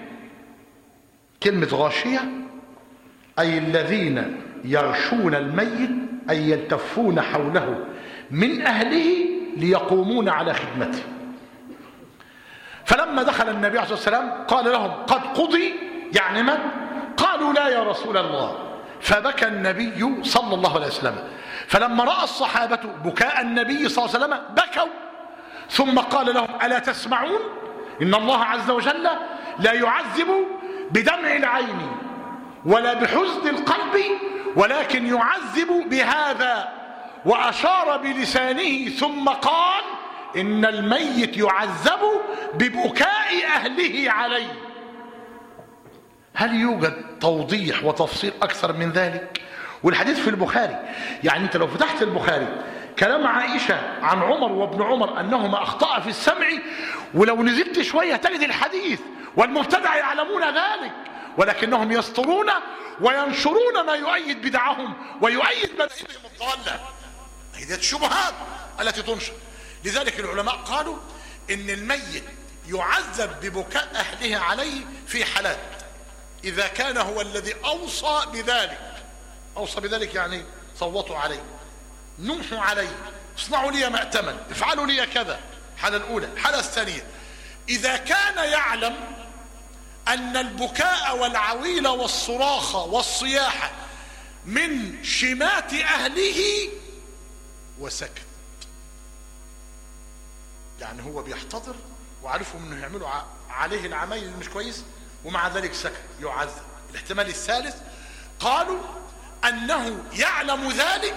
كلمة غاشية أي الذين يغشون الميت، أي يلتفون حوله من أهله ليقومون على خدمته. فلما دخل النبي عليه الصلاة والسلام قال لهم: قد قضي، يعني من؟ قالوا: لا يا رسول الله. فبكى النبي صلى الله عليه وسلم. فلما رأى الصحابة بكاء النبي صلى الله عليه وسلم بكوا، ثم قال لهم: ألا تسمعون؟ إن الله عز وجل لا يعذب بدمع العين ولا بحزن القلب، ولكن يعذب بهذا. وأشار بلسانه ثم قال: إن الميت يعذب ببكاء أهله عليه. هل يوجد توضيح وتفصيل أكثر من ذلك؟ والحديث في البخاري. يعني أنت لو فتحت البخاري كلام عائشة عن عمر وابن عمر أنهما أخطأ في السمع، ولو نزلت شوية تجد الحديث، والمبتدع يعلمون ذلك ولكنهم يسطرون وينشرون ما يؤيد بدعهم ويؤيد مذاهبهم الضالة. هذه الشبهات التي تنشر. لذلك العلماء قالوا إن الميت يعذب ببكاء أهله عليه في حالات: إذا كان هو الذي أوصى بذلك. أوصى بذلك يعني صوتوا عليه، نوحوا عليه، اصنعوا لي مأتما، افعلوا لي كذا. الحالة الأولى. الحالة الثانية: إذا كان يعلم أن البكاء والعويل والصراخ والصياح من شمات أهله وسكت. يعني هو بيحتضر وعرفوا انه يعملوا عليه العمايل اللي مش كويس، ومع ذلك سكت، يعذب. الاحتمال الثالث: قالوا انه يعلم ذلك،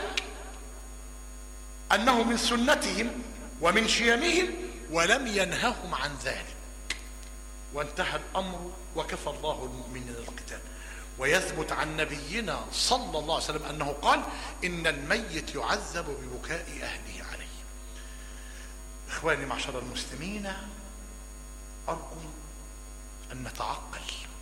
انه من سنتهم ومن شيمهم، ولم ينههم عن ذلك، وانتهى الامر وكفى الله المؤمنين القتال. ويثبت عن نبينا صلى الله عليه وسلم انه قال: ان الميت يعذب ببكاء اهله عليه. اخواني معشر المسلمين، ارجو ان نتعقل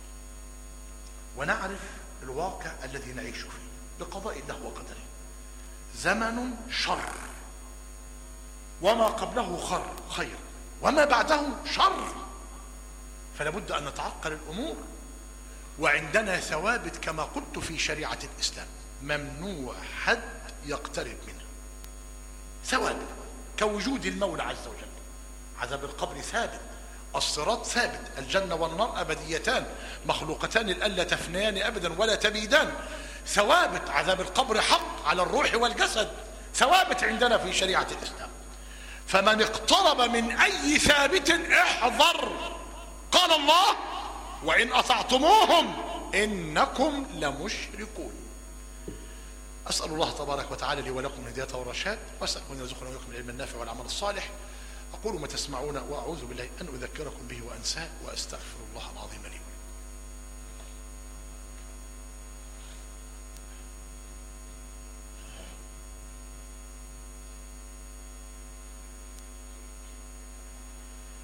ونعرف الواقع الذي نعيش فيه بقضاء الله وقدره. زمن شر، وما قبله خير، وما بعده شر، فلا بد ان نتعقل الامور. وعندنا ثوابت كما قلت في شريعة الإسلام ممنوع حد يقترب منها. ثوابت كوجود المولى عز وجل، عذاب القبر ثابت، الصراط ثابت، الجنة والنار أبديتان مخلوقتان ألا تفنيان أبدا ولا تبيدان. ثوابت عذاب القبر حق على الروح والجسد، ثوابت عندنا في شريعة الإسلام. فمن اقترب من أي ثابت احذر. قال الله: وإن أطعتموهم إنكم لمشركون. أسأل الله تبارك وتعالى لي ولكم الهداية والرشاد، وأسأل أن يرزقنا وإياكم العلم النافع والعمل الصالح. أقول ما تسمعون، وأعوذ بالله أن أذكركم به وأنساه، وأستغفر الله العظيم لي.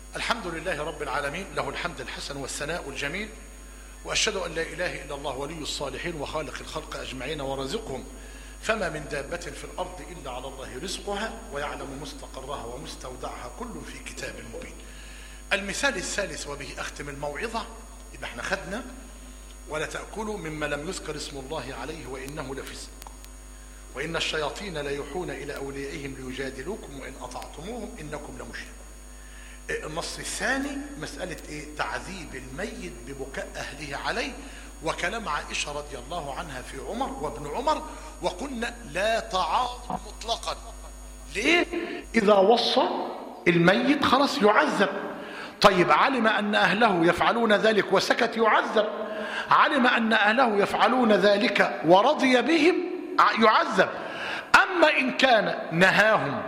الحمد لله رب العالمين، له الحمد الحسن والثناء الجميل، وأشهد أن لا إله إلا الله ولي الصالحين وخالق الخلق أجمعين ورازقهم، فما من دابة في الأرض إلا على الله رزقها ويعلم مستقرها ومستودعها كل في كتاب مبين. المثال الثالث وبه أختم الموعظة، يبقى احنا خدنا ولا تأكلوا مما لم يذكر اسم الله عليه وإنه لفسق، وإن الشياطين ليوحون إلى أوليائهم ليجادلوكم وإن أطعتموهم إنكم لمشركون. النص الثاني مسألة تعذيب الميت ببكاء أهله عليه، وكلام عائشة رضي الله عنها في عمر وابن عمر، وقلنا لا تعاظم مطلقا. ليه؟ إذا وصى الميت خلاص يعذب. طيب علم أن أهله يفعلون ذلك وسكت يعذب، علم أن أهله يفعلون ذلك ورضي بهم يعذب. أما إن كان نهاهم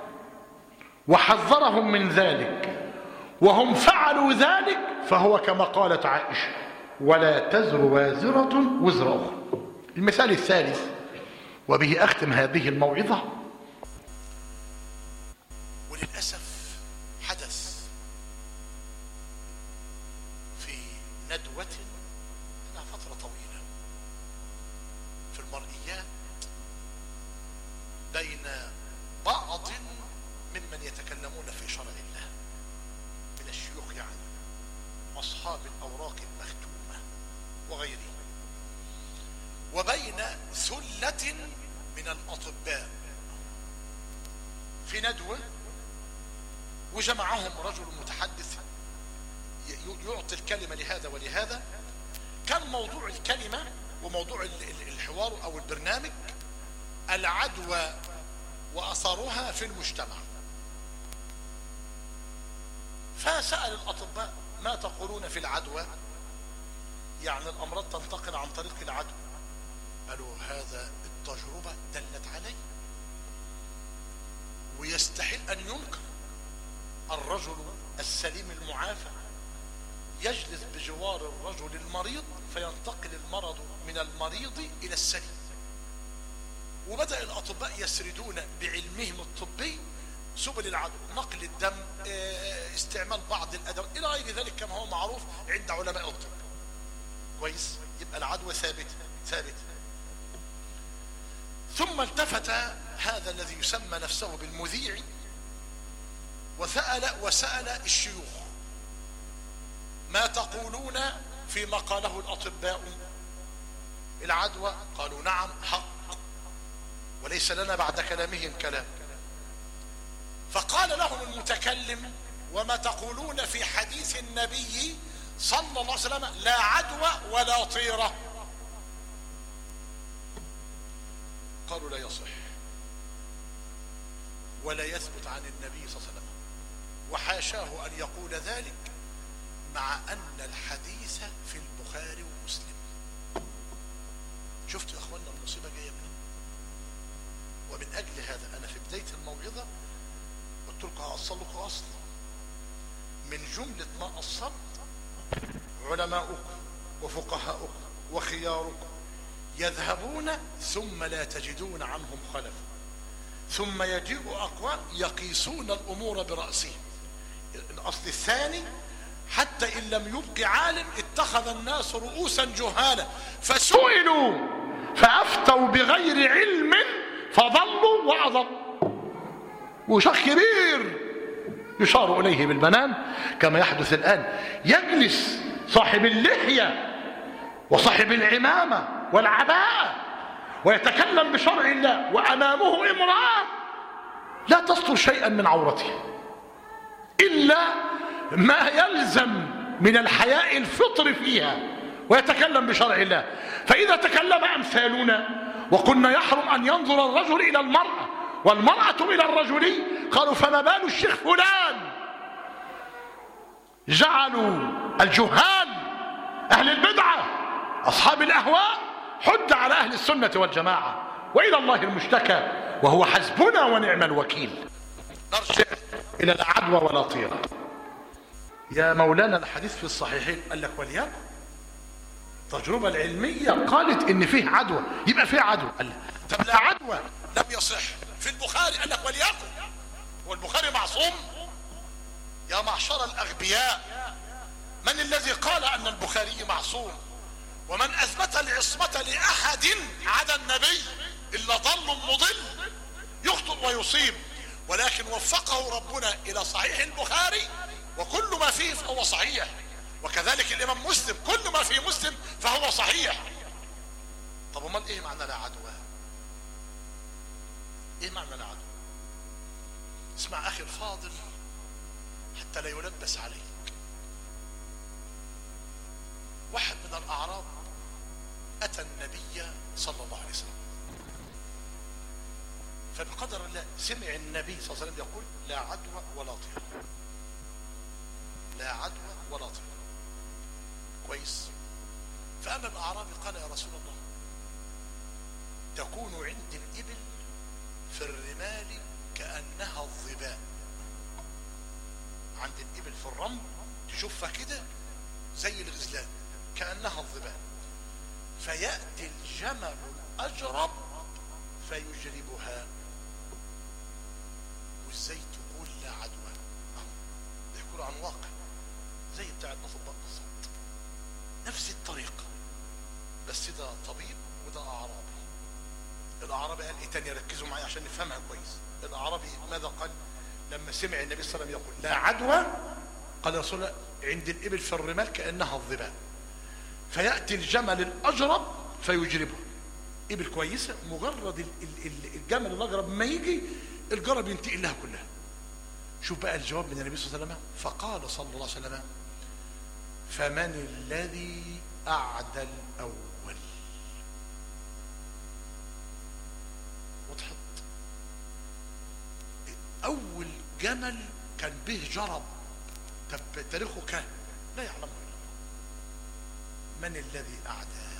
وحذرهم من ذلك وهم فعلوا ذلك فهو كما قالت عائشة ولا تزر وازرة وزر أخرى. المثال الثالث وبه أختم هذه الموعظة، وللأسف حدث في ندوة لها فترة طويلة في المرئيات بين بعض ممن يتكلمون في شرع الله من الشيوخ، يعني أصحاب الأوراق المختومة وغيره، وبين ثلة من الأطباء في ندوة، وجمعهم رجل متحدث يعطي الكلمة لهذا ولهذا. كان موضوع الكلمة وموضوع الحوار أو البرنامج العدوى وأثرها في المجتمع. فسأل الأطباء ما تقولون في العدوى؟ يعني الأمراض تنتقل عن طريق العدوى. قالوا هذا التجربة دلت عليه، ويستحيل أن ينكر. الرجل السليم المعافى يجلس بجوار الرجل المريض فينتقل المرض من المريض إلى السليم. وبدأ الأطباء يسردون بعلمهم الطبي سبل العدوى، نقل الدم، استعمال بعض الأدوات إلى غير ذلك كما هو معروف عند علماء الطب. كويس؟ يبقى العدوى ثابتة. ثم التفت هذا الذي يسمى نفسه بالمذيع وسأل الشيوخ ما تقولون فيما قاله الأطباء العدوى؟ قالوا نعم حق، وليس لنا بعد كلامهم كلام. فقال لهم المتكلم وما تقولون في حديث النبي صلى الله عليه وسلم لا عدوى ولا طيرة؟ قالوا لا يصح ولا يثبت عن النبي صلى الله عليه وسلم، وحاشاه أن يقول ذلك مع أن الحديث في البخاري ومسلم. شفتوا يا أخوانا المصيبة جاية منين؟ ومن أجل هذا أنا في بداية الموعظة قلت لكم هأصل لكم أصل من جملة ما أصلت. علماؤكم وفقهاؤكم وخياركم يذهبون ثم لا تجدون عنهم خلفا، ثم يجيء أقوام يقيسون الأمور برأسهم. الأصل الثاني حتى إن لم يبق عالم اتخذ الناس رؤوسا جهالا فسئلوا فأفتوا بغير علم فضلوا وأضلوا. وشيخ كبير يشار إليه بالبنان كما يحدث الآن، يجلس صاحب اللحية وصاحب العمامة والعباءة ويتكلم بشرع الله وأمامه امرأة لا تستر شيئا من عورته إلا ما يلزم من الحياء الفطر فيها، ويتكلم بشرع الله. فإذا تكلم أمثالنا وقلنا يحرم أن ينظر الرجل إلى المرأة والمرأة إلى الرجل، قالوا فما بال الشيخ فلان؟ جعلوا الجهال أهل البدعة أصحاب الأهواء حد على أهل السنة والجماعة، وإلى الله المشتكى وهو حسبنا ونعم الوكيل. نرجع إلى لا عدوى ولا طيرة. يا مولانا الحديث في الصحيحين قال لك وليكن التجربة العلمية قالت إن فيه عدوى يبقى فيه عدوى. قال طب لا عدوى لم يصح في البخاري، قال لك وليكن، والبخاري معصوم؟ يا معشر الأغبياء، من الذي قال أن البخاري معصوم؟ ومن أثبت العصمة لأحد عدا النبي إلا ضل مضل يخطئ ويصيب، ولكن وفقه ربنا إلى صحيح البخاري، وكل ما فيه فهو صحيح، وكذلك الإمام مسلم كل ما في مسلم فهو صحيح. طب امال ايه معنى لا عدوى؟ ايه معنى لا عدوى؟ اسمع اخي الفاضل حتى لا يلبس عليك. واحد من الاعراب اتى النبي صلى الله عليه وسلم، فبقدر الله سمع النبي صلى الله عليه وسلم يقول لا عدوى ولا طير، لا عدوى ولا طير، كويس. فأما الأعرابي قال يا رسول الله تكون عند الإبل في الرمال كأنها الظباء، عند الإبل في الرمل تشوفها كده زي الغزلان كأنها الظباء، فيأتي الجمل الأجرب فيجربها. وازاي تقول لا عدوى؟ بيحكوا عن واقع زي بتاع الأطباء بالظبط، نفس الطريقة، بس ده طبيب وده أعرابي. الأعرابي قال ايه تاني؟ ركزوا معي عشان نفهمها كويس. الأعرابي ماذا قال لما سمع النبي صلى الله عليه وسلم يقول لا عدوى؟ قال يا رسول الله عند الإبل في الرمال كأنها الظباء، فيأتي الجمل الأجرب فيجربه. إبل كويسة، مجرد الجمل الأجرب ما يجي الجرب ينتقل لها كلها. شوف بقى الجواب من النبي صلى الله عليه وسلم، فقال صلى الله عليه وسلم فمن الذي أعدى الأول؟ وضحت؟ أول جمل كان به جرب، طب تاريخه كان لا يعلمه إلا الله. من الذي أعدى؟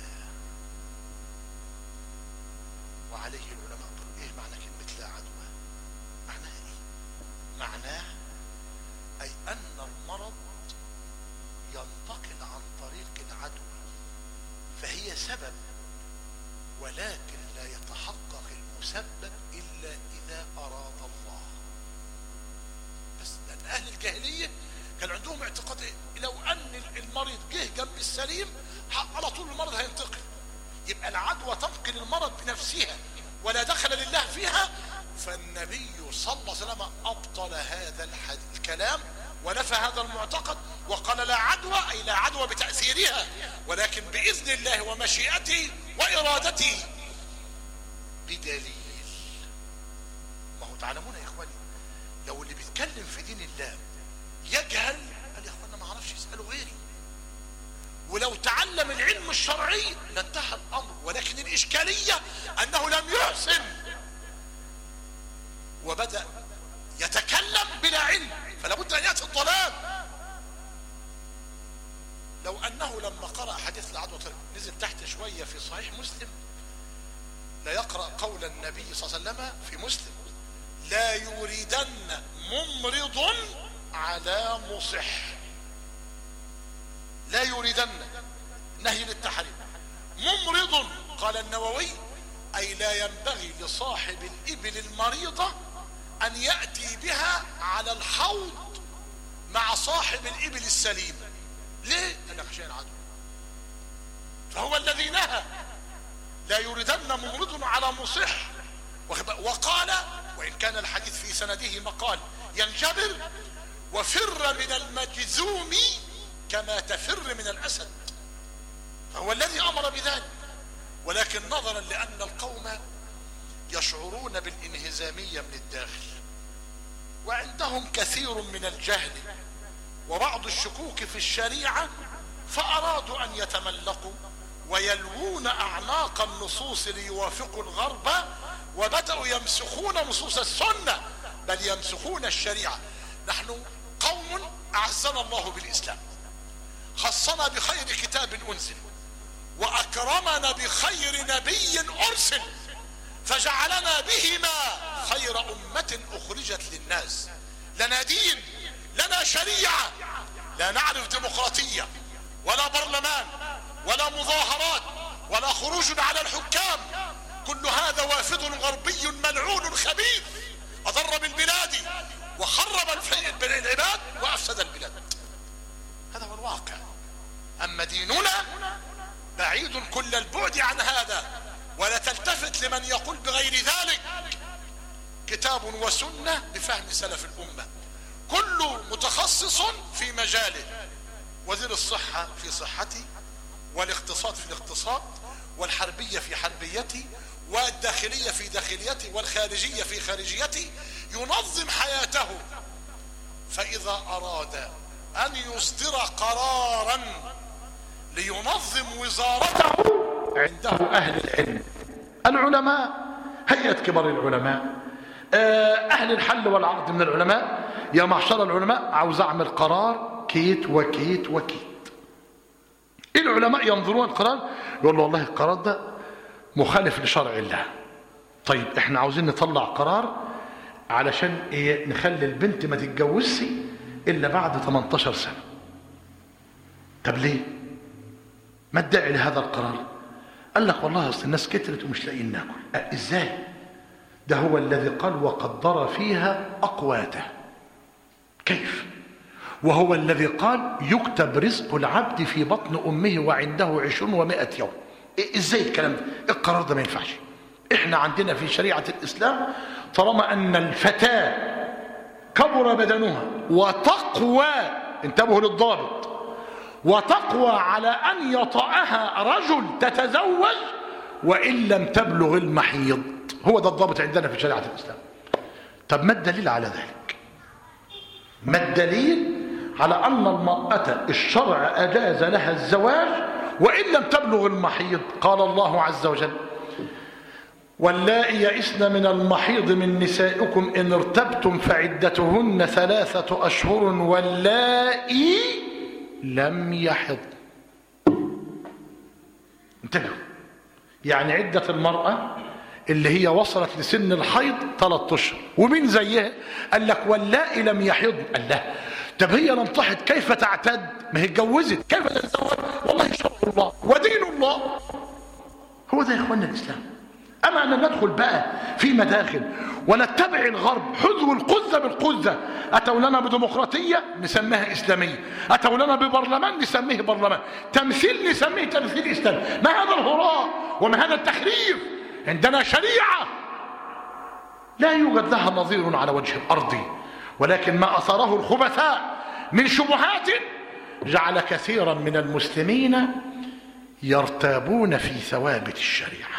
وعليه العلماء قالوا ايه معنى كلمة لا عدوى؟ معناها ايه؟ معناه اي ان المرض ينتقل عن طريق العدوى، فهي سبب ولكن لا يتحقق المسبب الا اذا اراد الله. بس لان اهل الجاهلية كان عندهم اعتقاد ايه؟ لو ان المريض جه جنب السليم على طول المرض هينتقل، يبقى العدوى تنقل المرض بنفسها ولا دخل لله فيها. فالنبي صلى الله عليه وسلم ابطل هذا الكلام ونفى هذا المعتقد وقال لا عدوى، اي لا عدوى بتأثيرها ولكن بإذن الله ومشيئته وإرادته بدليل. ما هو تعلمون يا اخواني لو اللي بيتكلم في دين الله يجهل، قال يا اخوانا ما اعرفش يسألوا غيري، ولو تعلم العلم الشرعي لانتهى الامر، ولكن الاشكالية انه لم يحسن وبدأ يتكلم بلا علم، فلا بد ان يأتي الضلال. لو انه لما قرأ حديث العدوى نزل تحت شوية في صحيح مسلم، لا يقرأ قول النبي صلى الله عليه وسلم في مسلم لا يريدن ممرض على مصح، لا يريدن نهي للتحريم، ممرض قال النووي اي لا ينبغي لصاحب الابل المريضة ان يأتي بها على الحوض مع صاحب الابل السليم. ليه؟ قال لك عشان العدوى. فهو الذي نهى لا يريدن ممرض على مصح، وقال وان كان الحديث في سنده مقال ينجبر وفر من المجذوم كما تفر من الأسد، فهو الذي أمر بذلك. ولكن نظرا لأن القوم يشعرون بالانهزامية من الداخل وعندهم كثير من الجهل وبعض الشكوك في الشريعة، فأرادوا أن يتملقوا ويلوون أعناق النصوص ليوافقوا الغرب، وبدأوا يمسخون نصوص السنة بل يمسخون الشريعة. نحن قوم أعزنا الله بالإسلام، خصنا بخير كتاب أنزل وأكرمنا بخير نبي أرسل، فجعلنا بهما خير أمة أخرجت للناس. لنا دين، لنا شريعة، لا نعرف ديمقراطية ولا برلمان ولا مظاهرات ولا خروج على الحكام، كل هذا وافد غربي ملعون خبيث أضر بالبلاد وخرب العباد وأفسد كتاب وسنة بفهم سلف الأمة، كل متخصص في مجاله. وزير الصحة في صحتي، والاقتصاد في الاقتصاد، والحربية في حربيتي، والداخلية في داخليتي، والخارجية في خارجيتي، ينظم حياته. فإذا أراد أن يصدر قرارا لينظم وزارته عنده أهل العلم، العلماء، هيئة كبار العلماء، أهل الحل والعقد من العلماء. يا معشر العلماء، عاوز أعمل قرار كيت وكيت وكيت. العلماء ينظرون القرار، يقول له والله القرار ده مخالف لشرع الله. طيب احنا عاوزين نطلع قرار علشان ايه؟ نخلي البنت ما تتجوزش الا بعد 18 سنة. طب ليه؟ ما الداعي لهذا القرار؟ قال لك والله اصل الناس كترت ومش لاقيين ناكل. ازاي؟ ده هو الذي قال وقدر فيها اقواته. كيف؟ وهو الذي قال يكتب رزق العبد في بطن امه وعنده 20 و100 يوم. ازاي الكلام ده؟ القرار ده ما ينفعش. احنا عندنا في شريعة الاسلام طالما ان الفتاة كبر بدنها وتقوى، انتبهوا للضابط، وتقوى على ان يطأها رجل تتزوج وان لم تبلغ المحيض. هو ده الضابط عندنا في شريعة الاسلام. طب ما الدليل على ذلك؟ ما الدليل على ان المرأة الشرع اجاز لها الزواج وان لم تبلغ المحيض؟ قال الله عز وجل واللائي يئسن من المحيض من نسائكم ان ارتبتم فعدتهن 3 أشهر واللائي لم يحض. انتبهوا، يعني عدة المرأة اللي هي وصلت لسن الحيض 3 أشهر. ومين زيها؟ قال لك واللائي لم يحض. قال لا، طب هي لم تحض كيف تعتد؟ ما هي اتجوزت، كيف تتزوج؟ والله شرع الله ودين الله. هو ده يا اخوانا الاسلام. اما ان ندخل بقى في مداخل ونتبع الغرب حذو القذة بالقذة. اتوا لنا بديمقراطية نسميها اسلامية، اتوا لنا ببرلمان نسميه برلمان، تمثيل نسميه تمثيل اسلامي. ما هذا الهراء وما هذا التخريف؟ عندنا شريعة لا يوجد لها نظير على وجه الارض، ولكن ما اثاره الخبثاء من شبهات جعل كثيرا من المسلمين يرتابون في ثوابت الشريعة.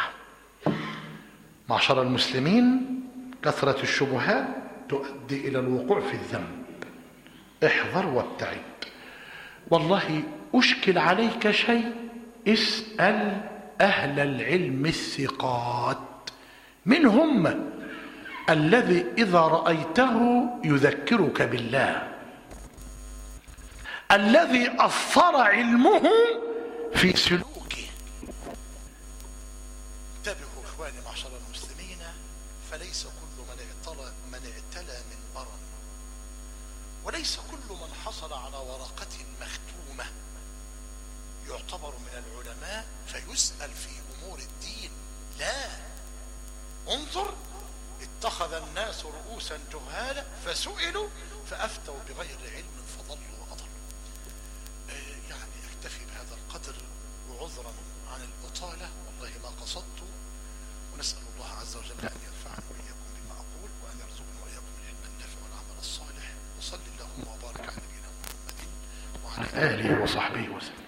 معشر المسلمين، كثرة الشبهات تؤدي إلى الوقوع في الذنب. احذر وابتعد. والله أشكل عليك شيء، اسأل أهل العلم الثقات. من هم الذي إذا رأيته يذكرك بالله، الذي أثر علمه في سلوكه. انتبهوا إخواني معشر المسلمين، فليس كل من اعتلى من برا، وليس كل من حصل على ورقة مختومة يعتبر من العلماء فيسأل في أمور الدين. لا، انظر، اتخذ الناس رؤوسا جهالا فسئلوا فأفتوا بغير علم فضلوا وأضلوا. يعني اكتفي بهذا القدر، وعذرا عن الإطالة، والله ما قصدت. ونسأل الله عز وجل أن ينفعنا وإياكم بما أقول، وأن يرزقنا وإياكم العلم النافع والعمل الصالح. وصل اللهم وبارك على نبينا محمد وعلى آله وصحبه وسلم.